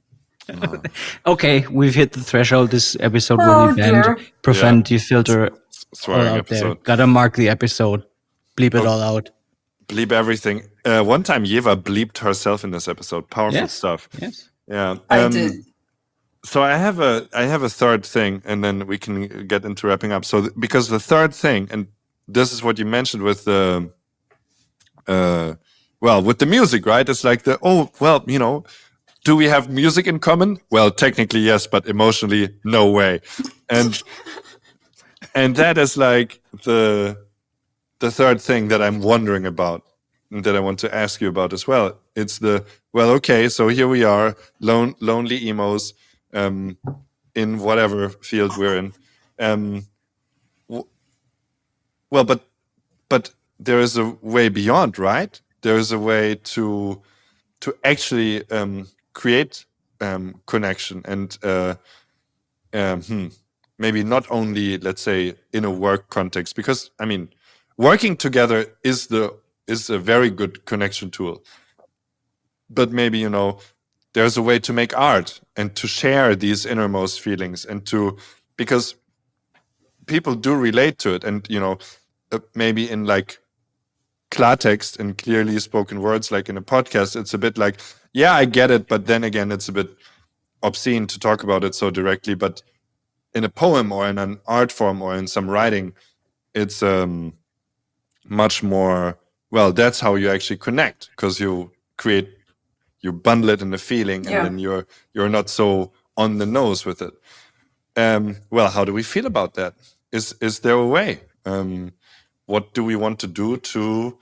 [SPEAKER 3] Okay, we've hit the threshold. This episode
[SPEAKER 2] Oh,
[SPEAKER 3] will be banned.
[SPEAKER 2] dear.
[SPEAKER 3] Profanity filter all
[SPEAKER 1] Swearing
[SPEAKER 3] out there.
[SPEAKER 1] episode.
[SPEAKER 3] Gotta mark the episode. Bleep it
[SPEAKER 1] Oh.
[SPEAKER 3] all out.
[SPEAKER 1] Bleep everything. Uh, one time, Yeva bleeped herself in this episode. Powerful
[SPEAKER 3] Yes.
[SPEAKER 1] stuff.
[SPEAKER 3] Yes.
[SPEAKER 1] Yeah,
[SPEAKER 2] I
[SPEAKER 1] um,
[SPEAKER 2] did.
[SPEAKER 1] So I have a I have a third thing, and then we can get into wrapping up. So th- because the third thing, and this is what you mentioned with the, uh, well, with the music, right? It's like the oh well, you know, do we have music in common? Well, technically yes, but emotionally no way, and and that is like the the third thing that I'm wondering about, and that I want to ask you about as well It's the, well, okay, so here we are, lone, lonely emos um, in whatever field we're in. Um, w- well, but but there is a way beyond, right? There is a way to to actually um, create um, connection and uh, um, hmm, maybe not only, let's say, in a work context, because I mean, working together is the is a very good connection tool. But maybe, you know, there's a way to make art and to share these innermost feelings, and to, because people do relate to it, and you know, uh, maybe in like klartext and clearly spoken words, like in a podcast, it's a bit like, yeah, I get it, but then again, it's a bit obscene to talk about it so directly. But in a poem or in an art form or in some writing, it's um much more, well, that's how you actually connect, because you create, you bundle it in a feeling, and
[SPEAKER 2] Yeah.
[SPEAKER 1] then you're you're not so on the nose with it. Um, well, how do we feel about that? Is is there a way? Um, what do we want to do to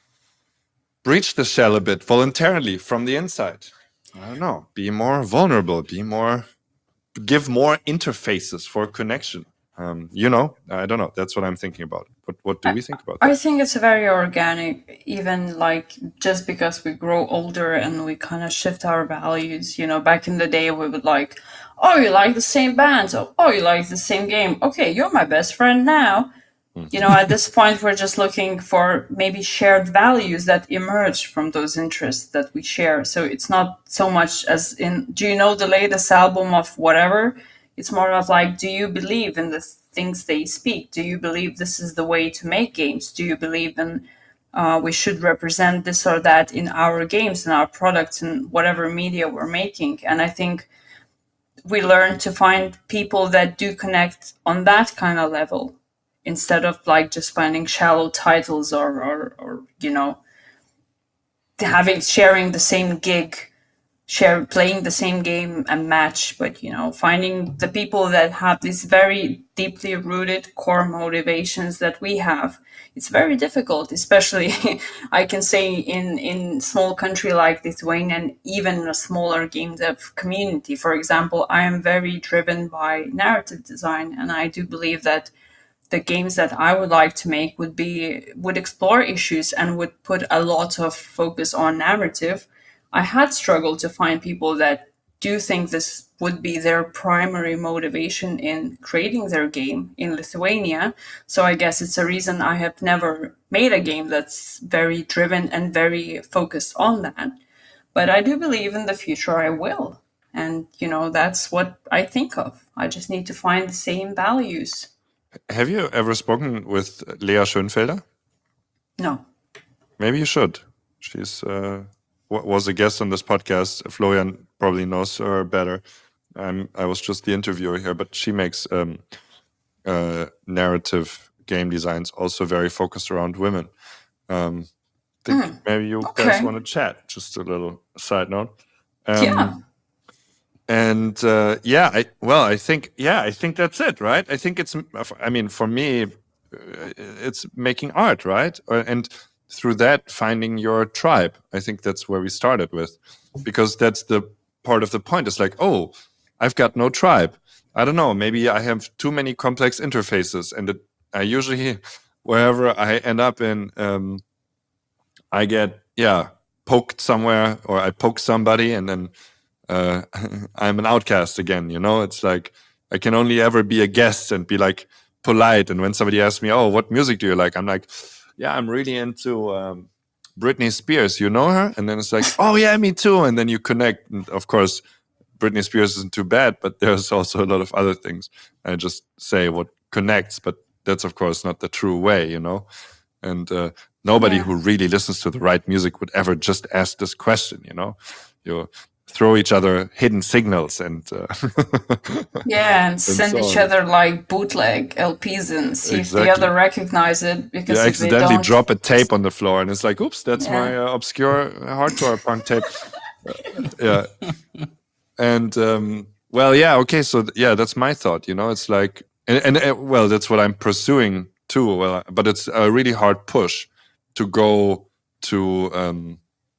[SPEAKER 1] breach the shell a bit voluntarily from the inside? I don't know. Be more vulnerable. Be more. Give more interfaces for connection. Um, you know, I don't know. That's what I'm thinking about. But what do we think about that?
[SPEAKER 2] I think it's very organic, even like just because we grow older and we kind of shift our values. You know, back in the day, we would like, oh, you like the same band. Oh, oh, you like the same game. Okay, you're my best friend now. You know, at this point, we're just looking for maybe shared values that emerge from those interests that we share. So it's not so much as in, do you know the latest album of whatever? It's more of like, do you believe in the things they speak? Do you believe this is the way to make games? Do you believe in uh, we should represent this or that in our games and our products and whatever media we're making? And I think we learn to find people that do connect on that kind of level, instead of like just finding shallow titles or, or, or you know, having sharing the same gig, share playing the same game and match, but you know, finding the people that have these very deeply rooted core motivations that we have. It's very difficult, especially I can say in in small country like Lithuania, and even a smaller game dev community. For example, I am very driven by narrative design, and I do believe that the games that I would like to make would be would explore issues and would put a lot of focus on narrative. I had struggled to find people that do think this would be their primary motivation in creating their game in Lithuania. So I guess it's a reason I have never made a game that's very driven and very focused on that. But I do believe in the future I will. And, you know, that's what I think of. I just need to find the same values.
[SPEAKER 1] Have you ever spoken with Lea Schönfelder?
[SPEAKER 2] No.
[SPEAKER 1] Maybe you should. She's uh, w- was a guest on this podcast. Florian probably knows her better. Um, I was just the interviewer here, but she makes um, uh, narrative game designs, also very focused around women. Um, think
[SPEAKER 2] Mm,
[SPEAKER 1] maybe you
[SPEAKER 2] okay.
[SPEAKER 1] guys want to chat. Just a little side note. Um,
[SPEAKER 2] Yeah.
[SPEAKER 1] And uh, yeah, I well, I think yeah, I think that's it, right? I think it's, I mean, for me, uh, it's making art, right? Uh, And through that, finding your tribe. I think that's where we started with, because that's the part of the point. It's like, oh, I've got no tribe. I don't know. Maybe I have too many complex interfaces, and it, I usually, wherever I end up in, um, I get yeah poked somewhere, or I poke somebody, and then uh, I'm an outcast again. You know, it's like I can only ever be a guest and be like polite. And when somebody asks me, "Oh, what music do you like?" I'm like, "Yeah, I'm really into um, Britney Spears. You know her?" And then it's like, "Oh yeah, me too." And then you connect. And of course, Britney Spears isn't too bad, but there's also a lot of other things. I just say what connects, but that's of course not the true way, you know. And uh, nobody
[SPEAKER 2] Yeah.
[SPEAKER 1] who really listens to the right music would ever just ask this question, you know. You throw each other hidden signals and uh,
[SPEAKER 2] Yeah, and send
[SPEAKER 1] so
[SPEAKER 2] each
[SPEAKER 1] on.
[SPEAKER 2] other like bootleg L Ps and see if the
[SPEAKER 1] Exactly.
[SPEAKER 2] other recognize it.
[SPEAKER 1] You
[SPEAKER 2] Because if they
[SPEAKER 1] accidentally
[SPEAKER 2] don't,
[SPEAKER 1] drop a tape on the floor, and it's like, "Oops, that's
[SPEAKER 2] Yeah.
[SPEAKER 1] my uh, obscure hardcore punk tape." Uh, yeah, and um, well, yeah, okay, so th- yeah, that's my thought. You know, it's like, and, and uh, well, that's what I'm pursuing too. Well, but it's a really hard push to go to um,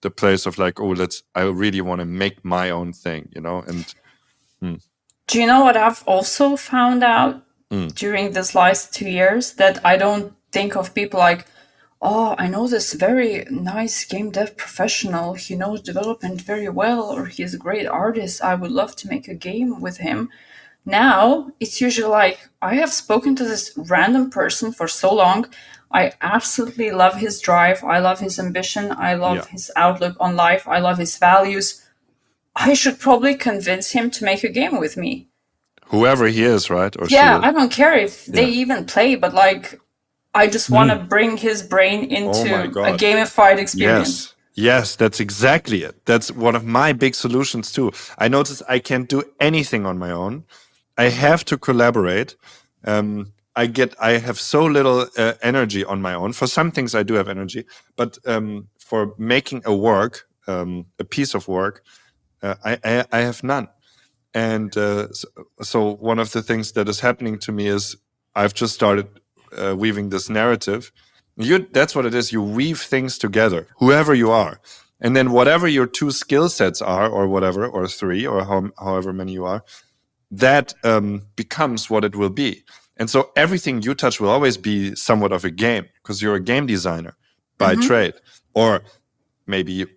[SPEAKER 1] the place of like, oh, let's, I really want to make my own thing, you know? And hmm.
[SPEAKER 2] Do you know what I've also found out
[SPEAKER 1] Mm.
[SPEAKER 2] during this last two years? That I don't think of people like, oh, I know this very nice game dev professional. He knows development very well, or he's a great artist. I would love to make a game with him. Now it's usually like, I have spoken to this random person for so long. I absolutely love his drive. I love his ambition. I love
[SPEAKER 1] Yeah.
[SPEAKER 2] his outlook on life. I love his values. I should probably convince him to make a game with me.
[SPEAKER 1] Whoever he is, right? Or
[SPEAKER 2] Yeah,
[SPEAKER 1] she
[SPEAKER 2] I
[SPEAKER 1] is.
[SPEAKER 2] don't care if they
[SPEAKER 1] Yeah.
[SPEAKER 2] even play, but like, I just want to bring his brain into
[SPEAKER 1] my
[SPEAKER 2] a
[SPEAKER 1] God.
[SPEAKER 2] gamified experience.
[SPEAKER 1] Yes. Yes, that's exactly it. That's one of my big solutions too. I notice I can't do anything on my own. I have to collaborate. Um, I get, I have so little uh, energy on my own. For some things, I do have energy, but um, for making a work, um, a piece of work, uh, I, I, I have none. And uh, so, so one of the things that is happening to me is I've just started uh, weaving this narrative. You, that's what it is. You weave things together, whoever you are. And then whatever your two skill sets are, or whatever, or three, or how, however many you are, that um, becomes what it will be. And so everything you touch will always be somewhat of a game, because you're a game designer by
[SPEAKER 2] Mm-hmm.
[SPEAKER 1] trade. Or maybe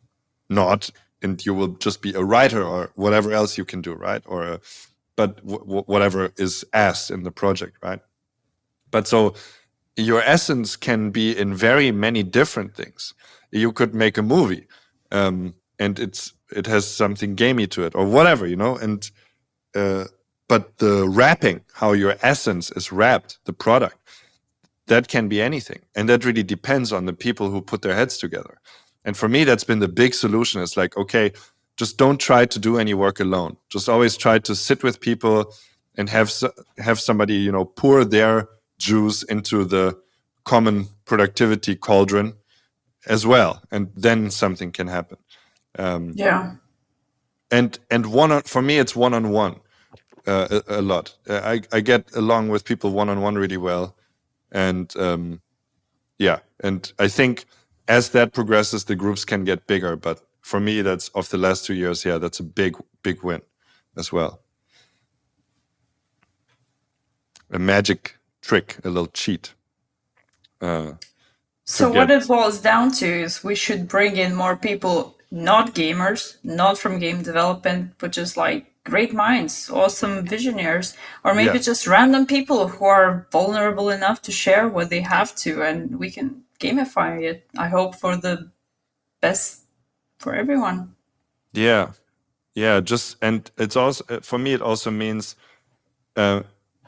[SPEAKER 1] not, and you will just be a writer or whatever else you can do, right? Or a, but w- w- whatever is asked in the project, right? But so your essence can be in very many different things. You could make a movie, um, and it's it has something gamey to it, or whatever, you know. And uh, but the wrapping, how your essence is wrapped, the product, that can be anything, and that really depends on the people who put their heads together. And for me, that's been the big solution. It's like, okay, just don't try to do any work alone. Just always try to sit with people and have have somebody, you know, pour their juice into the common productivity cauldron as well, and then something can happen. Um,
[SPEAKER 2] Yeah.
[SPEAKER 1] and and one on, for me, it's one on one a, a lot. Uh, I I get along with people one on one really well, and um, yeah, and I think as that progresses, the groups can get bigger. But for me, that's of the last two years. Yeah, that's a big big win as well. A magic trick, a little cheat. Uh,
[SPEAKER 2] So
[SPEAKER 1] to
[SPEAKER 2] what
[SPEAKER 1] get-
[SPEAKER 2] it boils down to is we should bring in more people, not gamers, not from game development, but just like great minds, awesome visionaries, or maybe
[SPEAKER 1] Yeah.
[SPEAKER 2] just random people who are vulnerable enough to share what they have to, and we can gamify it, I hope, for the best for everyone.
[SPEAKER 1] Yeah, yeah. Just and it's also uh, for me. It also means, uh,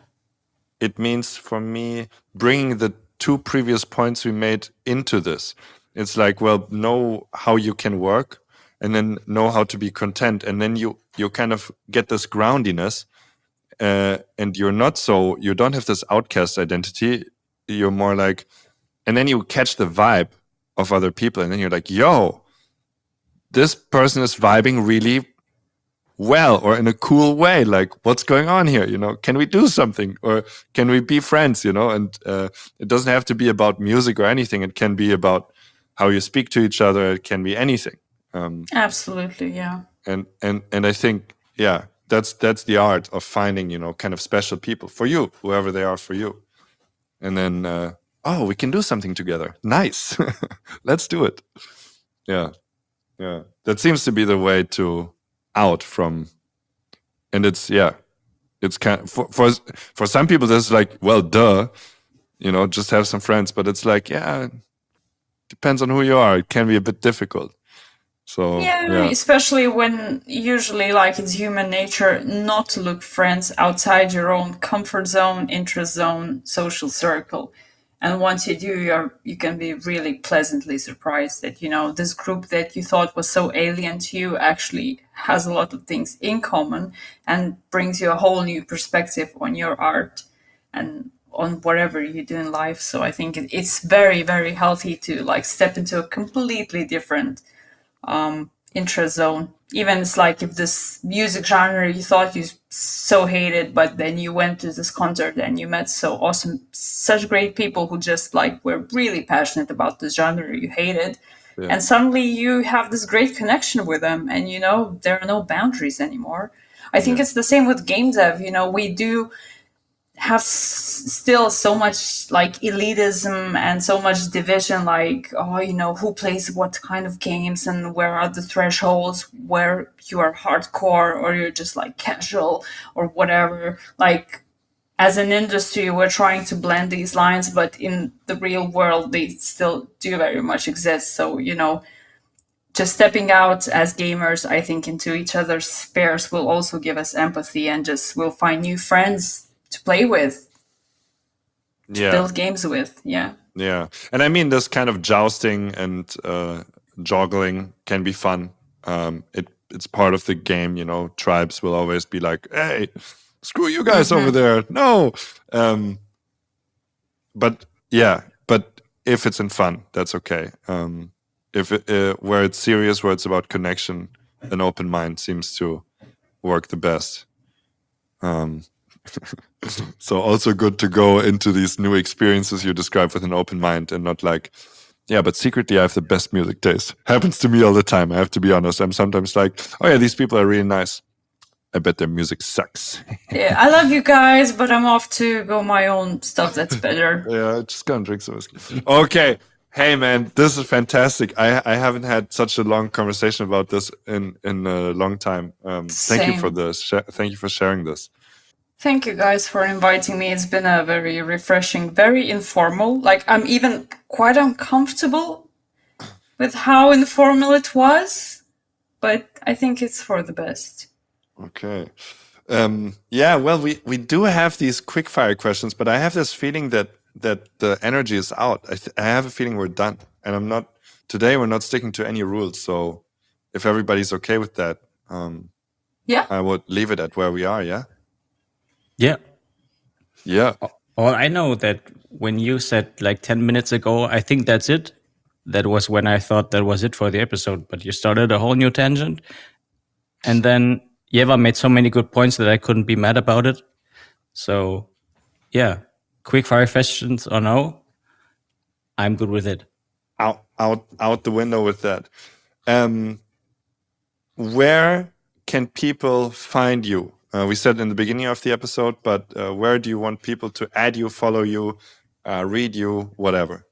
[SPEAKER 1] it means for me bringing the two previous points we made into this. It's like, well, know how you can work, and then know how to be content, and then you you kind of get this groundiness, uh, and you're not so you don't have this outcast identity. You're more like, and then you catch the vibe of other people, and then you're like, yo, this person is vibing really well, or in a cool way. Like, what's going on here? You know, can we do something, or can we be friends? You know, and uh, it doesn't have to be about music or anything. It can be about how you speak to each other. It can be anything. Um,
[SPEAKER 2] Absolutely, yeah.
[SPEAKER 1] and and and I think, yeah, that's that's the art of finding, you know, kind of special people for you, whoever they are for you, and then uh, oh, we can do something together. Nice, let's do it. Yeah, yeah. That seems to be the way to out from, and it's yeah, it's kind of, for for for some people that's like, well, duh, you know, just have some friends. But it's like, yeah, depends on who you are. It can be a bit difficult. So
[SPEAKER 2] Yeah,
[SPEAKER 1] yeah.
[SPEAKER 2] especially when usually like it's human nature not to look friends outside your own comfort zone, interest zone, social circle. And once you do, you're you can be really pleasantly surprised that, you know, this group that you thought was so alien to you actually has a lot of things in common and brings you a whole new perspective on your art and on whatever you do in life. So I think it- it's very, very healthy to like step into a completely different um, interest zone. Even it's like if this music genre you thought you so hated, but then you went to this concert and you met so awesome, such great people who just like were really passionate about the genre you hated.
[SPEAKER 1] Yeah.
[SPEAKER 2] And suddenly you have this great connection with them, and you know there are no boundaries anymore. I think
[SPEAKER 1] Yeah.
[SPEAKER 2] it's the same with game dev. You know, we do have s- still so much like elitism and so much division, like, oh, you know, who plays what kind of games and where are the thresholds where you are hardcore or you're just like casual or whatever. Like, as an industry, we're trying to blend these lines, but in the real world, they still do very much exist. So, you know, just stepping out as gamers, I think, into each other's spheres will also give us empathy, and just we'll find new friends to play with, to
[SPEAKER 1] Yeah.
[SPEAKER 2] build games with. Yeah.
[SPEAKER 1] Yeah. And I mean, this kind of jousting and uh, joggling can be fun. Um, it It's part of the game, you know. Tribes will always be like, hey, screw you guys over there. No. Um, but yeah, but if it's in fun, that's okay. Um, if it, uh, where it's serious, where it's about connection, an open mind seems to work the best. Um, so also good to go into these new experiences you describe with an open mind and not like, yeah, but secretly I have the best music taste. Happens to me all the time. I have to be honest. I'm sometimes like, oh yeah, these people are really nice. I bet their music sucks.
[SPEAKER 2] Yeah, I love you guys, but I'm off to go my own stuff that's better.
[SPEAKER 1] Yeah, just gonna drink some whiskey. Okay. Hey man, this is fantastic. I I haven't had such a long conversation about this in in a long time. Um, thank you for
[SPEAKER 2] Same.
[SPEAKER 1] this. Sh- thank you for sharing this.
[SPEAKER 2] Thank you guys for inviting me. It's been a very refreshing, very informal. Like, I'm even quite uncomfortable with how informal it was, but I think it's for the best.
[SPEAKER 1] Okay. Um, yeah. Well, we we do have these quick fire questions, but I have this feeling that that the energy is out. I, th- I have a feeling we're done, and I'm not today. We're not sticking to any rules. So, if everybody's okay with that, um,
[SPEAKER 2] Yeah.
[SPEAKER 1] I would leave it at where we are. Yeah.
[SPEAKER 3] Yeah.
[SPEAKER 1] Yeah.
[SPEAKER 3] Well, I know that when you said like ten minutes ago, I think that's it. That was when I thought that was it for the episode. But you started a whole new tangent. And then Yeva made so many good points that I couldn't be mad about it. So, yeah, quick fire questions or no, I'm good with it.
[SPEAKER 1] Out, out, out the window with that. Um, where can people find you? Uh, we said in the beginning of the episode, but uh, where do you want people to add you, follow you, uh, read you, whatever?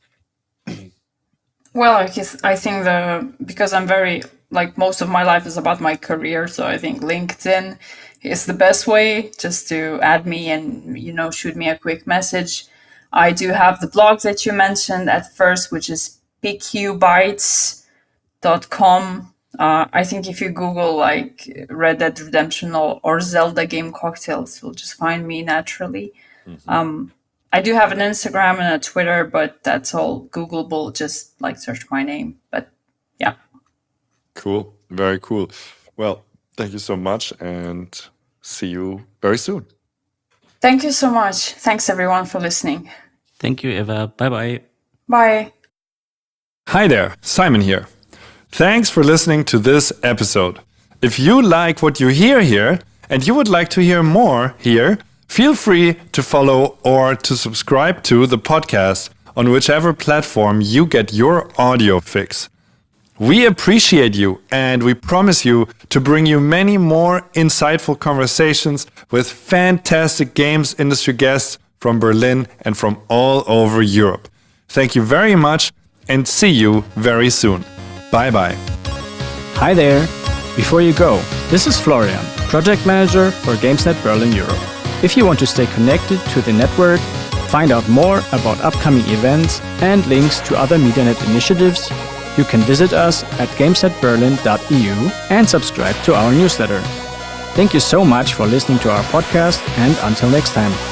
[SPEAKER 2] Well, I guess I think the because I'm very like most of my life is about my career, so I think LinkedIn is the best way just to add me and you know shoot me a quick message. I do have the blog that you mentioned at first, which is p q bytes dot com. Uh, I think if you Google like Red Dead Redemption or, or Zelda game cocktails, you'll just find me naturally.
[SPEAKER 1] Mm-hmm.
[SPEAKER 2] Um, I do have an Instagram and a Twitter, but that's all Googleable. Just like search my name. But yeah.
[SPEAKER 1] Cool. Very cool. Well, thank you so much and see you very soon.
[SPEAKER 2] Thank you so much. Thanks everyone for listening.
[SPEAKER 3] Thank you, Eva. Bye-bye.
[SPEAKER 2] Bye.
[SPEAKER 1] Hi there, Simon here. Thanks for listening to this episode. If you like what you hear here and you would like to hear more here, feel free to follow or to subscribe to the podcast on whichever platform you get your audio fix. We appreciate you and we promise you to bring you many more insightful conversations with fantastic games industry guests from Berlin and from all over Europe. Thank you very much and see you very soon. Bye-bye.
[SPEAKER 4] Hi there. Before you go, this is Florian, Project Manager for GamesNet Berlin Europe. If you want to stay connected to the network, find out more about upcoming events and links to other MediaNet initiatives, you can visit us at gameset berlin dot e u and subscribe to our newsletter. Thank you so much for listening to our podcast, and until next time.